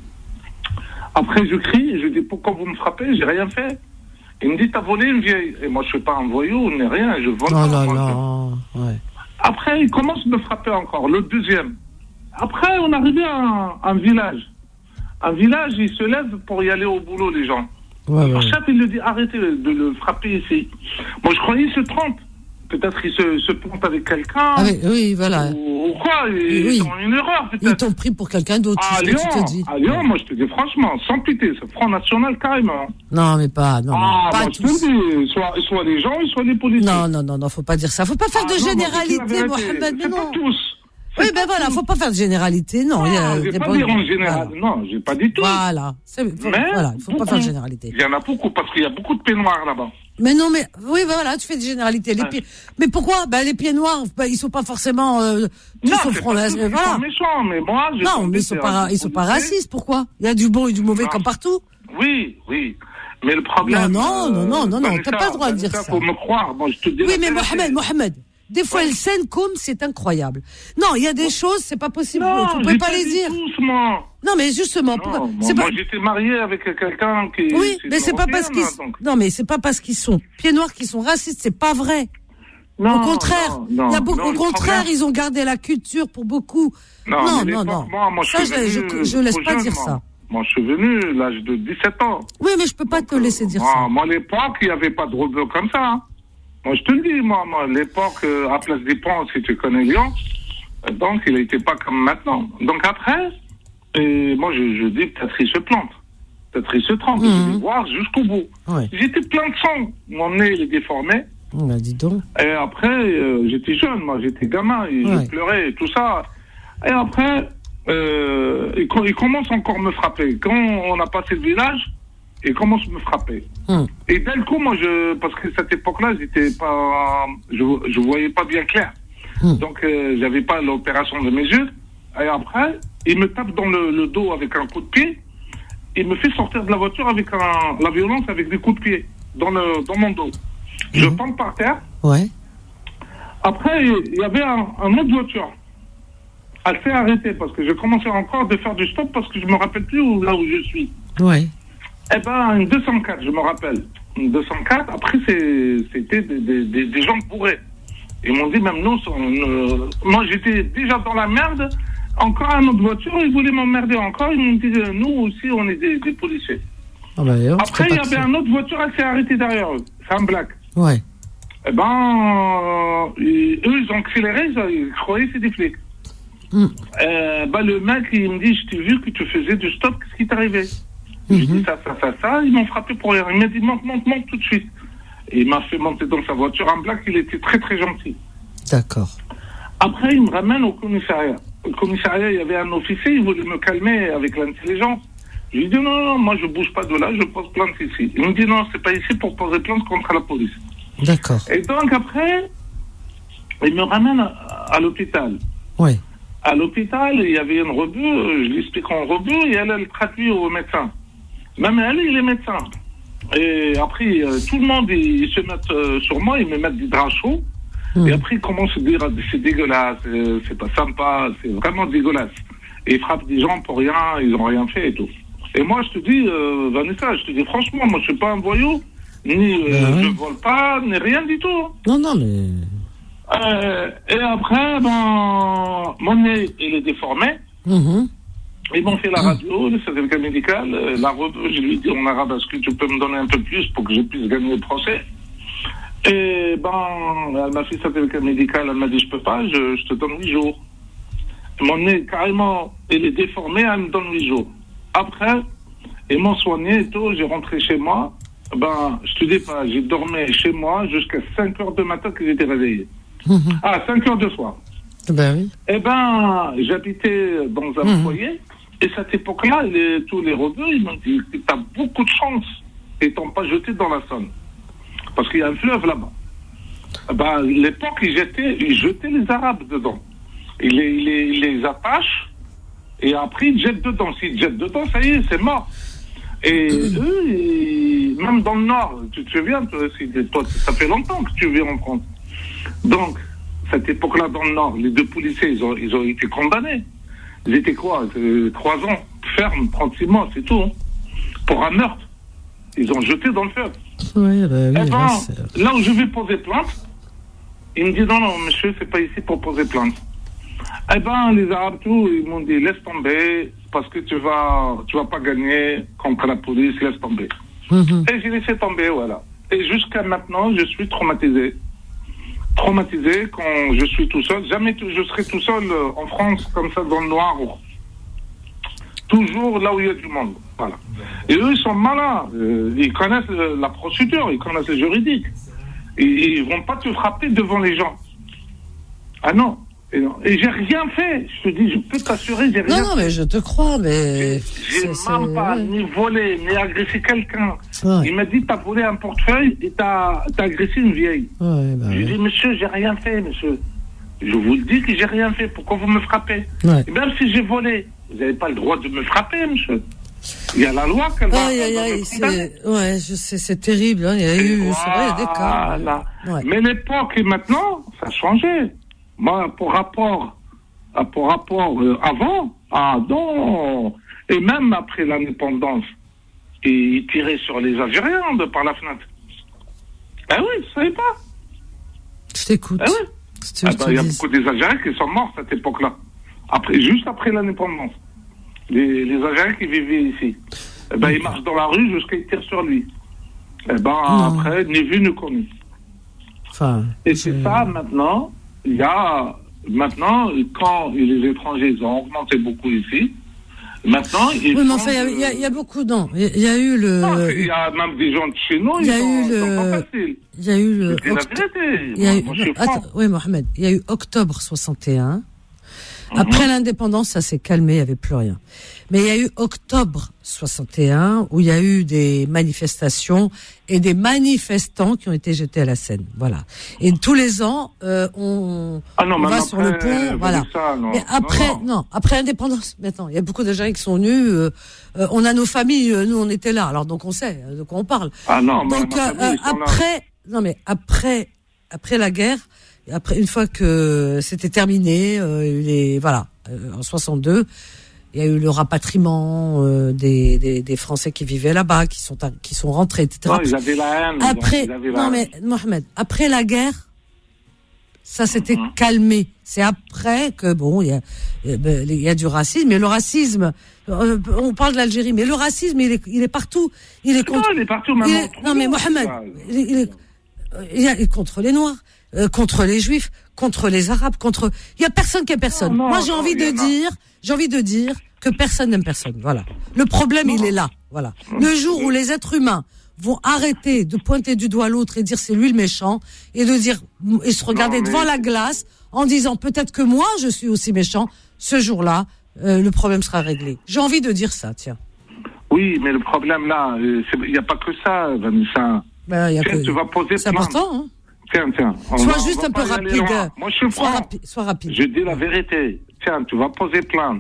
Après, je crie, je dis pourquoi vous me frappez, j'ai rien fait. Il me dit t'as volé une vieille. Et moi, je suis pas un voyou, ni rien, je vole oh pas. Là moi, là. Je... Ouais. Après, il commence à me frapper encore, le deuxième. Après, on est arrivé à un, un village. Un village, ils se lèvent pour y aller au boulot, les gens. Ouais, Le ouais. chef, il lui dit arrêtez de le frapper ici. Moi, je croyais qu'il se trompe. Peut-être qu'il se, se plante avec quelqu'un. Ah oui, oui, voilà. Ou, ou quoi, ils oui. ont une erreur, peut-être. Ils t'ont pris pour quelqu'un d'autre, À c'est ce Lyon, que tu te dis. à Lyon, moi, je te dis franchement, sans pitié, c'est Front National carrément. Non, mais pas, non, ah, non, pas moi, tous. je te le dis, soit, soit les gens, soit les policiers. Non, non, non, non, faut pas dire ça. Faut pas faire Ah, de non, généralité, moi, je dis la vérité. Mohamed, mais C'est non. pas tous. Oui, ben voilà, faut pas faire de généralité, non. il y a Non, j'ai des pas bonnes- dit en général. Voilà. Non, j'ai pas dit tout. Voilà. C'est- faut- Mais voilà, il faut pas beaucoup. faire de généralité. Il y en a beaucoup, parce qu'il y a beaucoup de peignoirs là-bas. Mais non, mais oui, ben voilà, tu fais des généralités. Les Ouais. pieds... Mais pourquoi ben, les pieds noirs, ben, ils sont pas forcément euh, tous Non, au c'est front. pas là, tous, ils voilà. sont méchants, mais moi, je Non, pense mais que ils sont c'est pas, un ils sont pas policier. racistes. Pourquoi? Il y a du bon et du mauvais Non. comme partout. Oui, oui. Mais le problème. Non, non, non, non, non, non, Vanessa, t'as pas le droit de dire Vanessa, ça. faut me croire. Moi, je te dis Oui, la mais vérité. Mohamed, Mohamed, des fois, Ouais. le scène comme c'est incroyable. Non, il y a des choses, c'est pas possible. Non, Vous j'ai pouvez pas les dit dire. tous, moi. Non, mais justement, pourquoi- Non, c'est moi, pas. moi, j'étais marié avec quelqu'un qui. Oui, mais c'est pas parce qu'ils. européenne, donc. Non, mais c'est pas parce qu'ils sont pieds noirs qu'ils sont racistes. C'est pas vrai. Non, au contraire, non, non, il y a beaucoup. non, au le contraire, problème- ils ont gardé la culture pour beaucoup. Non, non, mais non, l'époque, non. Moi, moi, je ça, suis je, venu je, je laisse trop pas jeune, dire moi. ça. Moi, je suis venu à l'âge de dix-sept ans. Oui, mais je peux pas te laisser dire moi, ça. Moi, à l'époque, il n'y avait pas de rebeux comme ça. Hein. Moi, je te le dis, moi, moi à l'époque, euh, à Place des Ponts, si tu connais Lyon, euh, donc il n'était pas comme maintenant. Donc après, et moi, je, je dis, peut-être il se plante. Peut-être il se trompe. Mhm. Je vais voir jusqu'au bout. Ouais. J'étais plein de sang. Mon nez, il est déformé. Bah, dis donc. Et après, euh, j'étais jeune, moi, j'étais gamin, et Ouais. je pleurais et tout ça. Et après, euh, il, co- il commence encore à me frapper. Quand on a passé le village, il commence à me frapper. Hum. Et d'un coup, moi, je, parce que cette époque-là, j'étais pas, je, je voyais pas bien clair. Hum. Donc, euh, j'avais pas l'opération de mes yeux. Et après, il me tape dans le, le dos avec un coup de pied. Il me fait sortir de la voiture avec un, la violence, avec des coups de pied dans le, dans mon dos. Je Hum. tombe par terre. Ouais. Après, il y avait un, un autre voiture. Elle s'est arrêtée parce que je commençais encore de faire du stop parce que je me rappelle plus où, là où je suis. Ouais. Eh ben, une deux cent quatre, je me rappelle. Une deux cent quatre, après, c'est, c'était des, des, des, des gens bourrés. Ils m'ont dit, même nous, on, euh, moi, j'étais déjà dans la merde. Encore une autre voiture, ils voulaient m'emmerder encore. Ils m'ont dit, euh, nous aussi, on est des, des policiers. Ah bah, alors, Après, c'est il y pas avait que une autre voiture, elle s'est arrêtée derrière eux. C'est un black. ça. Ouais. Eh ben, euh, ils- eux, ils ont accéléré, ils, ils croyaient que c'était des flics. Hum. Euh, bah, le mec, il me dit, je t'ai vu que tu faisais du stop, qu'est-ce qui t'est arrivé? Je dis ça, ça, ça, ça, ils m'ont frappé pour rien. Il m'a dit, monte, monte, monte tout de suite. Et il m'a fait monter dans sa voiture. Un black, il était très, très gentil. D'accord. Après, il me ramène au commissariat. Au commissariat, il y avait un officier, il voulait me calmer avec l'intelligence. Je lui dis, non, non, moi, je bouge pas de là, je pose plainte ici. Il me dit, non, c'est pas ici pour poser plainte contre la police. D'accord. Et donc, après, il me ramène à, à l'hôpital. Ouais. À l'hôpital, il y avait une rebeu, je lui explique en rebeu, et elle, elle traduit au médecin. Même elle, il est médecin. Et après, euh, tout le monde, ils, ils se mettent euh, sur moi, ils me mettent des draps chauds. Mmh. Et après, ils commencent à dire, c'est dégueulasse, euh, c'est pas sympa, c'est vraiment dégueulasse. Et ils frappent des gens pour rien, ils ont rien fait et tout. Et moi, je te dis, euh, Vanessa, je te dis franchement, moi, je suis pas un voyou, ni euh, Ben ouais. je vole pas, ni rien du tout. Non, non, mais. Euh, et après, ben, mon nez, il est déformé. Mhm. Ils m'ont fait la radio, le certificat médical. euh, La robe, je lui ai dit en arabe, est-ce que tu peux me donner un peu plus pour que je puisse gagner le procès? Et ben, elle m'a fait le certificat médical, elle m'a dit, je peux pas, je, je te donne huit jours. Mon nez, carrément, il est déformé, elle me donne huit jours. Après, ils m'ont soigné et tout, j'ai rentré chez moi. Ben, je te dis pas, j'ai dormi chez moi jusqu'à cinq heures du matin que j'étais réveillé. Mhm. Ah, cinq heures de soir. Ben oui. Eh ben, j'habitais dans un Mhm. foyer, et cette époque-là, les, tous les rebeux, ils m'ont dit, t'as beaucoup de chance, et t'ont pas jeté dans la Saône. Parce qu'il y a un fleuve là-bas. Eh ben, l'époque, ils jetaient, ils jetaient les Arabes dedans. Ils les, ils les, ils les attachent, Et après, ils jettent dedans. S'ils jettent dedans, ça y est, c'est mort. Et eux, ils- même dans le Nord, tu te souviens, toi, c'est- toi, ça fait longtemps que tu vis en France. Donc, cette époque-là, dans le Nord, les deux policiers, ils ont, ils ont été condamnés. Ils étaient quoi euh, Trois ans, ferme, trente-six mois, c'est tout. Hein, pour un meurtre. Ils ont jeté dans le feu. Oui, bah, oui, Eh ben, là, c'est- là où je vais poser plainte, il me dit non, non, monsieur, c'est pas ici pour poser plainte. Eh ben, les Arabes, tout, ils m'ont dit laisse tomber, parce que tu vas, tu vas pas gagner contre la police, laisse tomber. Mhm. Et j'ai laissé tomber, voilà. Et jusqu'à maintenant, je suis traumatisé. Traumatisé quand je suis tout seul. Jamais tout- je serai tout seul euh, en France, comme ça, dans le noir. Ou... Toujours là où il y a du monde. Voilà. Et eux, ils sont malins. Euh, ils connaissent euh, la procédure, ils connaissent le juridique. Et ils vont pas te frapper devant les gens. Ah non. Et, non. Et j'ai rien fait. Je te dis, je peux t'assurer, j'ai rien Non, non, mais je te crois, mais. j'ai c'est- même c'est- pas ouais. ni volé, ni agressé quelqu'un. Ouais. Il m'a dit, t'as volé un portefeuille et t'as, t'as agressé une vieille. Ouais, bah, J'ai ouais. dit, monsieur, j'ai rien fait, monsieur. Je vous le dis que j'ai rien fait. Pourquoi vous me frappez? Ouais. Et même si j'ai volé, vous n'avez pas le droit de me frapper, monsieur. Il y a la loi qu'elle va, Aïe, aïe, elle va aïe, me condamner. c'est, ouais, je sais, c'est terrible, hein. Il y a eu, c'est vrai, il y a des cas. Voilà. Ouais. Mais l'époque et maintenant, ça a changé. Moi, pour rapport, à- pour rapport euh, avant, ah non. Et même après l'indépendance, ils tiraient sur les Algériens de par la fenêtre. Ah oui, vous savez pas? Je t'écoute. Ah oui. Si tu veux Ah que je bah, te il y a dise. beaucoup des Algériens qui sont morts à cette époque-là. Après, juste après l'indépendance. Les, les Algériens qui vivaient ici. Eh ben, ils marchent dans la rue jusqu'à qu'ils tirent sur lui. Eh ben, Non. après, ni vu ni connu. Enfin. Et c'est ça, maintenant, il y a, maintenant, quand les étrangers, ils ont augmenté beaucoup ici, maintenant, ils Oui, mais font enfin, il y a- de- il y, a- il y a beaucoup, non. Il y a- il y a eu le. Ah, il y a même des gens de chez nous, Il ils y a sont, eu ils sont le- pas faciles. Il y a eu le. Je dis la oct- vérité. Il y a Moi, eu, moi, je suis non, attends, franc. oui, Mohamed. Il y a eu octobre soixante et un. Mhm. Après l'indépendance, ça s'est calmé, il n'y avait plus rien. Mais il y a eu octobre soixante et un, où il y a eu des manifestations et des manifestants qui ont été jetés à la Seine. Voilà. Et tous les ans, euh, on, Ah non, on mais va après, sur le pont. vous Voilà. dites ça, non. Mais après, Non, non, non. après l'indépendance, maintenant, il y a beaucoup de gens qui sont venus. euh, euh, on a nos familles, euh, nous, on était là. Alors, donc, on sait de quoi on parle. Ah non, mais Donc, ma euh, famille, euh, ils sont là. après, non, mais après, après la guerre, et après, une fois que c'était terminé, euh, il y a eu les, voilà, euh, en soixante-deux, il y a eu le rapatriement euh, des, des, des Français qui vivaient là-bas, qui sont, à- qui sont rentrés, et cetera. Non, ils avaient la haine. ils ont- Après, ils avaient la non haine. mais Mohamed, après la guerre, ça s'était Mhm. calmé. C'est après que bon, il y a, il y a du racisme, mais le racisme, euh, on parle de l'Algérie, mais le racisme, il est, il est partout. Il est Non, contre. il est partout, même il en est- France, non mais Mohamed, ça. il est, il est- il est contre les Noirs, euh, contre les Juifs, contre les Arabes, contre. Il y a personne qui aime personne. Non, non, Moi, j'ai non, envie il y de en a. dire, j'ai envie de dire que personne n'aime personne. Voilà. Le problème, il est là. Voilà. Le jour où les êtres humains vont arrêter de pointer du doigt l'autre et dire c'est lui le méchant et de dire et se regarder Non, mais- devant la glace en disant peut-être que moi je suis aussi méchant, ce jour-là, euh, le problème sera réglé. J'ai envie de dire ça, tiens. Oui, mais le problème là, euh, c'est- il n'y a pas que ça, Vanessa. Ben, y a Tiens, que- tu vas poser C'est plainte. important, hein. Tiens, tiens. on Sois va- on juste va un peu pas y aller rapide. loin. Moi, je suis Sois franc. rapide. Sois rapide. Je dis la vérité. Tiens, tu vas poser plainte.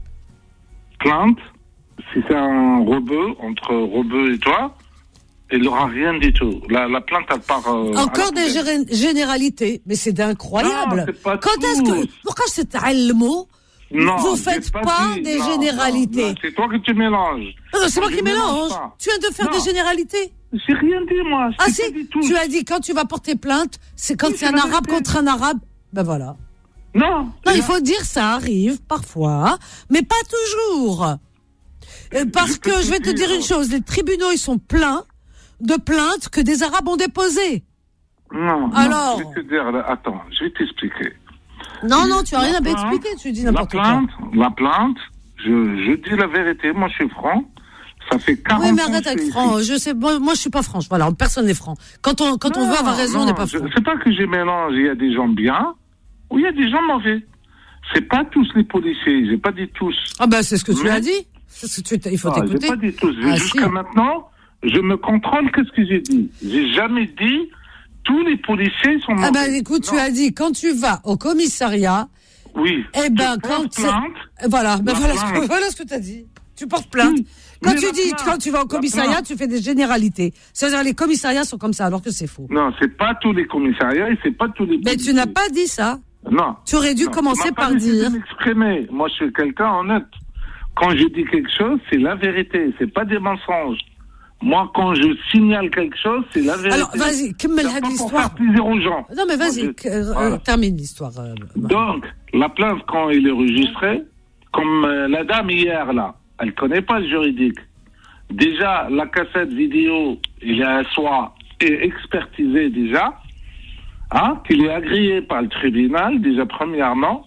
Plainte, si c'est un rebeu, entre rebeu et toi, il n'aura rien du tout. La, la plainte, elle part. euh, à Encore la des poubelle. gé- généralités, mais c'est incroyable. Non, c'est pas Quand est-ce que tout. pourquoi c'est le mot Non, vous j'ai faites pas, dit. des Non, généralités. non, non, c'est toi que tu mélanges. Non, non, c'est moi Je qui mélange. pas. Tu viens de faire Non. des généralités. J'ai rien dit, moi. Ah C'est si, pas du tout. tu as dit quand tu vas porter plainte, c'est quand Oui, c'est c'est un la arabe vérité. contre un arabe. Ben voilà. Non. Non, il faut dire ça arrive parfois, mais pas toujours. Euh, Parce Je peux que te je vais te dire. dire une chose, les tribunaux ils sont pleins de plaintes que des arabes ont déposées. Non, Alors non, je vais te dire, là, attends, je vais t'expliquer. Non, non, tu as rien à La m'expliquer, tu dis La n'importe quoi. plainte, la plainte, je, je dis la vérité, moi je suis franc. Ça fait quarante Oui, mais ans arrête que avec je suis franc. Je sais, moi, moi, je suis pas franche. Voilà, personne n'est franc. Quand on, quand on Non, veut avoir raison, on non, n'est pas je- franc. C'est pas que je mélange. Il y a des gens bien ou il y a des gens mauvais. C'est pas tous les policiers. J'ai pas dit tous. Ah ben, c'est ce que tu Mais- as dit. C'est ce que tu t'as- il faut Ah, t'écouter. j'ai pas dit tous. Ah, Jusqu'à si. maintenant, je me contrôle. Qu'est-ce que j'ai dit? J'ai jamais dit tous les policiers sont mauvais. Ah ben, écoute, tu Non. as dit quand tu vas au commissariat, Oui. Eh ben, Je quand porte c'est- plainte. voilà, ben La voilà, ce que, plainte. voilà ce que tu as dit. Tu portes plainte. Oui, Quand mais tu la dis, plainte, quand tu vas au la commissariat, plainte. tu fais des généralités. C'est-à-dire, les commissariats sont comme ça, alors que c'est faux. Non, c'est pas tous les commissariats et c'est pas tous les. Mais tu n'as pas dit ça. Non. Tu aurais dû Non, commencer tu m'as par pas laissé dire. m'exprimer. Moi, je suis quelqu'un honnête. Quand je dis quelque chose, c'est la vérité. C'est pas des mensonges. Moi, quand je signale quelque chose, c'est la vérité. Alors, vas-y, كمل C'est هاد pas pour l'histoire. faire plaisir aux gens. Non, mais Moi, vas-y, je- que- euh, voilà. termine l'histoire. euh, Donc, la plainte, quand il est enregistré, comme euh, la dame hier, là, elle connaît pas le juridique. Déjà, la cassette vidéo, il est à soi et expertisé déjà, hein, qu'il est agréé par le tribunal, déjà premièrement.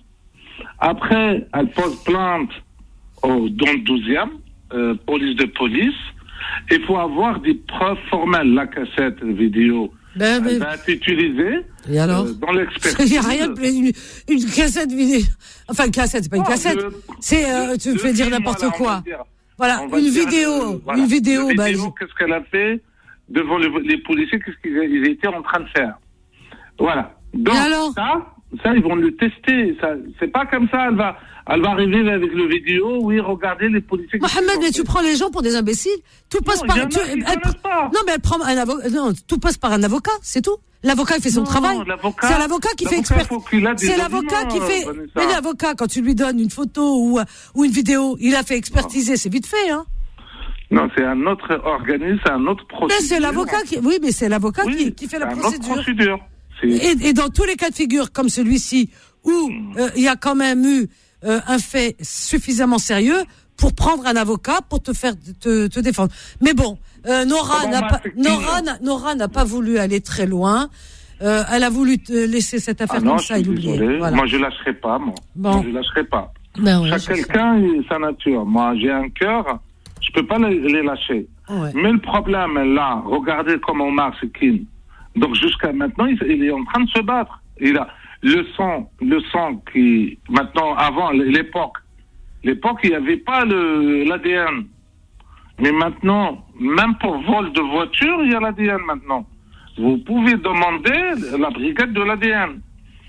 Après, elle pose plainte au, dans le douzième, euh, police de police. Il faut avoir des preuves formelles. La cassette vidéo, Ben, elle mais- va être utilisée Et alors euh, dans Il l'expertise. n'y a rien de plus. Une, une cassette vidéo. Enfin, une cassette, c'est pas une Oh, cassette. de- C'est, euh, tu de fais dire film, n'importe voilà, on quoi. va dire. Voilà, On va une dire, vidéo. euh, voilà. Une vidéo, Une bah, vidéo, qu'est-ce qu'elle a fait devant le- les policiers, qu'est-ce qu'ils ils étaient en train de faire. Voilà. Donc, ça, ça, ils vont le tester. Ça, c'est pas comme ça, elle va, elle va arriver avec le vidéo, oui, regardez les policiers. Mohamed, mais tu prends les gens pour des imbéciles. Tout passe Non, par. il y en a tu- qui elle pr- non, mais elle prend un avocat. Non, tout passe par un avocat, c'est tout. L'avocat, il fait son Non, travail. l'avocat- C'est l'avocat qui fait l'avocat, expert. faut qu'il a des C'est l'avocat qui arguments, fait. euh, Vanessa. Mais l'avocat, quand tu lui donnes une photo ou, ou une vidéo, il a fait expertiser, c'est vite fait, hein. Non, c'est un autre organisme, c'est un autre procédure. Mais c'est l'avocat qui. Oui, mais c'est l'avocat qui, qui fait la c'est un autre procédure. procédure. C'est- Et, et dans tous les cas de figure, comme celui-ci, où euh, il y a quand même eu euh, un fait suffisamment sérieux pour prendre un avocat pour te faire te, te défendre. Mais bon, euh, Nora Ah bon, n'a bah, pas effectivement. Nora n'a- Nora n'a pas voulu aller très loin. Euh, elle a voulu te laisser cette affaire Ah non, comme je ça suis et l'oublier. désolé. Voilà. Moi, je lâcherai pas, moi. Bon. Moi, je lâcherai pas. Ben ouais, Chaque je sais. quelqu'un et sa nature. Moi, j'ai un cœur, je peux pas les, les lâcher. Ouais. Mais le problème est là. Regardez comment marche Kim. Donc, jusqu'à maintenant, il, il est en train de se battre. Il a le sang, le sang qui, maintenant, avant l'époque, l'époque, il n'y avait pas le, l'A D N. Mais maintenant, même pour vol de voiture, il y a l'A D N maintenant. Vous pouvez demander la brigade de l'A D N.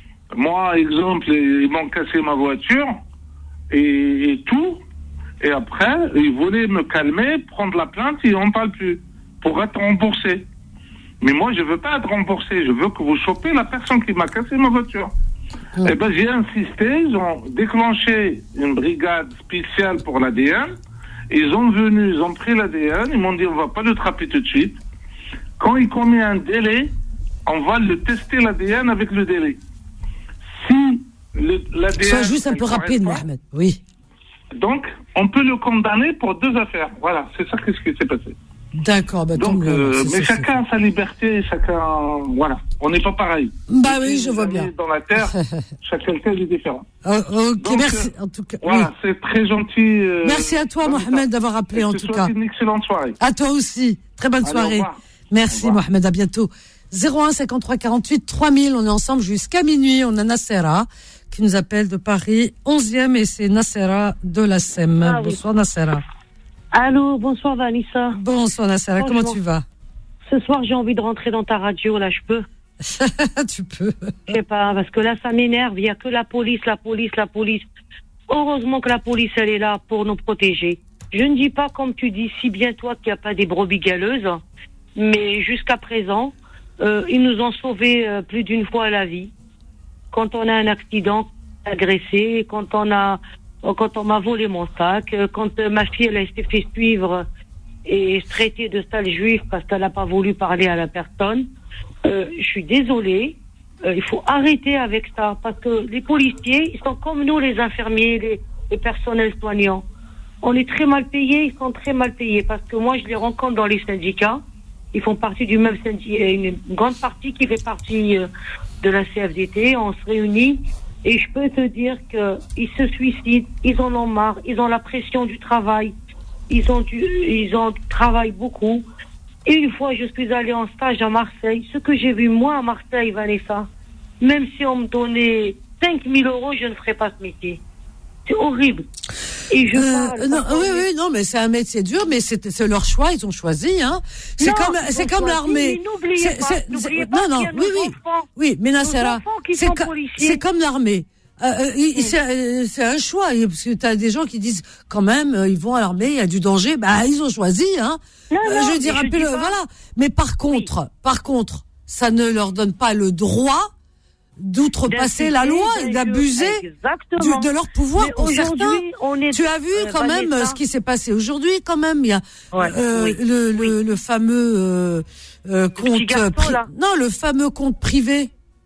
Moi, exemple, ils m'ont cassé ma voiture et, et tout. Et après, ils voulaient me calmer, prendre la plainte et on ne parle plus pour être remboursé. Mais moi, je veux pas être remboursé. Je veux que vous chopez la personne qui m'a cassé ma voiture. Eh ben, j'ai insisté. Ils ont déclenché une brigade spéciale pour l'A D N. Ils ont venu, ils ont pris l'A D N. Ils m'ont dit, on va pas le trapper tout de suite. Quand il commet un délai, on va le tester l'A D N avec le délai. Si l'A D N... Sois juste un peu elle rapide, correspond, Mohamed. Oui. donc, on peut le condamner pour deux affaires. Voilà, c'est ça qu'est-ce qui s'est passé. D'accord, bah Donc, tombe euh, c'est- mais c'est- chacun a sa liberté, chacun, voilà, on n'est pas pareil. Bah oui, Et je les vois amis bien. Dans la terre, chaque quelqu'un est différent. Oh, ok, Donc, merci. euh, En tout cas, Voilà, oui. c'est très gentil. euh, Merci à toi, Vanessa. Mohamed, d'avoir appelé Et en que tout ce cas. soit une excellente soirée. À toi aussi. Très bonne Allez, au soirée. revoir. Merci, Mohamed. À bientôt. zéro un cinquante-trois quarante-huit trois mille. On est ensemble jusqu'à minuit. On a Nassera qui nous appelle de Paris. onzième et c'est Nassera de la S E M. Ah oui. Bonsoir, Nassera. Allô, bonsoir Vanessa. Bonsoir, Nassera. Franchement, Comment tu vas? Ce soir, j'ai envie de rentrer dans ta radio, là, je peux. Tu peux. Je sais pas, parce que là, ça m'énerve. Il y a que la police, la police, la police. Heureusement que la police, elle est là pour nous protéger. Je ne dis pas, comme tu dis si bien toi, qu'il n'y a pas des brebis galeuses, mais jusqu'à présent, euh, ils nous ont sauvé euh, plus d'une fois la vie. Quand on a un accident, agressé, quand on a, quand on m'a volé mon sac, euh, quand euh, ma fille, elle a été fait suivre et traitée de sale juif parce qu'elle n'a pas voulu parler à la personne. Euh, je suis désolée. Euh, il faut arrêter avec ça parce que les policiers, ils sont comme nous, les infirmiers, les, les personnels soignants. On est très mal payés, ils sont très mal payés parce que moi, je les rencontre dans les syndicats. Ils font partie du même syndicat, une grande partie qui fait partie euh, de la C F D T. On se réunit et je peux te dire qu'ils se suicident, ils en ont marre, ils ont la pression du travail, ils ont du, ils ont travaillent beaucoup. Et une fois, je suis allée en stage à Marseille. Ce que j'ai vu, moi, à Marseille, Vanessa, même si on me donnait cinq mille euros, je ne ferais pas ce métier. C'est horrible. Et je Euh, parle, non, parce oui, qu'on- oui, non, mais c'est un métier dur, mais c'est, c'est leur choix, ils ont choisi, hein. C'est Non, comme, ils c'est ont comme choisi, l'armée. mais n'oubliez C'est- pas, c'est- n'oubliez c'est- pas non, non, qu'il y a oui, nos oui. enfants, Oui, mais nos Nassera, enfants qui c'est, sont co- policiers. c'est comme l'armée. Euh, il, il, c'est, c'est un choix, parce que t'as des gens qui disent quand même, euh, ils vont à l'armée, il y a du danger. Bah, ils ont choisi, hein. Non, Euh, non, je veux dire, je un peu dis le- pas. voilà. Mais par contre, oui. par contre, ça ne leur donne pas le droit d'outrepasser la loi et d'abuser du, de leur pouvoir. Mais Pour certains, on est, tu as vu euh, quand même Vanessa. ce qui s'est passé aujourd'hui. Quand même, il y a Ouais, euh, oui, le, le, le fameux euh, euh, compte garçon, pri- là. non, le fameux compte privé.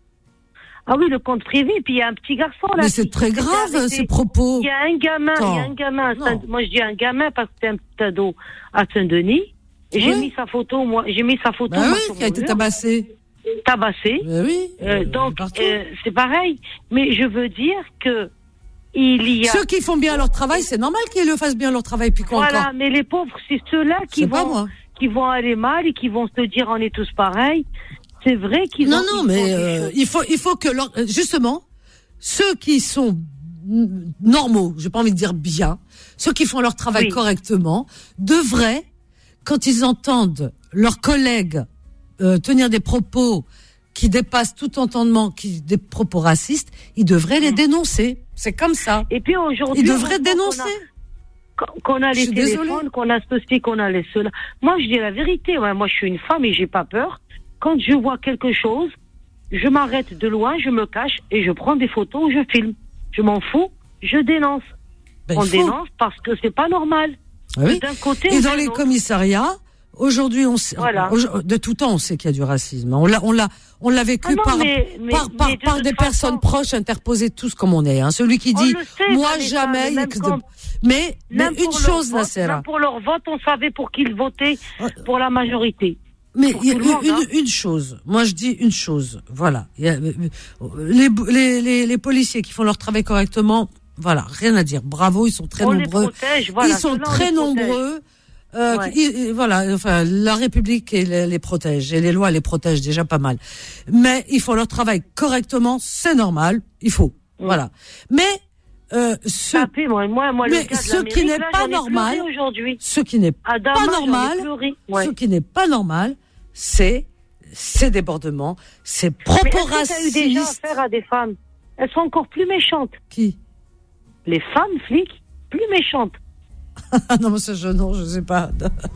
Ah oui, le compte privé, puis il y a un petit garçon là. Mais c'est qui- très qui s'est grave, arrêté. ces propos. Il y a un gamin, il y a un Attends. gamin. à Saint- moi je dis un gamin parce que c'est un petit ado à Saint-Denis. Et J'ai Oui. mis sa photo, moi, j'ai mis sa photo. Bah moi, oui, sur qui a mon été mur. tabassé. Tabassé. Bah oui. Euh, donc euh, c'est pareil. Mais je veux dire que il y a. Ceux qui font bien leur travail, c'est normal qu'ils le fassent bien leur travail. Puis quoi Voilà, encore mais les pauvres, c'est ceux-là qui C'est pas vont, moi. qui vont aller mal et qui vont se dire on est tous pareils. C'est vrai qu'ils Non, ont. non, ils mais font des euh, choses. il faut, il faut que leur- justement ceux qui sont n- normaux, j'ai pas envie de dire bien, ceux qui font leur travail Oui. correctement, devraient, quand ils entendent leurs collègues euh, tenir des propos qui dépassent tout entendement, qui des propos racistes, ils devraient les dénoncer. C'est comme ça. Et puis aujourd'hui, Ils devraient heureusement dénoncer. qu'on a- Qu'on a Je les suis désolée. téléphones, qu'on a ceci, qu'on a les cela. Moi, je dis la vérité. Ouais, moi, je suis une femme et j'ai pas peur. Quand je vois quelque chose, je m'arrête de loin, je me cache et je prends des photos, je filme. Je m'en fous, je dénonce. Ben, On il faut. dénonce parce que c'est pas normal. Ah oui. D'un côté, Et ou dans d'un les autre. commissariats, aujourd'hui, on sait, Voilà. aujourd- de tout temps, on sait qu'il y a du racisme. On l'a, on l'a, on l'a vécu Ah non, par, mais- mais- par, par, mais de par toute des façon- personnes proches interposées tous comme on est. Hein. Celui qui On dit, le sait, moi Vanessa, jamais. mais même ex- quand- mais, mais Même une pour chose, leur vote, Nassera. même pour leur vote, on savait pour qui ils votaient pour la majorité. Mais Pour il y a tout le monde, une, hein. une chose, moi je dis une chose, voilà. Il y a, euh, les, les, les, les policiers qui font leur travail correctement, voilà, rien à dire. Bravo, ils sont très On les nombreux. protège, voilà, ils sont ceux-là, on très les protège. nombreux. Euh, Ouais. ils- ils- voilà, enfin, la République et les, les protège et les lois les protègent déjà pas mal. Mais ils font leur travail correctement, c'est normal, il faut. Voilà. Mais euh, ce, Tapez, moi, moi, moi, le mais cas de ce la qui mairie, n'est là, pas j'en ai normal, pleuré aujourd'hui. ce qui n'est À Damas, pas j'en ai normal, pleuré, ouais. ce qui n'est pas normal, c'est ces débordements, ces Mais propos est-ce que t'as eu déjà racistes. affaire à des femmes? Elles sont encore plus méchantes. Qui? Les femmes flics, plus méchantes. Non, mais ça, je, non, je sais pas.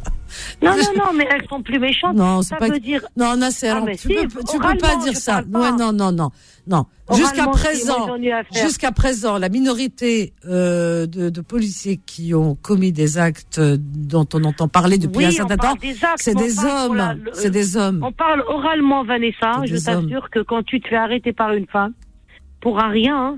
Non, non, non, mais elles sont plus méchantes. Non, c'est ça pas. veut dire. Non, Nasser, Ah, non, mais tu, si, peux, tu peux oralement, pas dire je ça. parle pas. Ouais, non, non, non, non. Jusqu'à Oralement, si, présent, moi, j'en ai affaire. jusqu'à présent, la minorité euh, de, de policiers qui ont commis des actes euh, dont on entend parler depuis Oui, un certain on temps, parle des actes, c'est mais on des parle pour hommes. la- le- C'est des hommes. On parle oralement, Vanessa. C'est Je des hommes. t'assure que quand tu te fais arrêter par une femme, pour un rien, hein,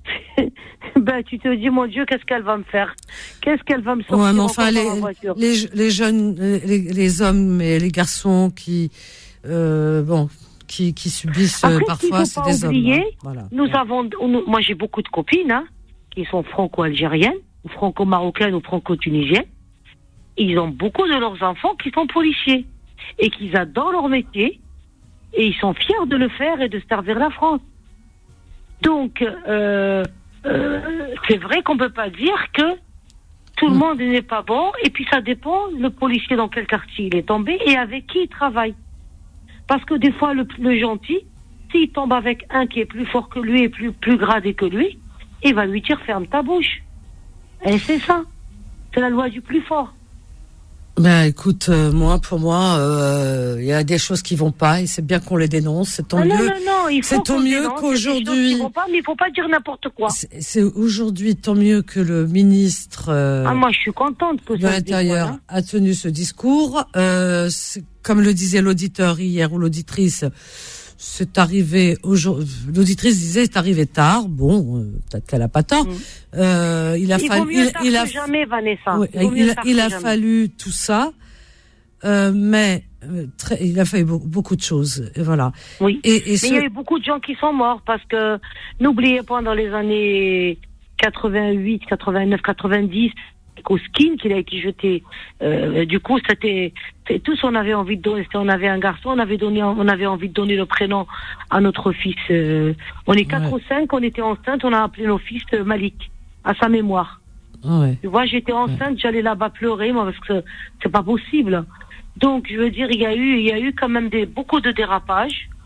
ben, tu te dis, mon Dieu, qu'est-ce qu'elle va me faire? Qu'est-ce qu'elle va me sortir Ouais, mais encore enfin, dans les, la voiture? les, les jeunes, les, les hommes et les garçons qui, euh, bon, qui, qui subissent euh, Après, ce qu'il parfois, faut c'est pas des oublier, hommes. hein. Voilà. nous avons, nous- moi j'ai beaucoup de copines, hein, qui sont franco-algériennes, ou franco-marocaines, ou franco-tunisiennes. Ils ont beaucoup de leurs enfants qui sont policiers. Et qu'ils adorent leur métier. Et ils sont fiers de le faire et de servir la France. Donc, euh, euh, c'est vrai qu'on peut pas dire que tout le monde n'est pas bon. Et puis ça dépend, le policier dans quel quartier il est tombé et avec qui il travaille. Parce que des fois, le, le gentil, s'il tombe avec un qui est plus fort que lui et plus, plus gradé que lui, il va lui dire ferme ta bouche. Et c'est ça. C'est la loi du plus fort. Ben écoute, euh, moi pour moi, euh, il y a des choses qui vont pas et c'est bien qu'on les dénonce. C'est tant Ah non, mieux. non, non, il faut C'est tant qu'on mieux dénonce, il y a des choses qu'aujourd'hui. qui vont pas, mais il faut pas dire n'importe quoi. C'est c'est aujourd'hui tant mieux que le ministre euh, Ah, moi, je suis contente que de ça se l'Intérieur dévoile, hein. a tenu ce discours. Euh, c'est- comme le disait l'auditeur hier ou l'auditrice, c'est arrivé aujourd'hui. L'auditrice disait c'est arrivé tard. Bon, euh, peut-être qu'elle a pas tort. Euh, il a Il vaut fallu. mieux Il, tard il a que jamais, Vanessa. Ouais, Il vaut mieux il, a- tard il que a jamais. fallu tout ça, euh, mais euh, très, il a fallu beaucoup, beaucoup de choses. Et voilà. Oui. Et, et Mais ce- il y a eu beaucoup de gens qui sont morts parce que, n'oubliez pas, dans les années quatre-vingt-huit, quatre-vingt-neuf, quatre-vingt-dix, au skin qu'il a été jeté. Euh, du coup, c'était, c'est- tous on avait envie de donner. Si on avait un garçon, on avait donné, on avait envie de donner le prénom à notre fils. Euh, on est quatre ou cinq, on était enceinte, on a appelé nos fils euh, Malik à sa mémoire. Ah ouais. Tu vois, j'étais enceinte, j'allais là-bas pleurer, moi, parce que c'est pas possible. Donc, je veux dire, il y a eu, il y a eu quand même des, beaucoup de dérapages.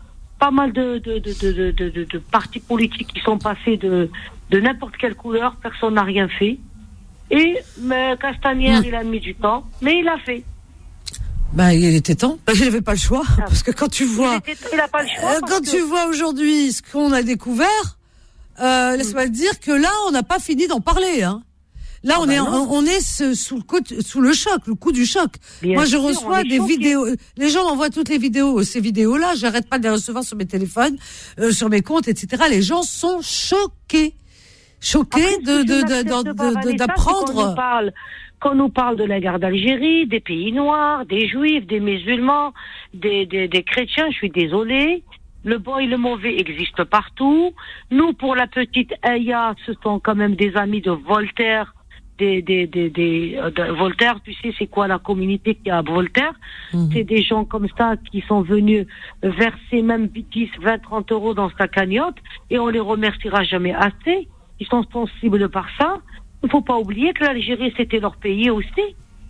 pas mal de, de, de, de, de, de, de partis politiques qui sont passés de, de n'importe quelle couleur, personne n'a rien fait. Et mais Castaner, mmh. il a mis du temps, mais il a fait. Ben, il était temps. Il n'avait pas le choix. Ah. Parce que quand tu vois, il, était, il a pas le choix euh, quand que... tu vois aujourd'hui ce qu'on a découvert, euh, mmh. laisse-moi te dire que là, on n'a pas fini d'en parler, hein. Là, ah on, bah est, on, on est sous le, coup, sous le choc, le coup du choc. Bien Moi, je sûr, reçois des choqués. vidéos. Les gens m'envoient toutes les vidéos. Ces vidéos-là, j'arrête pas de les recevoir sur mes téléphones, euh, sur mes comptes, et cetera. Les gens sont choqués. Choqués Après, de, de, de, de, de, de, d'apprendre. Qu'on nous parle, qu'on nous parle de la guerre d'Algérie, des pays noirs, des juifs, des musulmans, des, des, des chrétiens, je suis désolée. Le bon et le mauvais existent partout. Nous, pour la petite Aya, ce sont quand même des amis de Voltaire. Des, des, des, des euh, de Voltaire, tu sais, c'est quoi la communauté qui a Voltaire? Mmh. C'est des gens comme ça qui sont venus verser même dix, vingt, trente euros dans sa cagnotte et on les remerciera jamais assez. Ils sont sensibles par ça. Il faut pas oublier que l'Algérie, c'était leur pays aussi.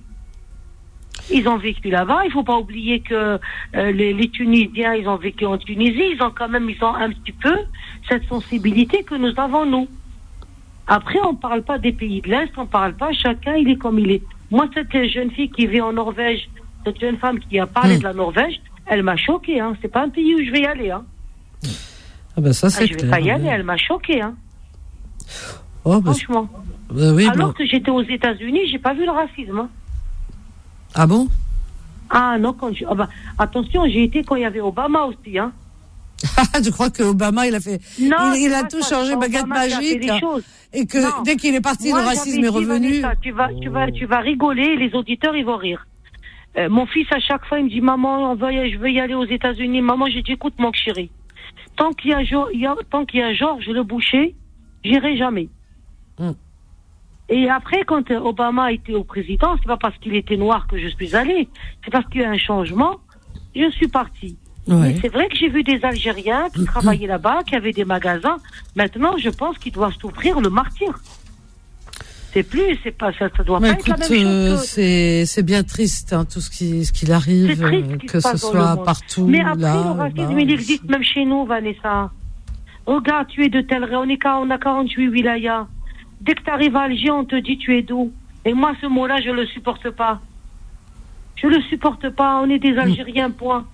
Ils ont vécu là-bas. Il faut pas oublier que euh, les, les Tunisiens, ils ont vécu en Tunisie. Ils ont quand même, ils ont un petit peu cette sensibilité que nous avons, nous. Après, on parle pas des pays de l'Est, on parle pas, chacun il est comme il est. Moi, cette jeune fille qui vit en Norvège, cette jeune femme qui a parlé mmh. de la Norvège, elle m'a choquée, hein. C'est pas un pays où je vais y aller, hein. Ah ben ça, c'est ah, je vais clair, pas y ouais. aller, elle m'a choquée, hein. Oh, bah, franchement. Bah, oui, Alors bah... que j'étais aux États-Unis, j'ai pas vu le racisme, hein. Ah bon? Ah non, quand je... oh, bah, attention, j'ai été quand il y avait Obama aussi, hein. Je crois que Obama, il a fait, non, il, il a tout changé, baguette magique, et que non. dès qu'il est parti, Moi, le racisme est revenu. Vanessa, tu vas, tu vas, tu vas rigoler, les auditeurs, ils vont rire. Euh, mon fils, à chaque fois, il me dit, maman, on va y, je veux y aller aux États-Unis. Maman, j'ai dit, écoute, mon chéri, tant qu'il y a, il y a, tant qu'il y a Georges le boucher, j'irai jamais. Mm. Et après, quand Obama était au président, c'est pas parce qu'il était noir que je suis allée, c'est parce qu'il y a un changement, je suis partie. Ouais. Mais c'est vrai que j'ai vu des Algériens qui travaillaient là-bas, qui avaient des magasins. Maintenant, je pense qu'ils doivent souffrir le martyr. C'est plus, c'est pas, ça, ça doit Mais pas écoute, être la même chose que... c'est, c'est bien triste, hein, tout ce qui, ce qu'il arrive, euh, que ce soit partout. Mais après, là, le racisme, bah, il existe même chez nous, Vanessa. Regarde, tu es de tel, on est, on a quarante-huit wilayas. Dès que tu arrives à Alger, on te dit tu es d'où? Et moi, ce mot-là, je le supporte pas. Je le supporte pas, on est des Algériens, point.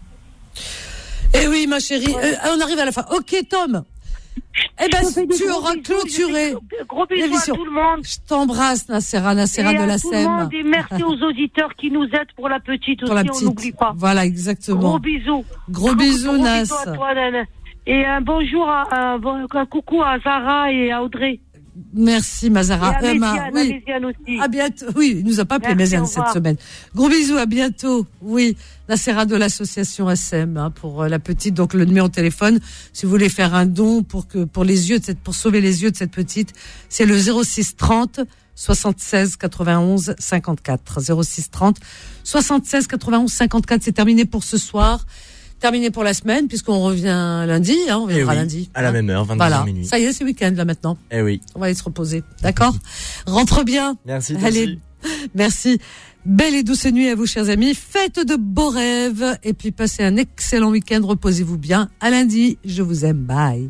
Eh oui, ma chérie, ouais. euh, on arrive à la fin. Ok, Tom. Eh ben, tu auras clôturé l'émission. Tout le monde. Je t'embrasse, Nassera, Nassera de la S E M. Et merci aux auditeurs qui nous aident pour la petite pour aussi, la petite. On n'oublie pas. Voilà, exactement. Gros bisous. Gros, gros bisous, gros Nas. Bisous à toi, Nana. Et un bonjour, à, un, un coucou à Zara et à Audrey. Merci, Mazara. Et à Méziane, oui. à Méziane aussi. À bientôt. Oui, il nous a pas appelé Méziane cette semaine. Gros bisous, à bientôt. Oui, Nassera de l'association S M, hein, pour euh, la petite. Donc, le numéro de téléphone, si vous voulez faire un don pour que, pour les yeux de cette, pour sauver les yeux de cette petite, c'est le zéro six trente soixante-seize quatre-vingt-onze cinquante-quatre. zéro six trente soixante-seize quatre-vingt-onze cinquante-quatre. C'est terminé pour ce soir. Terminé pour la semaine, puisqu'on revient lundi, hein, on reviendra oui, lundi. À la hein. même heure, vingt-deux heures voilà. minuit. Ça y est, c'est week-end, là, maintenant. Eh oui. On va aller se reposer. D'accord? Rentre bien. Merci, Allez. Merci. Belle et douce nuit à vous, chers amis. Faites de beaux rêves. Et puis, passez un excellent week-end. Reposez-vous bien. À lundi. Je vous aime. Bye.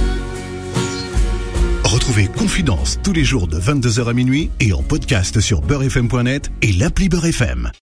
Retrouvez Confidence tous les jours de vingt-deux heures à minuit et en podcast sur beurre f m point net et l'appli Beurre F M.